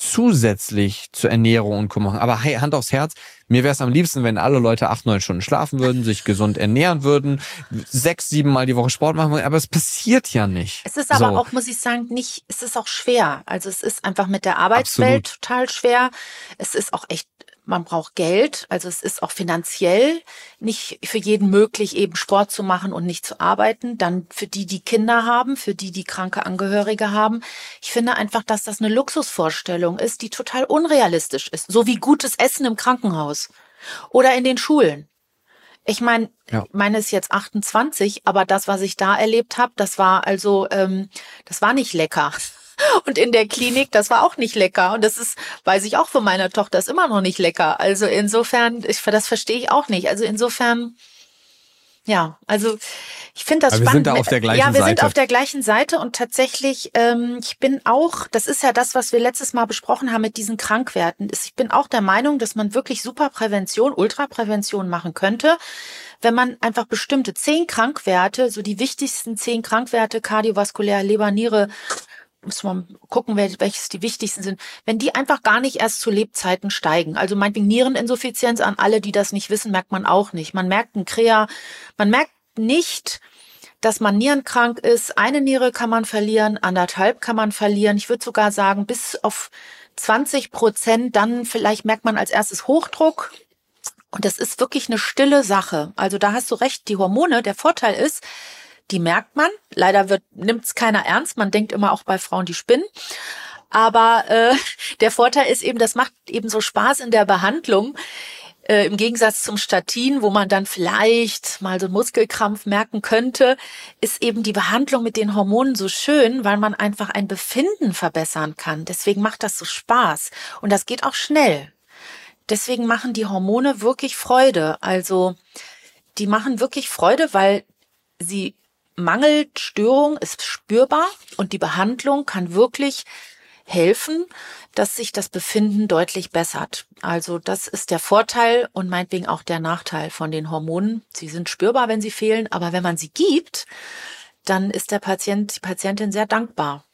zusätzlich zur Ernährung und Co. machen. Aber hey, Hand aufs Herz, mir wäre es am liebsten, wenn alle Leute acht, neun Stunden schlafen würden, sich gesund ernähren würden, sechs, sieben Mal die Woche Sport machen würden, aber es passiert ja nicht. Es ist aber so. auch, muss ich sagen, nicht, es ist auch schwer. Also es ist einfach mit der Arbeitswelt Absolut. total schwer. Es ist auch echt, man braucht Geld. Also es ist auch finanziell nicht für jeden möglich, eben Sport zu machen und nicht zu arbeiten. Dann für die, die Kinder haben, für die, die kranke Angehörige haben. Ich finde einfach, dass das eine Luxusvorstellung ist, die total unrealistisch ist. So wie gutes Essen im Krankenhaus oder in den Schulen. Ich meine, Ja. meine ist jetzt achtundzwanzig, aber das, was ich da erlebt habe, das war also, ähm, das war nicht lecker. Und in der Klinik, das war auch nicht lecker. Und das ist, weiß ich auch von meiner Tochter, ist immer noch nicht lecker. Also insofern, ich, das verstehe ich auch nicht. Also insofern, ja, also ich finde das Aber wir spannend. sind da auf der gleichen ja, wir Seite. sind auf der gleichen Seite und tatsächlich, ähm, ich bin auch, das ist ja das, was wir letztes Mal besprochen haben mit diesen Krankwerten. Ich bin auch der Meinung, dass man wirklich super Prävention, Ultraprävention machen könnte, wenn man einfach bestimmte zehn Krankwerte, so die wichtigsten zehn Krankwerte, kardiovaskulär, Leber, Niere, muss man gucken, welches die wichtigsten sind, wenn die einfach gar nicht erst zu Lebzeiten steigen. Also meinetwegen Niereninsuffizienz, an alle, die das nicht wissen, merkt man auch nicht. Man merkt ein Krea, man merkt nicht, dass man nierenkrank ist. Eine Niere kann man verlieren, anderthalb kann man verlieren. Ich würde sogar sagen, bis auf zwanzig Prozent, dann vielleicht merkt man als erstes Hochdruck. Und das ist wirklich eine stille Sache. Also da hast du recht, die Hormone, der Vorteil ist, die merkt man. Leider wird nimmt es keiner ernst. Man denkt immer auch bei Frauen, die spinnen. Aber äh, der Vorteil ist eben, das macht eben so Spaß in der Behandlung. Äh, im Gegensatz zum Statin, wo man dann vielleicht mal so einen Muskelkrampf merken könnte, ist eben die Behandlung mit den Hormonen so schön, weil man einfach ein Befinden verbessern kann. Deswegen macht das so Spaß. Und das geht auch schnell. Deswegen machen die Hormone wirklich Freude. Also die machen wirklich Freude, weil sie Mangelstörung ist spürbar und die Behandlung kann wirklich helfen, dass sich das Befinden deutlich bessert. Also das ist der Vorteil und meinetwegen auch der Nachteil von den Hormonen. Sie sind spürbar, wenn sie fehlen, aber wenn man sie gibt, dann ist der Patient, die Patientin sehr dankbar.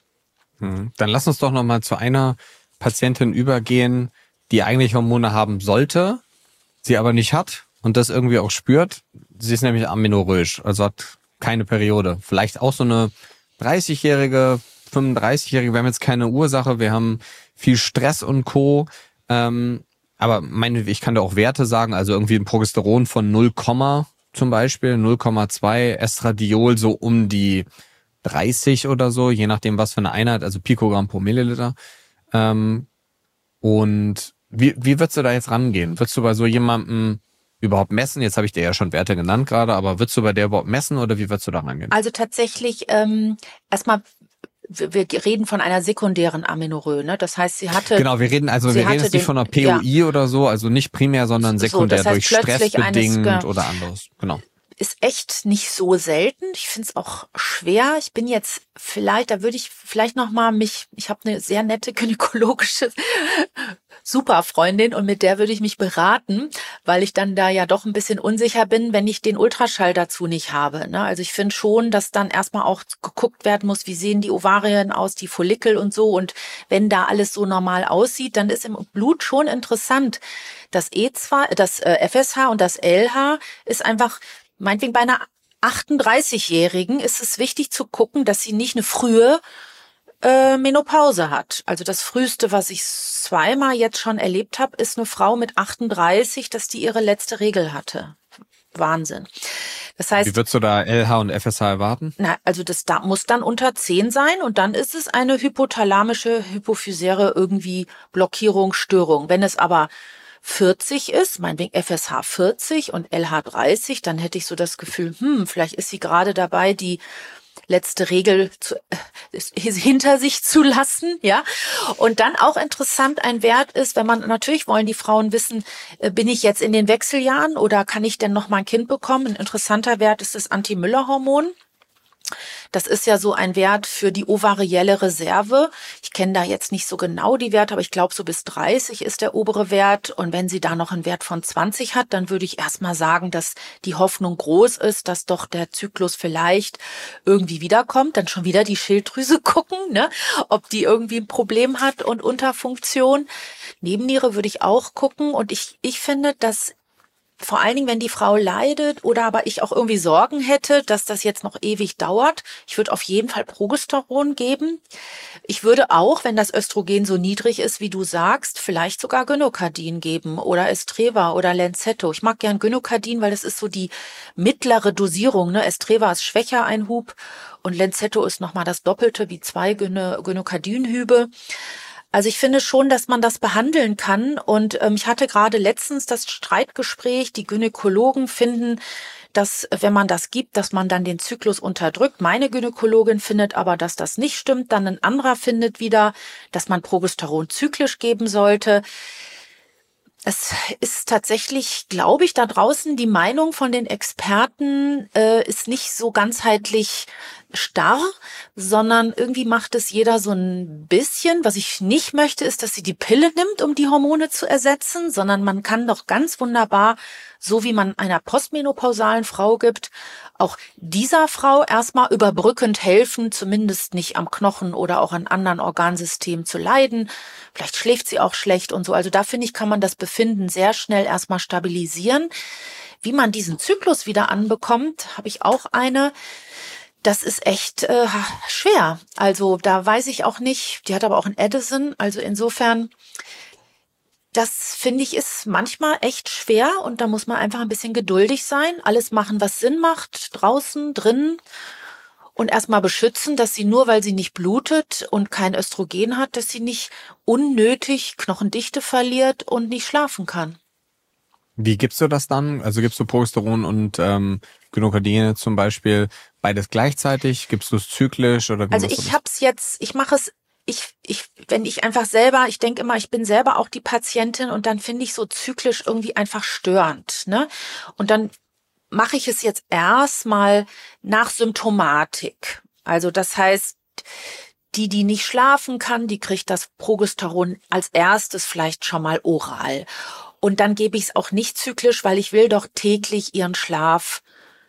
Dann lass uns doch noch mal zu einer Patientin übergehen, die eigentlich Hormone haben sollte, sie aber nicht hat und das irgendwie auch spürt. Sie ist nämlich amenorrhoisch, also hat keine Periode. Vielleicht auch so eine dreißigjährige, fünfunddreißigjährige. Wir haben jetzt keine Ursache, wir haben viel Stress und Co. Ähm, aber meine, ich kann da auch Werte sagen, also irgendwie ein Progesteron von null, zum Beispiel, null Komma zwei, Estradiol so um die dreißig oder so, je nachdem was für eine Einheit, also Pikogramm pro Milliliter. Ähm, und wie, wie würdest du da jetzt rangehen? Würdest du bei so jemandem überhaupt messen? Jetzt habe ich dir ja schon Werte genannt gerade, aber würdest du bei der überhaupt messen oder wie würdest du da rangehen? Also tatsächlich, ähm, erstmal, wir reden von einer sekundären Amenorrhoe, ne? Das heißt, sie hatte... Genau, wir reden also wir reden jetzt nicht von einer P O I ja. oder so, also nicht primär, sondern sekundär, so, das heißt, durch Stress bedingt eines, oder anderes. Genau. Ist echt nicht so selten. Ich finde es auch schwer. Ich bin jetzt vielleicht, da würde ich vielleicht noch mal mich, ich habe eine sehr nette gynäkologische Superfreundin und mit der würde ich mich beraten, weil ich dann da ja doch ein bisschen unsicher bin, wenn ich den Ultraschall dazu nicht habe. Ne? Also ich finde schon, dass dann erstmal auch geguckt werden muss, wie sehen die Ovarien aus, die Follikel und so. Und wenn da alles so normal aussieht, dann ist im Blut schon interessant. Das E zwei, das F S H und das L H ist einfach, meinetwegen bei einer achtunddreißigjährigen ist es wichtig zu gucken, dass sie nicht eine frühe äh, Menopause hat. Also das Früheste, was ich zweimal jetzt schon erlebt habe, ist eine Frau mit achtunddreißig, dass die ihre letzte Regel hatte. Wahnsinn. Das heißt, wie würdest du da L H und F S H erwarten? Na, also das da muss dann unter zehn sein und dann ist es eine hypothalamische, hypophysäre irgendwie Blockierung, Störung. Wenn es aber vierzig ist, meinetwegen F S H vierzig und L H dreißig, dann hätte ich so das Gefühl, hm, vielleicht ist sie gerade dabei, die letzte Regel zu, äh, hinter sich zu lassen, ja. Und dann auch interessant ein Wert ist, wenn man, natürlich wollen die Frauen wissen, äh, bin ich jetzt in den Wechseljahren oder kann ich denn noch mal ein Kind bekommen? Ein interessanter Wert ist das Anti-Müller-Hormon. Das ist ja so ein Wert für die ovarielle Reserve. Ich kenne da jetzt nicht so genau die Werte, aber ich glaube, so bis dreißig ist der obere Wert. Und wenn sie da noch einen Wert von zwanzig hat, dann würde ich erstmal sagen, dass die Hoffnung groß ist, dass doch der Zyklus vielleicht irgendwie wiederkommt. Dann schon wieder die Schilddrüse gucken, ne? Ob die irgendwie ein Problem hat und Unterfunktion. Nebenniere würde ich auch gucken. Und ich, ich finde, dass vor allen Dingen, wenn die Frau leidet oder aber ich auch irgendwie Sorgen hätte, dass das jetzt noch ewig dauert. Ich würde auf jeden Fall Progesteron geben. Ich würde auch, wenn das Östrogen so niedrig ist, wie du sagst, vielleicht sogar Gynokardin geben oder Estreva oder Lenzetto. Ich mag gern Gynokardin, weil das ist so die mittlere Dosierung. Ne? Estreva ist schwächer, ein Hub, und Lenzetto ist nochmal das Doppelte wie zwei Gynokardin-Hübe. Also ich finde schon, dass man das behandeln kann. Und ähm, ich hatte gerade letztens das Streitgespräch. Die Gynäkologen finden, dass, wenn man das gibt, dass man dann den Zyklus unterdrückt. Meine Gynäkologin findet aber, dass das nicht stimmt. Dann ein anderer findet wieder, dass man Progesteron zyklisch geben sollte. Es ist tatsächlich, glaube ich, da draußen die Meinung von den Experten äh, ist nicht so ganzheitlich starr, sondern irgendwie macht es jeder so ein bisschen. Was ich nicht möchte, ist, dass sie die Pille nimmt, um die Hormone zu ersetzen, sondern man kann doch ganz wunderbar, so wie man einer postmenopausalen Frau gibt, auch dieser Frau erstmal überbrückend helfen, zumindest nicht am Knochen oder auch an anderen Organsystemen zu leiden. Vielleicht schläft sie auch schlecht und so. Also da finde ich, kann man das Befinden sehr schnell erstmal stabilisieren. Wie man diesen Zyklus wieder anbekommt, habe ich auch eine. Das ist echt äh, schwer. Also da weiß ich auch nicht. Die hat aber auch einen Addison. Also insofern, das finde ich ist manchmal echt schwer und da muss man einfach ein bisschen geduldig sein. Alles machen, was Sinn macht, draußen, drinnen. Und erstmal beschützen, dass sie nur, weil sie nicht blutet und kein Östrogen hat, dass sie nicht unnötig Knochendichte verliert und nicht schlafen kann. Wie gibst du das dann? Also gibst du Progesteron und ähm, Gynokardine zum Beispiel beides gleichzeitig? Gibst du es zyklisch oder wie? Also ich hab's jetzt, ich mache es, ich, ich, wenn ich einfach selber, ich denke immer, ich bin selber auch die Patientin und dann finde ich so zyklisch irgendwie einfach störend, ne? Und dann mache ich es jetzt erstmal nach Symptomatik. Also das heißt, die, die nicht schlafen kann, die kriegt das Progesteron als erstes vielleicht schon mal oral. Und dann gebe ich es auch nicht zyklisch, weil ich will doch täglich ihren Schlaf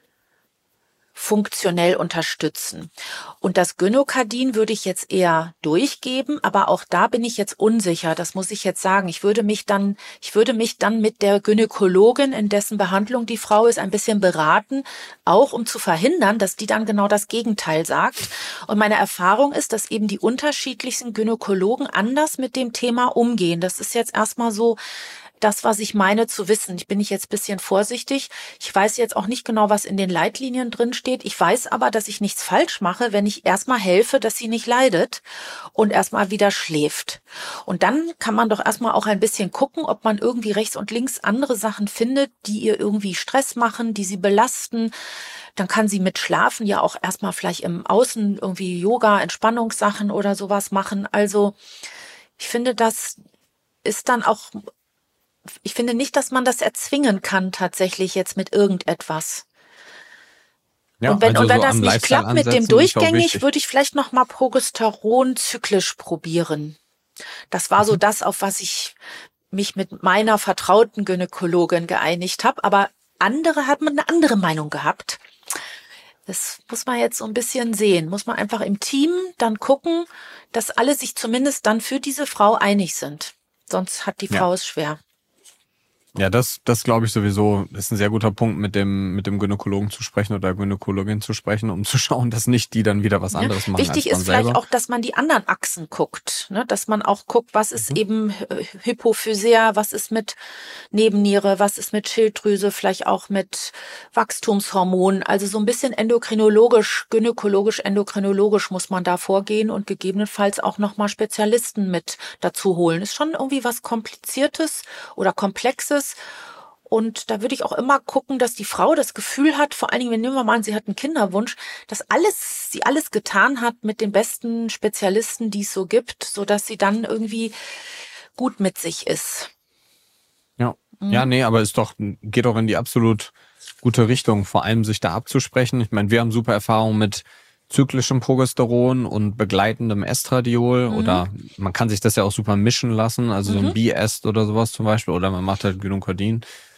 funktionell unterstützen. Und das Gynokardin würde ich jetzt eher durchgeben, aber auch da bin ich jetzt unsicher, das muss ich jetzt sagen. Ich würde mich dann, ich würde mich dann mit der Gynäkologin, in dessen Behandlung die Frau ist, ein bisschen beraten, auch um zu verhindern, dass die dann genau das Gegenteil sagt. Und meine Erfahrung ist, dass eben die unterschiedlichsten Gynäkologen anders mit dem Thema umgehen. Das ist jetzt erstmal so das, was ich meine zu wissen. Ich bin ich jetzt ein bisschen vorsichtig. Ich weiß jetzt auch nicht genau, was in den Leitlinien drin steht. Ich weiß aber, dass ich nichts falsch mache, wenn ich erstmal helfe, dass sie nicht leidet und erstmal wieder schläft. Und dann kann man doch erstmal auch ein bisschen gucken, ob man irgendwie rechts und links andere Sachen findet, die ihr irgendwie Stress machen, die sie belasten. Dann kann sie mit Schlafen ja auch erstmal vielleicht im Außen irgendwie Yoga, Entspannungssachen oder sowas machen. Also ich finde, das ist dann auch Ich finde nicht, dass man das erzwingen kann, tatsächlich jetzt mit irgendetwas. Ja, und wenn, also und wenn so das nicht klappt mit dem durchgängig, würde ich vielleicht noch mal Progesteron zyklisch probieren. Das war mhm. so das, auf was ich mich mit meiner vertrauten Gynäkologin geeinigt habe. Aber andere haben eine andere Meinung gehabt. Das muss man jetzt so ein bisschen sehen. Muss man einfach im Team dann gucken, dass alle sich zumindest dann für diese Frau einig sind. Sonst hat die Frau ja. es schwer. Ja, das, das glaube ich sowieso, ist ein sehr guter Punkt, mit dem, mit dem Gynäkologen zu sprechen oder Gynäkologin zu sprechen, um zu schauen, dass nicht die dann wieder was anderes ja, machen. Wichtig als man ist vielleicht selber. auch, dass man die anderen Achsen guckt, ne? Dass man auch guckt, was ist mhm. eben Hypophysea, was ist mit Nebenniere, was ist mit Schilddrüse, vielleicht auch mit Wachstumshormonen. Also so ein bisschen endokrinologisch, gynäkologisch, endokrinologisch muss man da vorgehen und gegebenenfalls auch nochmal Spezialisten mit dazu holen. Ist schon irgendwie was Kompliziertes oder Komplexes. Und da würde ich auch immer gucken, dass die Frau das Gefühl hat, vor allen Dingen, wenn nehmen wir mal an, sie hat einen Kinderwunsch, dass alles, sie alles getan hat mit den besten Spezialisten, die es so gibt, so dass sie dann irgendwie gut mit sich ist. Ja, mhm. ja, nee, aber ist doch, geht doch in die absolut gute Richtung, vor allem sich da abzusprechen. Ich meine, wir haben super Erfahrungen mit zyklischem Progesteron und begleitendem Estradiol mhm. oder man kann sich das ja auch super mischen lassen, also mhm. so ein Biest oder sowas zum Beispiel oder man macht halt Gynokardin.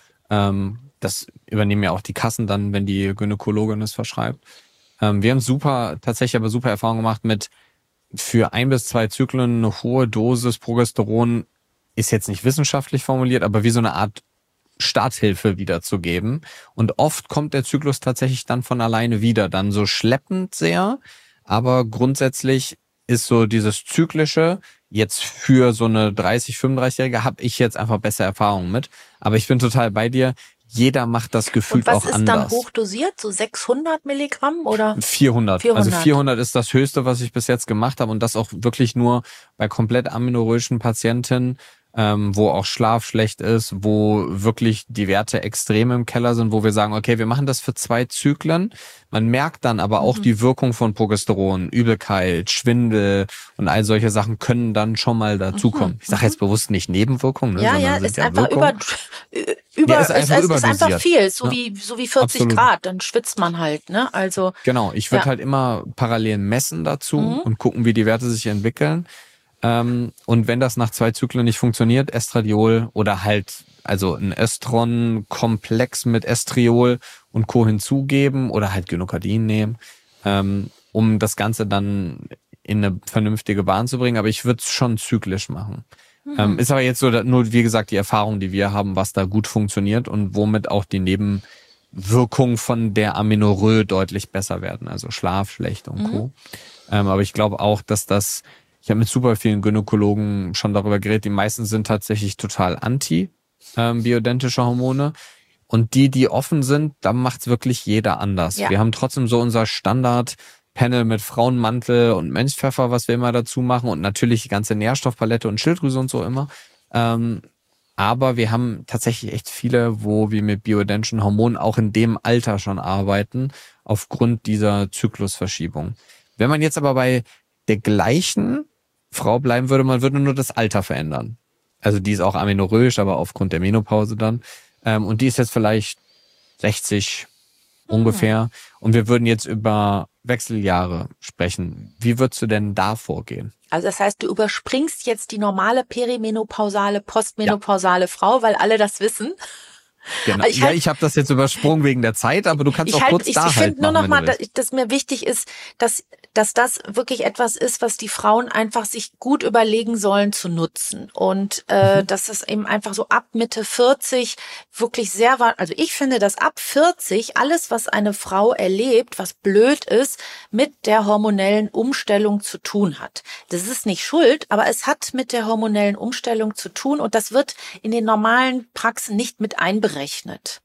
Ähm, das übernehmen ja auch die Kassen dann, wenn die Gynäkologin es verschreibt. Ähm, wir haben super, tatsächlich aber super Erfahrungen gemacht mit für ein bis zwei Zyklen eine hohe Dosis Progesteron, ist jetzt nicht wissenschaftlich formuliert, aber wie so eine Art Starthilfe wiederzugeben. Und oft kommt der Zyklus tatsächlich dann von alleine wieder, dann so schleppend sehr, aber grundsätzlich ist so dieses Zyklische, jetzt für so eine dreißig-, fünfunddreißigjährige habe ich jetzt einfach bessere Erfahrungen mit. Aber ich bin total bei dir, jeder macht das gefühlt auch anders. Und was ist dann hochdosiert? So sechshundert Milligramm oder? vierhundert. vierhundert. Also vierhundert ist das Höchste, was ich bis jetzt gemacht habe und das auch wirklich nur bei komplett amenorrhoischen Patientinnen, ähm, wo auch Schlaf schlecht ist, wo wirklich die Werte extrem im Keller sind, wo wir sagen, okay, wir machen das für zwei Zyklen. Man merkt dann aber auch mhm. die Wirkung von Progesteron, Übelkeit, Schwindel und all solche Sachen können dann schon mal dazukommen. Mhm. Ich sage jetzt bewusst nicht Nebenwirkungen, ne, ja, sondern ja, sind ist ja einfach Wirkung. über, über ja, ist einfach, ist, ist einfach viel, so ja. wie so wie vierzig Absolut. Grad, dann schwitzt man halt, ne? Also genau, ich würde ja. halt immer parallel messen dazu mhm. und gucken, wie die Werte sich entwickeln. Ähm, und wenn das nach zwei Zyklen nicht funktioniert, Estradiol oder halt also ein Estron-Komplex mit Estriol und Co. hinzugeben oder halt Gynokardin nehmen, ähm, um das Ganze dann in eine vernünftige Bahn zu bringen. Aber ich würde es schon zyklisch machen. Mhm. Ähm, ist aber jetzt so nur, wie gesagt, die Erfahrung, die wir haben, was da gut funktioniert und womit auch die Nebenwirkungen von der Amenorrhoe deutlich besser werden. Also Schlaf schlecht und Co. Mhm. Ähm, aber ich glaube auch, dass das Ich habe mit super vielen Gynäkologen schon darüber geredet. Die meisten sind tatsächlich total anti ähm, bioidentische Hormone. Und die, die offen sind, da macht's wirklich jeder anders. Ja. Wir haben trotzdem so unser Standard-Panel mit Frauenmantel und Mönchspfeffer, was wir immer dazu machen. Und natürlich die ganze Nährstoffpalette und Schilddrüse und so immer. Ähm, aber wir haben tatsächlich echt viele, wo wir mit bioidentischen Hormonen auch in dem Alter schon arbeiten, aufgrund dieser Zyklusverschiebung. Wenn man jetzt aber bei der gleichen Frau bleiben würde, man würde nur das Alter verändern. Also die ist auch amenorrhoisch, aber aufgrund der Menopause dann. Ähm, und die ist jetzt vielleicht sechzig mhm. ungefähr. Und wir würden jetzt über Wechseljahre sprechen. Wie würdest du denn da vorgehen? Also das heißt, du überspringst jetzt die normale perimenopausale, postmenopausale ja. Frau, weil alle das wissen. Genau. Also ich ja, halt, ich habe das jetzt übersprungen wegen der Zeit, aber du kannst auch halt, kurz ich, da ich halt finde nur noch mal, dass, willst. dass mir wichtig ist, dass dass das wirklich etwas ist, was die Frauen einfach sich gut überlegen sollen zu nutzen und äh, mhm. dass es eben einfach so ab Mitte vierzig wirklich sehr war. Also ich finde, dass ab vierzig alles, was eine Frau erlebt, was blöd ist, mit der hormonellen Umstellung zu tun hat. Das ist nicht schuld, aber es hat mit der hormonellen Umstellung zu tun und das wird in den normalen Praxen nicht mit einberechnet.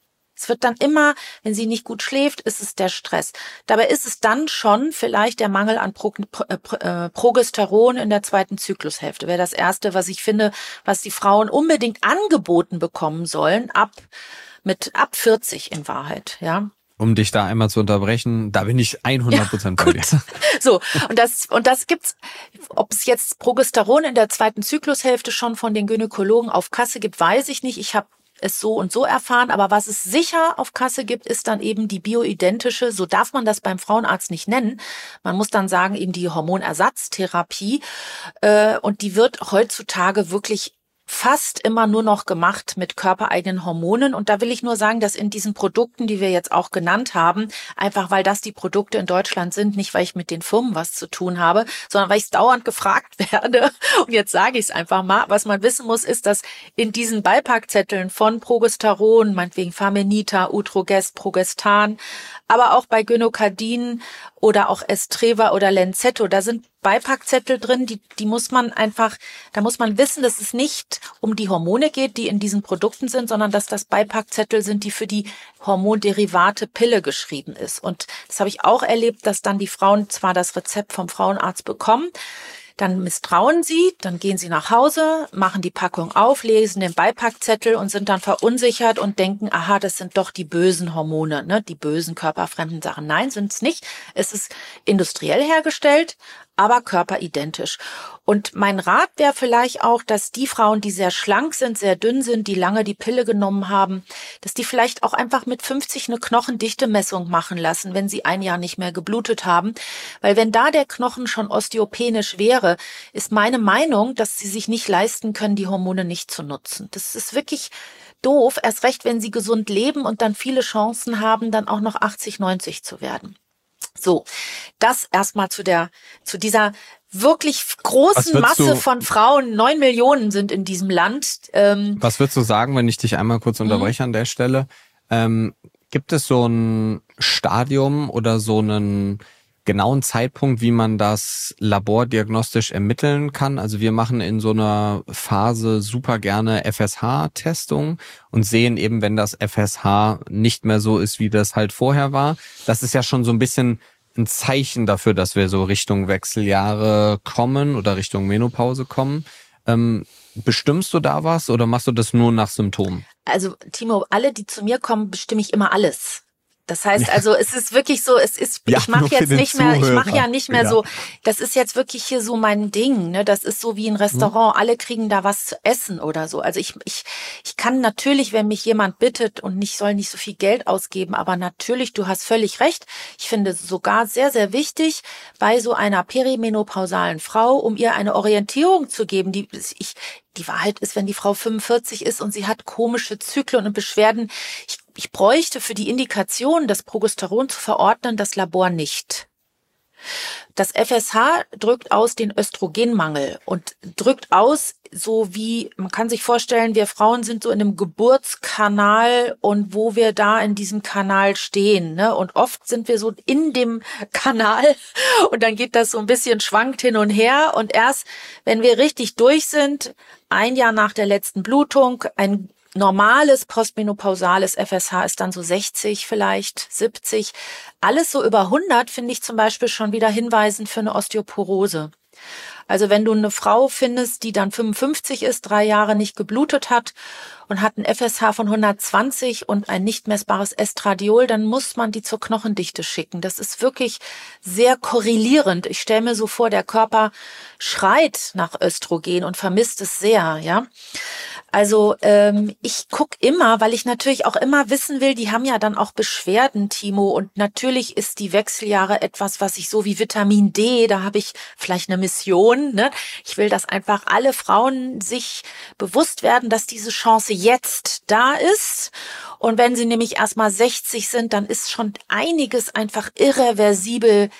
Es wird dann immer, wenn sie nicht gut schläft, ist es der Stress. Dabei ist es dann schon vielleicht der Mangel an Pro, äh, Progesteron in der zweiten Zyklushälfte. Wäre das Erste, was ich finde, was die Frauen unbedingt angeboten bekommen sollen, ab mit ab vierzig in Wahrheit, ja. Um dich da einmal zu unterbrechen, da bin ich hundert Prozent ja, bei dir. So, und das, und das gibt's, ob es jetzt Progesteron in der zweiten Zyklushälfte schon von den Gynäkologen auf Kasse gibt, weiß ich nicht. Ich habe es so und so erfahren, aber was es sicher auf Kasse gibt, ist dann eben die bioidentische, so darf man das beim Frauenarzt nicht nennen. Man muss dann sagen, eben die Hormonersatztherapie, äh, und die wird heutzutage wirklich fast immer nur noch gemacht mit körpereigenen Hormonen. Und da will ich nur sagen, dass in diesen Produkten, die wir jetzt auch genannt haben, einfach weil das die Produkte in Deutschland sind, nicht weil ich mit den Firmen was zu tun habe, sondern weil ich dauernd gefragt werde. Und jetzt sage ich es einfach mal. Was man wissen muss, ist, dass in diesen Beipackzetteln von Progesteron, meinetwegen Farmenita, Utrogest, Progestan, aber auch bei Gynokardin oder auch Estreva oder Lenzetto, da sind Beipackzettel drin, die, die muss man einfach, da muss man wissen, dass es nicht um die Hormone geht, die in diesen Produkten sind, sondern dass das Beipackzettel sind, die für die Hormonderivate Pille geschrieben ist. Und das habe ich auch erlebt, dass dann die Frauen zwar das Rezept vom Frauenarzt bekommen, dann misstrauen sie, dann gehen sie nach Hause, machen die Packung auf, lesen den Beipackzettel und sind dann verunsichert und denken, aha, das sind doch die bösen Hormone, ne, die bösen körperfremden Sachen. Nein, sind es nicht. Es ist industriell hergestellt, aber körperidentisch. Und mein Rat wäre vielleicht auch, dass die Frauen, die sehr schlank sind, sehr dünn sind, die lange die Pille genommen haben, dass die vielleicht auch einfach mit fünfzig eine Knochendichte-Messung machen lassen, wenn sie ein Jahr nicht mehr geblutet haben. Weil wenn da der Knochen schon osteopenisch wäre, ist meine Meinung, dass sie sich nicht leisten können, die Hormone nicht zu nutzen. Das ist wirklich doof, erst recht, wenn sie gesund leben und dann viele Chancen haben, dann auch noch achtzig, neunzig zu werden. So, das erstmal zu der, zu dieser wirklich großen Masse du, von Frauen. Neun Millionen sind in diesem Land. Ähm, was würdest du sagen, wenn ich dich einmal kurz unterbreche an der Stelle? Ähm, gibt es so ein Stadium oder so einen genauen Zeitpunkt, wie man das labordiagnostisch ermitteln kann? Also wir machen in so einer Phase super gerne F S H-Testung und sehen eben, wenn das F S H nicht mehr so ist, wie das halt vorher war. Das ist ja schon so ein bisschen ein Zeichen dafür, dass wir so Richtung Wechseljahre kommen oder Richtung Menopause kommen. Ähm, bestimmst du da was oder machst du das nur nach Symptomen? Also Timo, alle, die zu mir kommen, bestimme ich immer alles. Das heißt also, es ist wirklich so, es ist, ja, ich mache jetzt nicht mehr, Zuhörer. ich mache ja nicht mehr ja. so, das ist jetzt wirklich hier so mein Ding, ne? Das ist so wie ein Restaurant, mhm. alle kriegen da was zu essen oder so. Also ich, ich, ich kann natürlich, wenn mich jemand bittet und nicht soll nicht so viel Geld ausgeben, aber natürlich, du hast völlig recht. Ich finde es sogar sehr, sehr wichtig bei so einer perimenopausalen Frau, um ihr eine Orientierung zu geben, die ich, die Wahrheit ist, wenn die Frau fünfundvierzig ist und sie hat komische Zyklen und Beschwerden, ich Ich bräuchte für die Indikation, das Progesteron zu verordnen, das Labor nicht. Das F S H drückt aus den Östrogenmangel und drückt aus, so wie, man kann sich vorstellen, wir Frauen sind so in einem Geburtskanal und wo wir da in diesem Kanal stehen, ne? Und oft sind wir so in dem Kanal und dann geht das so ein bisschen schwankt hin und her und erst, wenn wir richtig durch sind, ein Jahr nach der letzten Blutung, ein normales postmenopausales F S H ist dann so sechzig vielleicht, siebzig. Alles so über hundert finde ich zum Beispiel schon wieder hinweisend für eine Osteoporose. Also wenn du eine Frau findest, die dann fünfundfünfzig ist, drei Jahre nicht geblutet hat und hat ein F S H von hundertzwanzig und ein nicht messbares Estradiol, dann muss man die zur Knochendichte schicken. Das ist wirklich sehr korrelierend. Ich stelle mir so vor, der Körper schreit nach Östrogen und vermisst es sehr, ja. Also ähm, ich guck immer, weil ich natürlich auch immer wissen will, die haben ja dann auch Beschwerden, Timo. Und natürlich ist die Wechseljahre etwas, was ich so wie Vitamin D, da habe ich vielleicht eine Mission. Ne? Ich will, dass einfach alle Frauen sich bewusst werden, dass diese Chance jetzt da ist. Und wenn sie nämlich erst mal sechzig sind, dann ist schon einiges einfach irreversibel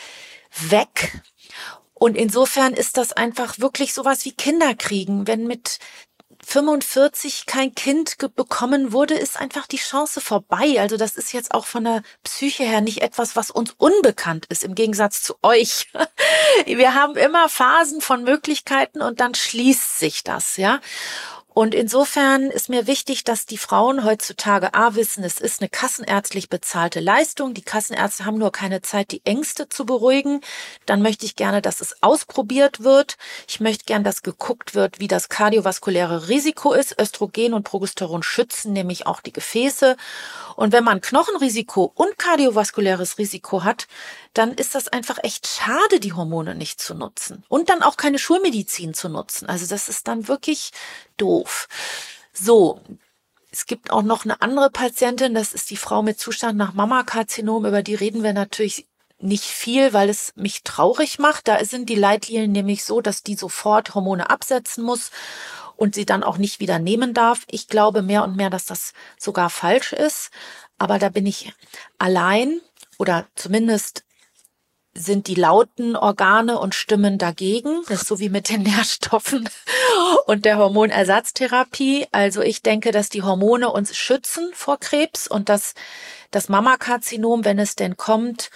weg. Und insofern ist das einfach wirklich sowas wie Kinderkriegen. Wenn mit fünfundvierzig kein Kind bekommen wurde, ist einfach die Chance vorbei. Also das ist jetzt auch von der Psyche her nicht etwas, was uns unbekannt ist, im Gegensatz zu euch. Wir haben immer Phasen von Möglichkeiten und dann schließt sich das, ja. Und insofern ist mir wichtig, dass die Frauen heutzutage A wissen, es ist eine kassenärztlich bezahlte Leistung. Die Kassenärzte haben nur keine Zeit, die Ängste zu beruhigen. Dann möchte ich gerne, dass es ausprobiert wird. Ich möchte gerne, dass geguckt wird, wie das kardiovaskuläre Risiko ist. Östrogen und Progesteron schützen nämlich auch die Gefäße. Und wenn man Knochenrisiko und kardiovaskuläres Risiko hat, dann ist das einfach echt schade, die Hormone nicht zu nutzen. Und dann auch keine Schulmedizin zu nutzen. Also das ist dann wirklich doof. So, es gibt auch noch eine andere Patientin, das ist die Frau mit Zustand nach Mammakarzinom, über die reden wir natürlich nicht viel, weil es mich traurig macht. Da sind die Leitlinien nämlich so, dass die sofort Hormone absetzen muss und sie dann auch nicht wieder nehmen darf. Ich glaube mehr und mehr, dass das sogar falsch ist, aber da bin ich allein oder zumindest sind die lauten Organe und Stimmen dagegen. Das ist so wie mit den Nährstoffen und der Hormonersatztherapie. Also ich denke, dass die Hormone uns schützen vor Krebs und dass das Mammakarzinom, wenn es denn kommt,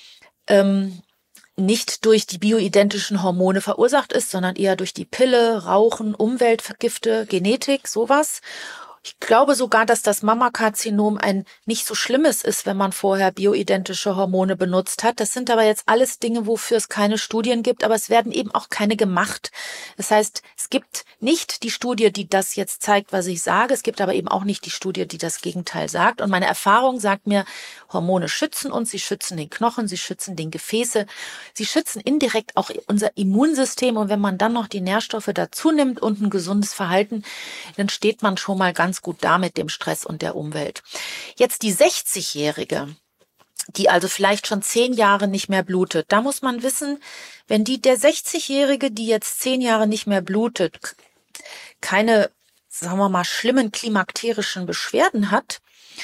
ähm, nicht durch die bioidentischen Hormone verursacht ist, sondern eher durch die Pille, Rauchen, Umweltgifte, Genetik, sowas. Ich glaube sogar, dass das Mammakarzinom ein nicht so schlimmes ist, wenn man vorher bioidentische Hormone benutzt hat. Das sind aber jetzt alles Dinge, wofür es keine Studien gibt, aber es werden eben auch keine gemacht. Das heißt, es gibt nicht die Studie, die das jetzt zeigt, was ich sage. Es gibt aber eben auch nicht die Studie, die das Gegenteil sagt. Und meine Erfahrung sagt mir, Hormone schützen uns, sie schützen den Knochen, sie schützen den Gefäße, sie schützen indirekt auch unser Immunsystem. Und wenn man dann noch die Nährstoffe dazu nimmt und ein gesundes Verhalten, dann steht man schon mal ganz gut da mit dem Stress und der Umwelt. Jetzt die sechzigjährige, die also vielleicht schon zehn Jahre nicht mehr blutet. Da muss man wissen, wenn die der sechzigjährige, die jetzt zehn Jahre nicht mehr blutet, keine, sagen wir mal, schlimmen klimakterischen Beschwerden hat,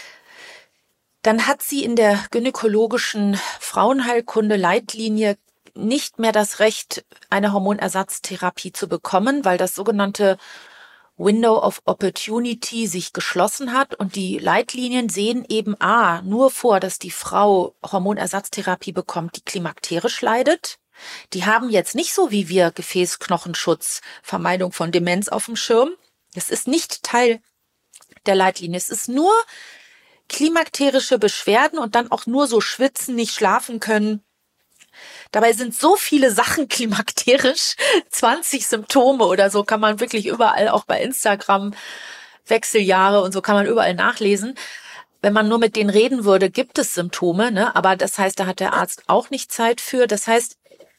dann hat sie in der gynäkologischen Frauenheilkunde Leitlinie nicht mehr das Recht, eine Hormonersatztherapie zu bekommen, weil das sogenannte Window of Opportunity sich geschlossen hat und die Leitlinien sehen eben A, nur vor, dass die Frau Hormonersatztherapie bekommt, die klimakterisch leidet. Die haben jetzt nicht so wie wir Gefäßknochenschutz, Vermeidung von Demenz auf dem Schirm. Das ist nicht Teil der Leitlinie. Es ist nur klimakterische Beschwerden und dann auch nur so schwitzen, nicht schlafen können. Dabei sind so viele Sachen klimakterisch, zwanzig Symptome oder so kann man wirklich überall, auch bei Instagram, Wechseljahre und so kann man überall nachlesen. Wenn man nur mit denen reden würde, gibt es Symptome, ne? Aber das heißt, da hat der Arzt auch nicht Zeit für. Das heißt,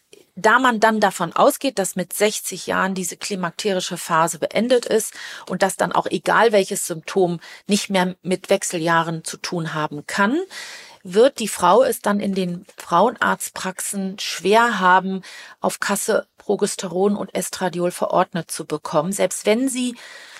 da man dann davon ausgeht, dass mit sechzig Jahren diese klimakterische Phase beendet ist und dass dann auch egal welches Symptom nicht mehr mit Wechseljahren zu tun haben kann, wird die Frau es dann in den Frauenarztpraxen schwer haben, auf Kasse Progesteron und Estradiol verordnet zu bekommen, selbst wenn sie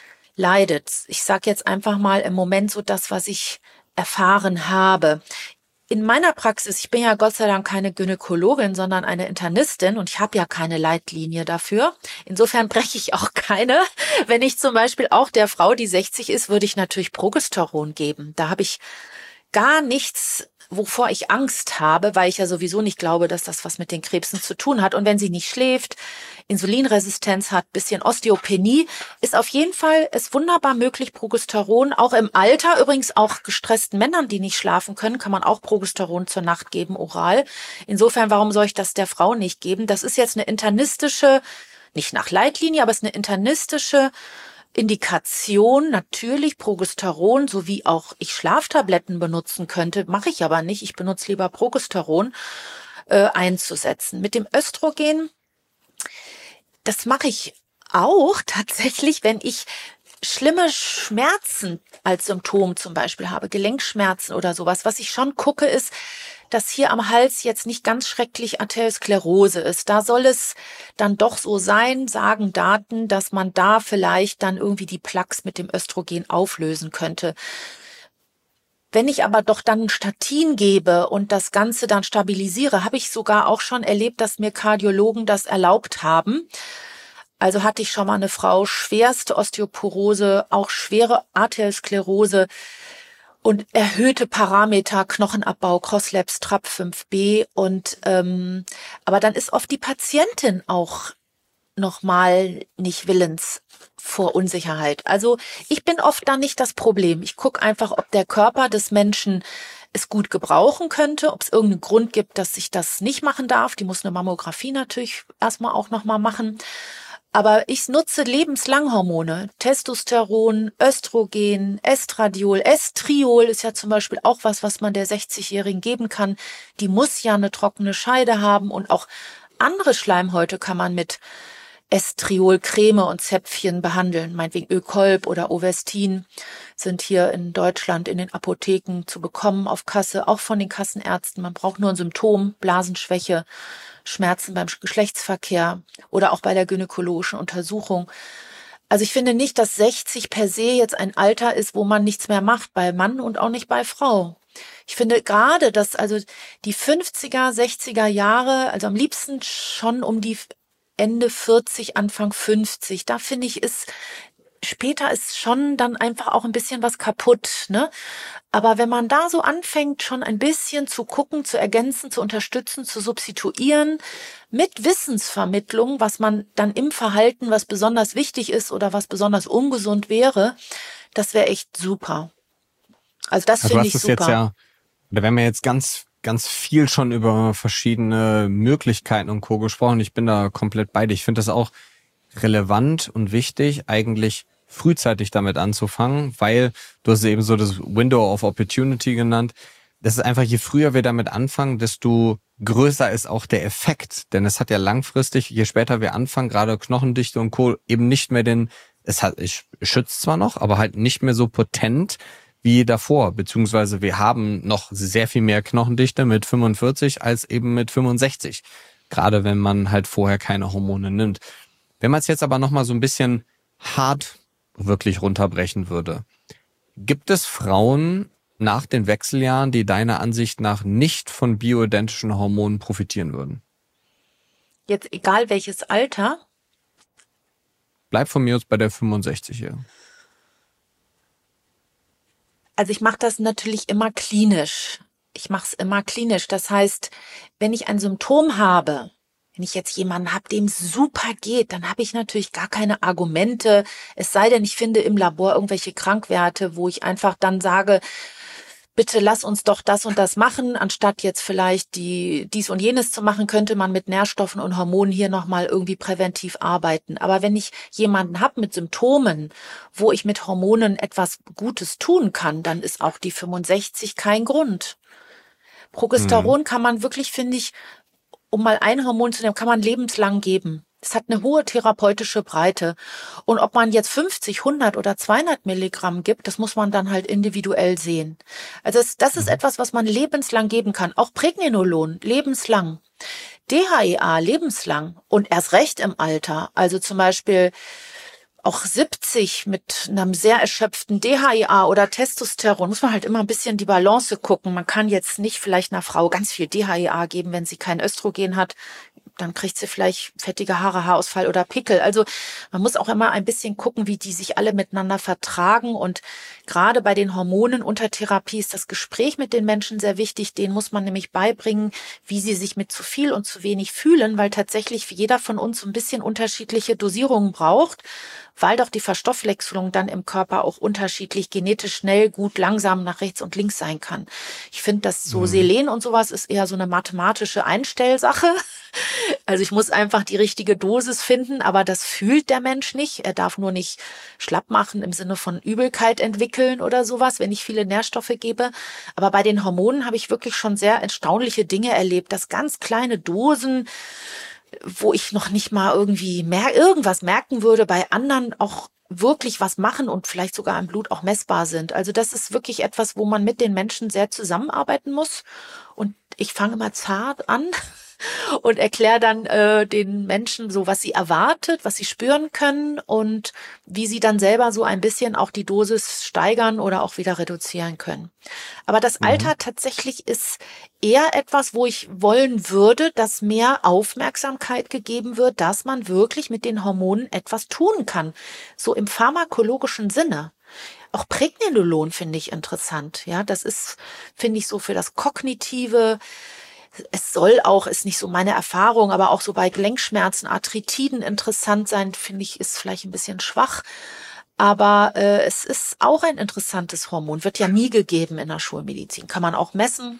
leidet. Ich sage jetzt einfach mal im Moment so das, was ich erfahren habe. In meiner Praxis, ich bin ja Gott sei Dank keine Gynäkologin, sondern eine Internistin und ich habe ja keine Leitlinie dafür. Insofern breche ich auch keine. Wenn ich zum Beispiel auch der Frau, die sechzig ist, würde ich natürlich Progesteron geben. Da habe ich gar nichts, wovor ich Angst habe, weil ich ja sowieso nicht glaube, dass das was mit den Krebsen zu tun hat. Und wenn sie nicht schläft, Insulinresistenz hat, bisschen Osteopenie, ist auf jeden Fall es wunderbar möglich, Progesteron, auch im Alter, übrigens auch gestressten Männern, die nicht schlafen können, kann man auch Progesteron zur Nacht geben, oral. Insofern, warum soll ich das der Frau nicht geben? Das ist jetzt eine internistische, nicht nach Leitlinie, aber es ist eine internistische Indikation, natürlich Progesteron, so wie auch ich Schlaftabletten benutzen könnte, mache ich aber nicht. Ich benutze lieber Progesteron äh, einzusetzen. Mit dem Östrogen, das mache ich auch tatsächlich, wenn ich schlimme Schmerzen als Symptom zum Beispiel habe, Gelenkschmerzen oder sowas. Was ich schon gucke, ist, dass hier am Hals jetzt nicht ganz schrecklich Arteriosklerose ist. Da soll es dann doch so sein, sagen Daten, dass man da vielleicht dann irgendwie die Plaques mit dem Östrogen auflösen könnte. Wenn ich aber doch dann ein Statin gebe und das Ganze dann stabilisiere, habe ich sogar auch schon erlebt, dass mir Kardiologen das erlaubt haben. Also hatte ich schon mal eine Frau, schwerste Osteoporose, auch schwere Arteriosklerose und erhöhte Parameter, Knochenabbau, Crosslabs, Trap fünf b. Und ähm, aber dann ist oft die Patientin auch nochmal nicht willens vor Unsicherheit. Also ich bin oft dann nicht das Problem. Ich gucke einfach, ob der Körper des Menschen es gut gebrauchen könnte, ob es irgendeinen Grund gibt, dass ich das nicht machen darf. Die muss eine Mammographie natürlich erstmal auch nochmal machen. Aber ich nutze lebenslang Hormone, Testosteron, Östrogen, Estradiol, Estriol ist ja zum Beispiel auch was, was man der sechzigjährigen geben kann. Die muss ja eine trockene Scheide haben und auch andere Schleimhäute kann man mit Estriol-Creme und Zäpfchen behandeln. Meinetwegen Ökolb oder Ovestin sind hier in Deutschland in den Apotheken zu bekommen auf Kasse, auch von den Kassenärzten. Man braucht nur ein Symptom, Blasenschwäche, Schmerzen beim Geschlechtsverkehr oder auch bei der gynäkologischen Untersuchung. Also ich finde nicht, dass sechzig per se jetzt ein Alter ist, wo man nichts mehr macht, bei Mann und auch nicht bei Frau. Ich finde gerade, dass also die fünfziger, sechziger Jahre, also am liebsten schon um die Ende vierzig, Anfang fünfzig, da finde ich, ist später ist schon dann einfach auch ein bisschen was kaputt, ne? Aber wenn man da so anfängt, schon ein bisschen zu gucken, zu ergänzen, zu unterstützen, zu substituieren, mit Wissensvermittlung, was man dann im Verhalten, was besonders wichtig ist oder was besonders ungesund wäre, Das wäre echt super. Also das Also finde ich es super. Jetzt ja, da werden wir jetzt ganz, ganz viel schon über verschiedene Möglichkeiten und Co. gesprochen. Ich bin da komplett bei dir. Ich finde das auch relevant und wichtig, eigentlich frühzeitig damit anzufangen, weil du hast eben so das Window of Opportunity genannt. Das ist einfach, je früher wir damit anfangen, desto größer ist auch der Effekt. Denn es hat ja langfristig, je später wir anfangen, gerade Knochendichte und Co. eben nicht mehr den, es hat, es schützt zwar noch, aber halt nicht mehr so potent wie davor. Beziehungsweise wir haben noch sehr viel mehr Knochendichte mit fünfundvierzig als eben mit fünfundsechzig. Gerade wenn man halt vorher keine Hormone nimmt. Wenn man es jetzt aber nochmal so ein bisschen hart wirklich runterbrechen würde, gibt es Frauen nach den Wechseljahren, die deiner Ansicht nach nicht von bioidentischen Hormonen profitieren würden? Jetzt egal welches Alter? Bleib von mir aus bei der fünfundsechzig-Jährigen. Also ich mache das natürlich immer klinisch. Ich mache es immer klinisch. Das heißt, wenn ich ein Symptom habe, wenn ich jetzt jemanden habe, dem es super geht, dann habe ich natürlich gar keine Argumente. Es sei denn, ich finde im Labor irgendwelche Krankwerte, wo ich einfach dann sage, bitte lass uns doch das und das machen, anstatt jetzt vielleicht die dies und jenes zu machen, könnte man mit Nährstoffen und Hormonen hier nochmal irgendwie präventiv arbeiten. Aber wenn ich jemanden habe mit Symptomen, wo ich mit Hormonen etwas Gutes tun kann, dann ist auch die fünfundsechzig kein Grund. Progesteron mhm. kann man wirklich, finde ich, um mal ein Hormon zu nehmen, kann man lebenslang geben. Es hat eine hohe therapeutische Breite. Und ob man jetzt fünfzig, hundert oder zweihundert Milligramm gibt, das muss man dann halt individuell sehen. Also das, das ist etwas, was man lebenslang geben kann. Auch Pregnenolon, lebenslang. D H E A, lebenslang. Und erst recht im Alter. Also zum Beispiel auch siebzig mit einem sehr erschöpften D H E A oder Testosteron, muss man halt immer ein bisschen die Balance gucken. Man kann jetzt nicht vielleicht einer Frau ganz viel D H E A geben, wenn sie kein Östrogen hat. Dann kriegt sie vielleicht fettige Haare, Haarausfall oder Pickel. Also man muss auch immer ein bisschen gucken, wie die sich alle miteinander vertragen. Und gerade bei den Hormonen unter Therapie ist das Gespräch mit den Menschen sehr wichtig. Denen muss man nämlich beibringen, wie sie sich mit zu viel und zu wenig fühlen, weil tatsächlich jeder von uns so ein bisschen unterschiedliche Dosierungen braucht, weil doch die Verstoffwechslung dann im Körper auch unterschiedlich genetisch schnell, gut, langsam nach rechts und links sein kann. Ich finde, dass so Selen und sowas ist eher so eine mathematische Einstellsache. Also ich muss einfach die richtige Dosis finden, aber das fühlt der Mensch nicht. Er darf nur nicht schlapp machen im Sinne von Übelkeit entwickeln oder sowas, wenn ich viele Nährstoffe gebe. Aber bei den Hormonen habe ich wirklich schon sehr erstaunliche Dinge erlebt, dass ganz kleine Dosen, wo ich noch nicht mal irgendwie mer- irgendwas merken würde, bei anderen auch wirklich was machen und vielleicht sogar im Blut auch messbar sind. Also das ist wirklich etwas, wo man mit den Menschen sehr zusammenarbeiten muss. Und ich fange immer zart an und erkläre dann äh, den Menschen so, was sie erwartet, was sie spüren können und wie sie dann selber so ein bisschen auch die Dosis steigern oder auch wieder reduzieren können. Aber das Alter mhm. tatsächlich ist eher etwas, wo ich wollen würde, dass mehr Aufmerksamkeit gegeben wird, dass man wirklich mit den Hormonen etwas tun kann. So im pharmakologischen Sinne. Auch Pregnenolon finde ich interessant. Ja, das ist, finde ich, so für das Kognitive. Es soll auch, ist nicht so meine Erfahrung, aber auch so bei Gelenkschmerzen, Arthritiden interessant sein, finde ich, ist vielleicht ein bisschen schwach. Aber äh, es ist auch ein interessantes Hormon, wird ja nie gegeben in der Schulmedizin, kann man auch messen.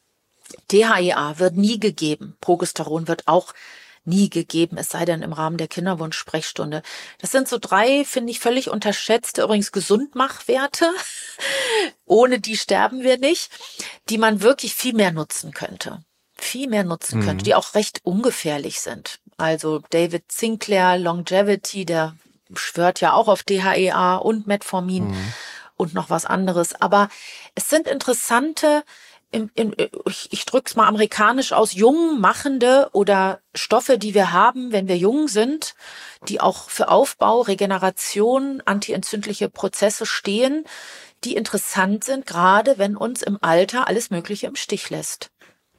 D H E A wird nie gegeben, Progesteron wird auch nie gegeben, es sei denn im Rahmen der Kinderwunsch-Sprechstunde. Das sind so drei, finde ich, völlig unterschätzte, übrigens Gesundmachwerte, ohne die sterben wir nicht, die man wirklich viel mehr nutzen könnte. viel mehr nutzen könnte, mhm. die auch recht ungefährlich sind. Also David Sinclair, Longevity, der schwört ja auch auf D H E A und Metformin mhm. und noch was anderes. Aber es sind interessante, in, in, ich, ich drücke es mal amerikanisch aus, jung machende oder Stoffe, die wir haben, wenn wir jung sind, die auch für Aufbau, Regeneration, antientzündliche Prozesse stehen, die interessant sind, gerade wenn uns im Alter alles Mögliche im Stich lässt.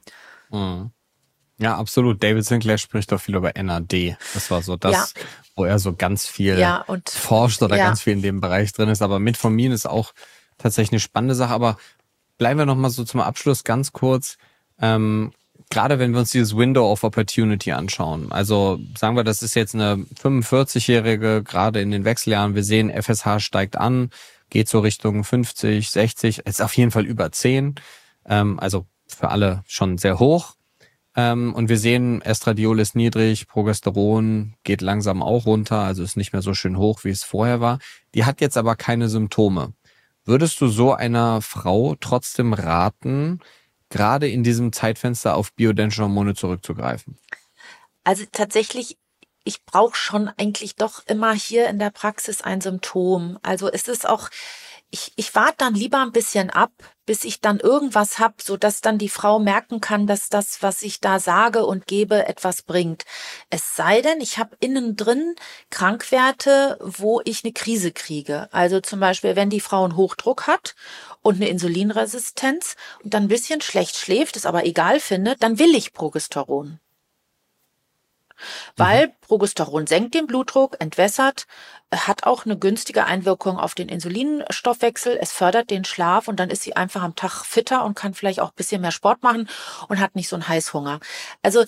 Ja, absolut. David Sinclair spricht doch viel über N A D. Das war so das, ja. wo er so ganz viel ja, und, forscht oder ja. ganz viel in dem Bereich drin ist. Aber Metformin ist auch tatsächlich eine spannende Sache. Aber bleiben wir noch mal so zum Abschluss ganz kurz. Ähm, gerade wenn wir uns dieses Window of Opportunity anschauen. Also sagen wir, das ist jetzt eine fünfundvierzig-Jährige, gerade in den Wechseljahren. Wir sehen, F S H steigt an. geht so Richtung fünfzig, sechzig, ist auf jeden Fall über zehn, ähm, also für alle schon sehr hoch. Ähm, und wir sehen, Estradiol ist niedrig, Progesteron geht langsam auch runter, also ist nicht mehr so schön hoch, wie es vorher war. Die hat jetzt aber keine Symptome. Würdest du so einer Frau trotzdem raten, gerade in diesem Zeitfenster auf bioidentische Hormone zurückzugreifen? Also tatsächlich, ich brauche schon eigentlich doch immer hier in der Praxis ein Symptom. Also es ist auch, ich, ich warte dann lieber ein bisschen ab, bis ich dann irgendwas habe, so dass dann die Frau merken kann, dass das, was ich da sage und gebe, etwas bringt. Es sei denn, ich habe innen drin Krankwerte, wo ich eine Krise kriege. Also zum Beispiel, wenn die Frau einen Hochdruck hat und eine Insulinresistenz und dann ein bisschen schlecht schläft, es aber egal findet, dann will ich Progesteron. Weil Progesteron senkt den Blutdruck, entwässert, hat auch eine günstige Einwirkung auf den Insulinstoffwechsel, es fördert den Schlaf und dann ist sie einfach am Tag fitter und kann vielleicht auch ein bisschen mehr Sport machen und hat nicht so einen Heißhunger. Also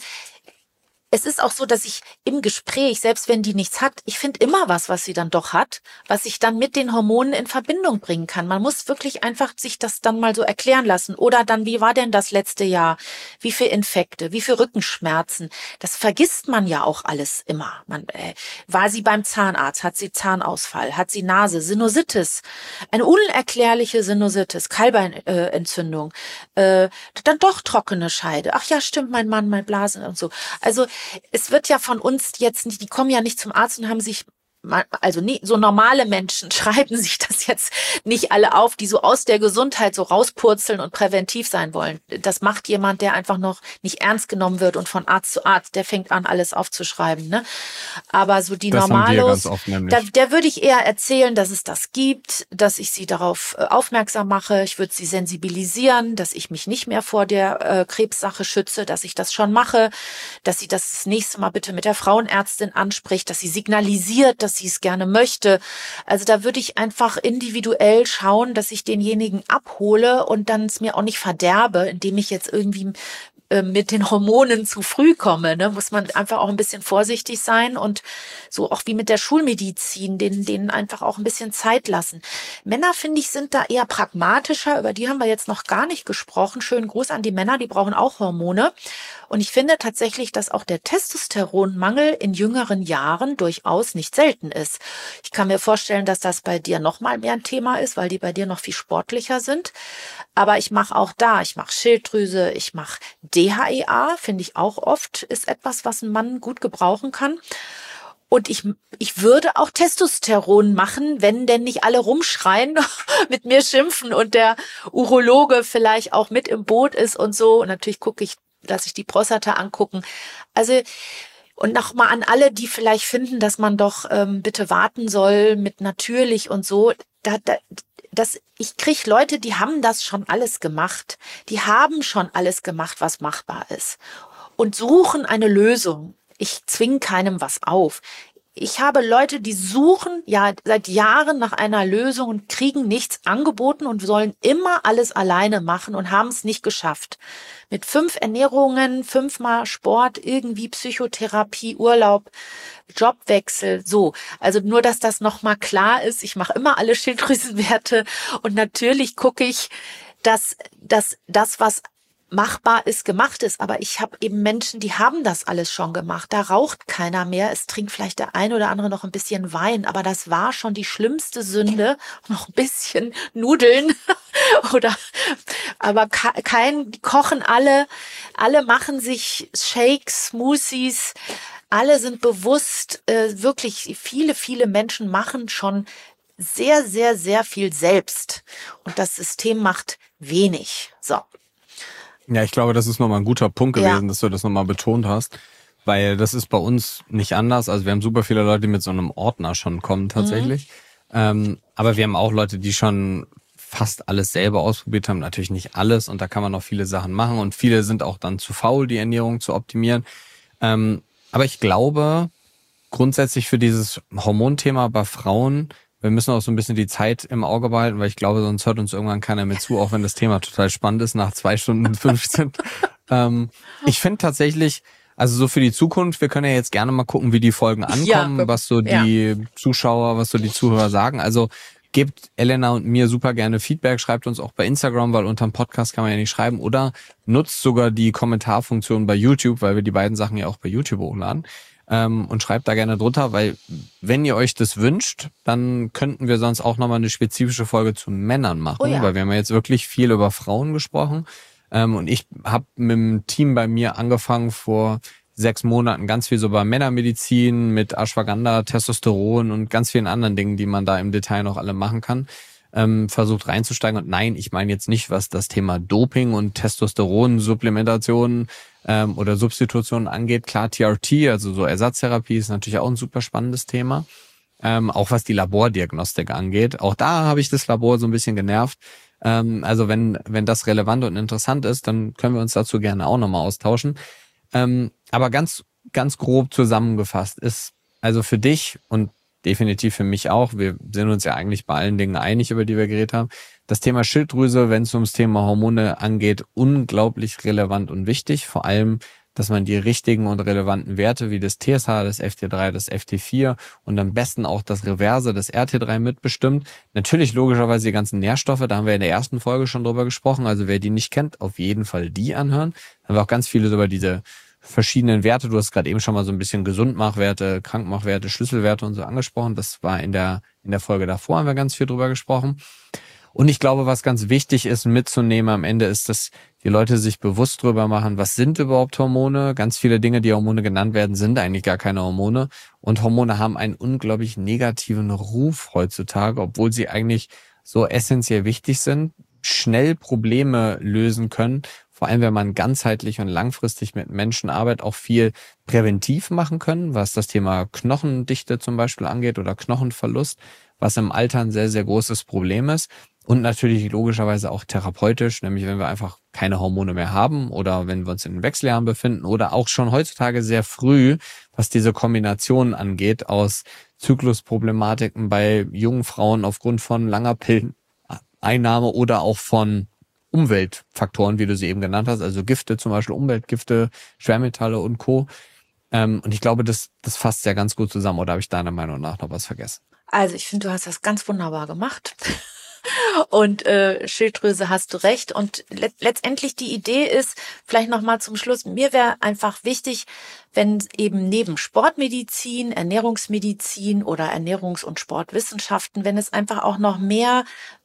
es ist auch so, dass ich im Gespräch, selbst wenn die nichts hat, ich finde immer was, was sie dann doch hat, was ich dann mit den Hormonen in Verbindung bringen kann. Man muss wirklich einfach sich das dann mal so erklären lassen. Oder dann, wie war denn das letzte Jahr? Wie viele Infekte? Wie viele Rückenschmerzen? Das vergisst man ja auch alles immer. Man, äh, war sie beim Zahnarzt? Hat sie Zahnausfall? Hat sie Nase? Sinusitis? Eine unerklärliche Sinusitis, Keilbeinentzündung. Äh, dann doch trockene Scheide. Ach ja, stimmt, mein Mann, mein Blasen und so. Also es wird ja von uns jetzt nicht, die kommen ja nicht zum Arzt und haben sich, also nie, so normale Menschen schreiben sich das jetzt nicht alle auf, die so aus der Gesundheit so rauspurzeln und präventiv sein wollen. Das macht jemand, der einfach noch nicht ernst genommen wird und von Arzt zu Arzt, der fängt an, alles aufzuschreiben. Ne? Aber so die das Normalos, oft, da, der würde ich eher erzählen, dass es das gibt, dass ich sie darauf äh, aufmerksam mache. Ich würde sie sensibilisieren, dass ich mich nicht mehr vor der äh, Krebssache schütze, dass ich das schon mache, dass sie das, das nächste Mal bitte mit der Frauenärztin anspricht, dass sie signalisiert, dass sie es gerne möchte. Also da würde ich einfach individuell schauen, dass ich denjenigen abhole und dann es mir auch nicht verderbe, indem ich jetzt irgendwie äh, mit den Hormonen zu früh komme. Ne? Muss man einfach auch ein bisschen vorsichtig sein und so auch wie mit der Schulmedizin, denen, denen einfach auch ein bisschen Zeit lassen. Männer, finde ich, sind da eher pragmatischer. Über die haben wir jetzt noch gar nicht gesprochen. Schönen Gruß an die Männer, die brauchen auch Hormone. Und ich finde tatsächlich, dass auch der Testosteronmangel in jüngeren Jahren durchaus nicht selten ist. Ich kann mir vorstellen, dass das bei dir noch mal mehr ein Thema ist, weil die bei dir noch viel sportlicher sind. Aber ich mache auch da, ich mache Schilddrüse, ich mache D H E A, finde ich auch oft, ist etwas, was ein Mann gut gebrauchen kann. Und ich, ich würde auch Testosteron machen, wenn denn nicht alle rumschreien, mit mir schimpfen und der Urologe vielleicht auch mit im Boot ist und so. Und natürlich gucke ich, dass ich die Prostata angucken. Also, und nochmal an alle, die vielleicht finden, dass man doch ähm, bitte warten soll mit natürlich und so. Da, da, das, ich krieg Leute, die haben das schon alles gemacht. Die haben schon alles gemacht, was machbar ist. Und suchen eine Lösung. Ich zwinge keinem was auf. Ich habe Leute, die suchen ja seit Jahren nach einer Lösung und kriegen nichts angeboten und sollen immer alles alleine machen und haben es nicht geschafft. Mit fünf Ernährungen, fünfmal Sport, irgendwie Psychotherapie, Urlaub, Jobwechsel, so. Also nur, dass das nochmal klar ist. Ich mache immer alle Schilddrüsenwerte und natürlich gucke ich, dass, dass das, was machbar ist, gemacht ist. Aber ich habe eben Menschen, die haben das alles schon gemacht. Da raucht keiner mehr. Es trinkt vielleicht der eine oder andere noch ein bisschen Wein. Aber das war schon die schlimmste Sünde. Noch ein bisschen Nudeln oder, aber kein, die kochen alle. Alle machen sich Shakes, Smoothies. Alle sind bewusst, äh, wirklich viele, viele Menschen machen schon sehr, sehr, sehr viel selbst. Und das System macht wenig. So. Ja, ich glaube, das ist nochmal ein guter Punkt gewesen, ja. dass du das nochmal betont hast, weil das ist bei uns nicht anders. Also wir haben super viele Leute, die mit so einem Ordner schon kommen tatsächlich. Mhm. Ähm, aber wir haben auch Leute, die schon fast alles selber ausprobiert haben. Natürlich nicht alles und da kann man noch viele Sachen machen und viele sind auch dann zu faul, die Ernährung zu optimieren. Ähm, aber ich glaube, grundsätzlich für dieses Hormonthema bei Frauen, wir müssen auch so ein bisschen die Zeit im Auge behalten, weil ich glaube, sonst hört uns irgendwann keiner mehr zu, auch wenn das Thema total spannend ist, nach zwei Stunden fünfzehn. ähm, ich finde tatsächlich, also so für die Zukunft, wir können ja jetzt gerne mal gucken, wie die Folgen ankommen, ja, was so die ja. Zuschauer, was so die Zuhörer sagen. Also gebt Elena und mir super gerne Feedback, schreibt uns auch bei Instagram, weil unter dem Podcast kann man ja nicht schreiben, oder nutzt sogar die Kommentarfunktion bei YouTube, weil wir die beiden Sachen ja auch bei YouTube hochladen. Ähm, und schreibt da gerne drunter, weil wenn ihr euch das wünscht, dann könnten wir sonst auch nochmal eine spezifische Folge zu Männern machen, oh ja. weil wir haben ja jetzt wirklich viel über Frauen gesprochen. Ähm, und ich habe mit dem Team bei mir angefangen vor sechs Monaten ganz viel so bei Männermedizin mit Ashwagandha, Testosteron und ganz vielen anderen Dingen, die man da im Detail noch alle machen kann, ähm, versucht reinzusteigen. Und nein, ich meine jetzt nicht, was das Thema Doping und Testosteron-Supplementation ähm, oder Substitution angeht. Klar, T R T, also so Ersatztherapie, ist natürlich auch ein super spannendes Thema. Ähm, auch was die Labordiagnostik angeht. Auch da habe ich das Labor so ein bisschen genervt. Ähm, also wenn wenn das relevant und interessant ist, dann können wir uns dazu gerne auch nochmal austauschen. Ähm, aber ganz ganz grob zusammengefasst ist also für dich und definitiv für mich auch, wir sind uns ja eigentlich bei allen Dingen einig, über die wir geredet haben, das Thema Schilddrüse, wenn es ums Thema Hormone angeht, unglaublich relevant und wichtig. Vor allem, dass man die richtigen und relevanten Werte wie das T S H, das F T drei, das F T vier und am besten auch das Reverse, das R T drei mitbestimmt. Natürlich logischerweise die ganzen Nährstoffe, da haben wir in der ersten Folge schon drüber gesprochen. Also wer die nicht kennt, auf jeden Fall die anhören. Da haben wir auch ganz viele über diese verschiedenen Werte. Du hast gerade eben schon mal so ein bisschen Gesundmachwerte, Krankmachwerte, Schlüsselwerte und so angesprochen. Das war in der in der Folge davor, haben wir ganz viel drüber gesprochen. Und ich glaube, was ganz wichtig ist mitzunehmen am Ende ist, dass die Leute sich bewusst drüber machen, was sind überhaupt Hormone? Ganz viele Dinge, die Hormone genannt werden, sind eigentlich gar keine Hormone. Und Hormone haben einen unglaublich negativen Ruf heutzutage, obwohl sie eigentlich so essentiell wichtig sind, schnell Probleme lösen können. Vor allem, wenn man ganzheitlich und langfristig mit Menschen arbeitet, auch viel präventiv machen können, was das Thema Knochendichte zum Beispiel angeht oder Knochenverlust, was im Alter ein sehr, sehr großes Problem ist. Und natürlich logischerweise auch therapeutisch, nämlich wenn wir einfach keine Hormone mehr haben oder wenn wir uns in den Wechseljahren befinden oder auch schon heutzutage sehr früh, was diese Kombination angeht aus Zyklusproblematiken bei jungen Frauen aufgrund von langer Pilleneinnahme oder auch von Umweltfaktoren, wie du sie eben genannt hast, also Gifte, zum Beispiel Umweltgifte, Schwermetalle und Co. Ähm, und ich glaube, das, das fasst ja ganz gut zusammen. Oder habe ich deiner Meinung nach noch was vergessen? Also ich finde, du hast das ganz wunderbar gemacht. Und äh, Schilddrüse hast du recht. Und le- letztendlich die Idee ist, vielleicht nochmal zum Schluss, mir wäre einfach wichtig, wenn eben neben Sportmedizin, Ernährungsmedizin oder Ernährungs- und Sportwissenschaften, wenn es einfach auch noch mehr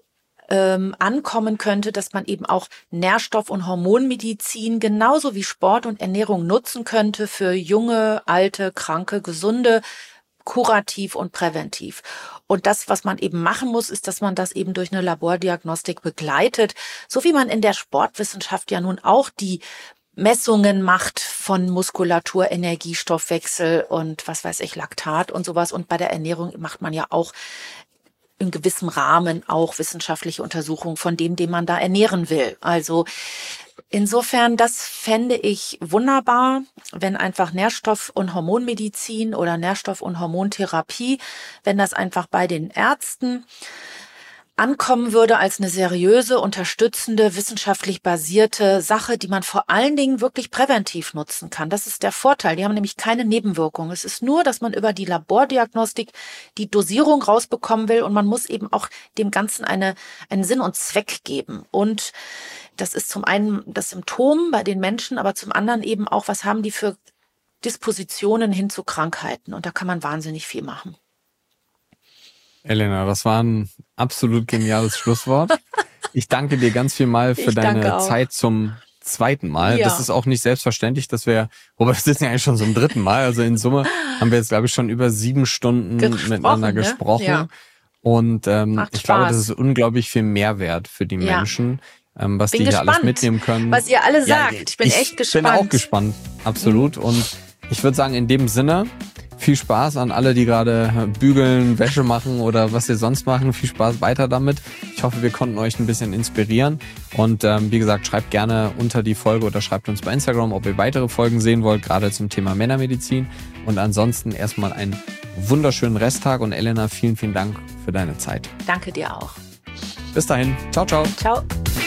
ähm, ankommen könnte, dass man eben auch Nährstoff- und Hormonmedizin genauso wie Sport und Ernährung nutzen könnte für junge, alte, kranke, gesunde, kurativ und präventiv. Und das, was man eben machen muss, ist, dass man das eben durch eine Labordiagnostik begleitet, so wie man in der Sportwissenschaft ja nun auch die Messungen macht von Muskulatur, Energiestoffwechsel und was weiß ich, Laktat und sowas. Und bei der Ernährung macht man ja auch in gewissem Rahmen auch wissenschaftliche Untersuchungen von dem, den man da ernähren will. Also insofern, das fände ich wunderbar, wenn einfach Nährstoff- und Hormonmedizin oder Nährstoff- und Hormontherapie, wenn das einfach bei den Ärzten ankommen würde als eine seriöse, unterstützende, wissenschaftlich basierte Sache, die man vor allen Dingen wirklich präventiv nutzen kann. Das ist der Vorteil. Die haben nämlich keine Nebenwirkungen. Es ist nur, dass man über die Labordiagnostik die Dosierung rausbekommen will und man muss eben auch dem Ganzen eine, einen Sinn und Zweck geben. Und das ist zum einen das Symptom bei den Menschen, aber zum anderen eben auch, was haben die für Dispositionen hin zu Krankheiten. Und da kann man wahnsinnig viel machen. Elena, das war ein absolut geniales Schlusswort. Ich danke dir ganz viel mal für Ich deine Zeit zum zweiten Mal. Ja. Das ist auch nicht selbstverständlich, dass wir, wobei wir sitzen ja eigentlich schon zum dritten Mal, also in Summe haben wir jetzt, glaube ich, schon über sieben Stunden gesprochen, miteinander ne? gesprochen. Ja. Und ähm, ich glaube, das ist unglaublich viel Mehrwert für die ja. Menschen, ähm, was bin die gespannt, hier alles mitnehmen können. Was ihr alle sagt. Ja, ich bin ich echt gespannt. Ich bin auch gespannt, absolut. Mhm. Und ich würde sagen, in dem Sinne, viel Spaß an alle, die gerade bügeln, Wäsche machen oder was sie sonst machen. Viel Spaß weiter damit. Ich hoffe, wir konnten euch ein bisschen inspirieren. Und ähm, wie gesagt, schreibt gerne unter die Folge oder schreibt uns bei Instagram, ob ihr weitere Folgen sehen wollt, gerade zum Thema Männermedizin. Und ansonsten erstmal einen wunderschönen Resttag. Und Elena, vielen, vielen Dank für deine Zeit. Danke dir auch. Bis dahin. Ciao, ciao. Ciao.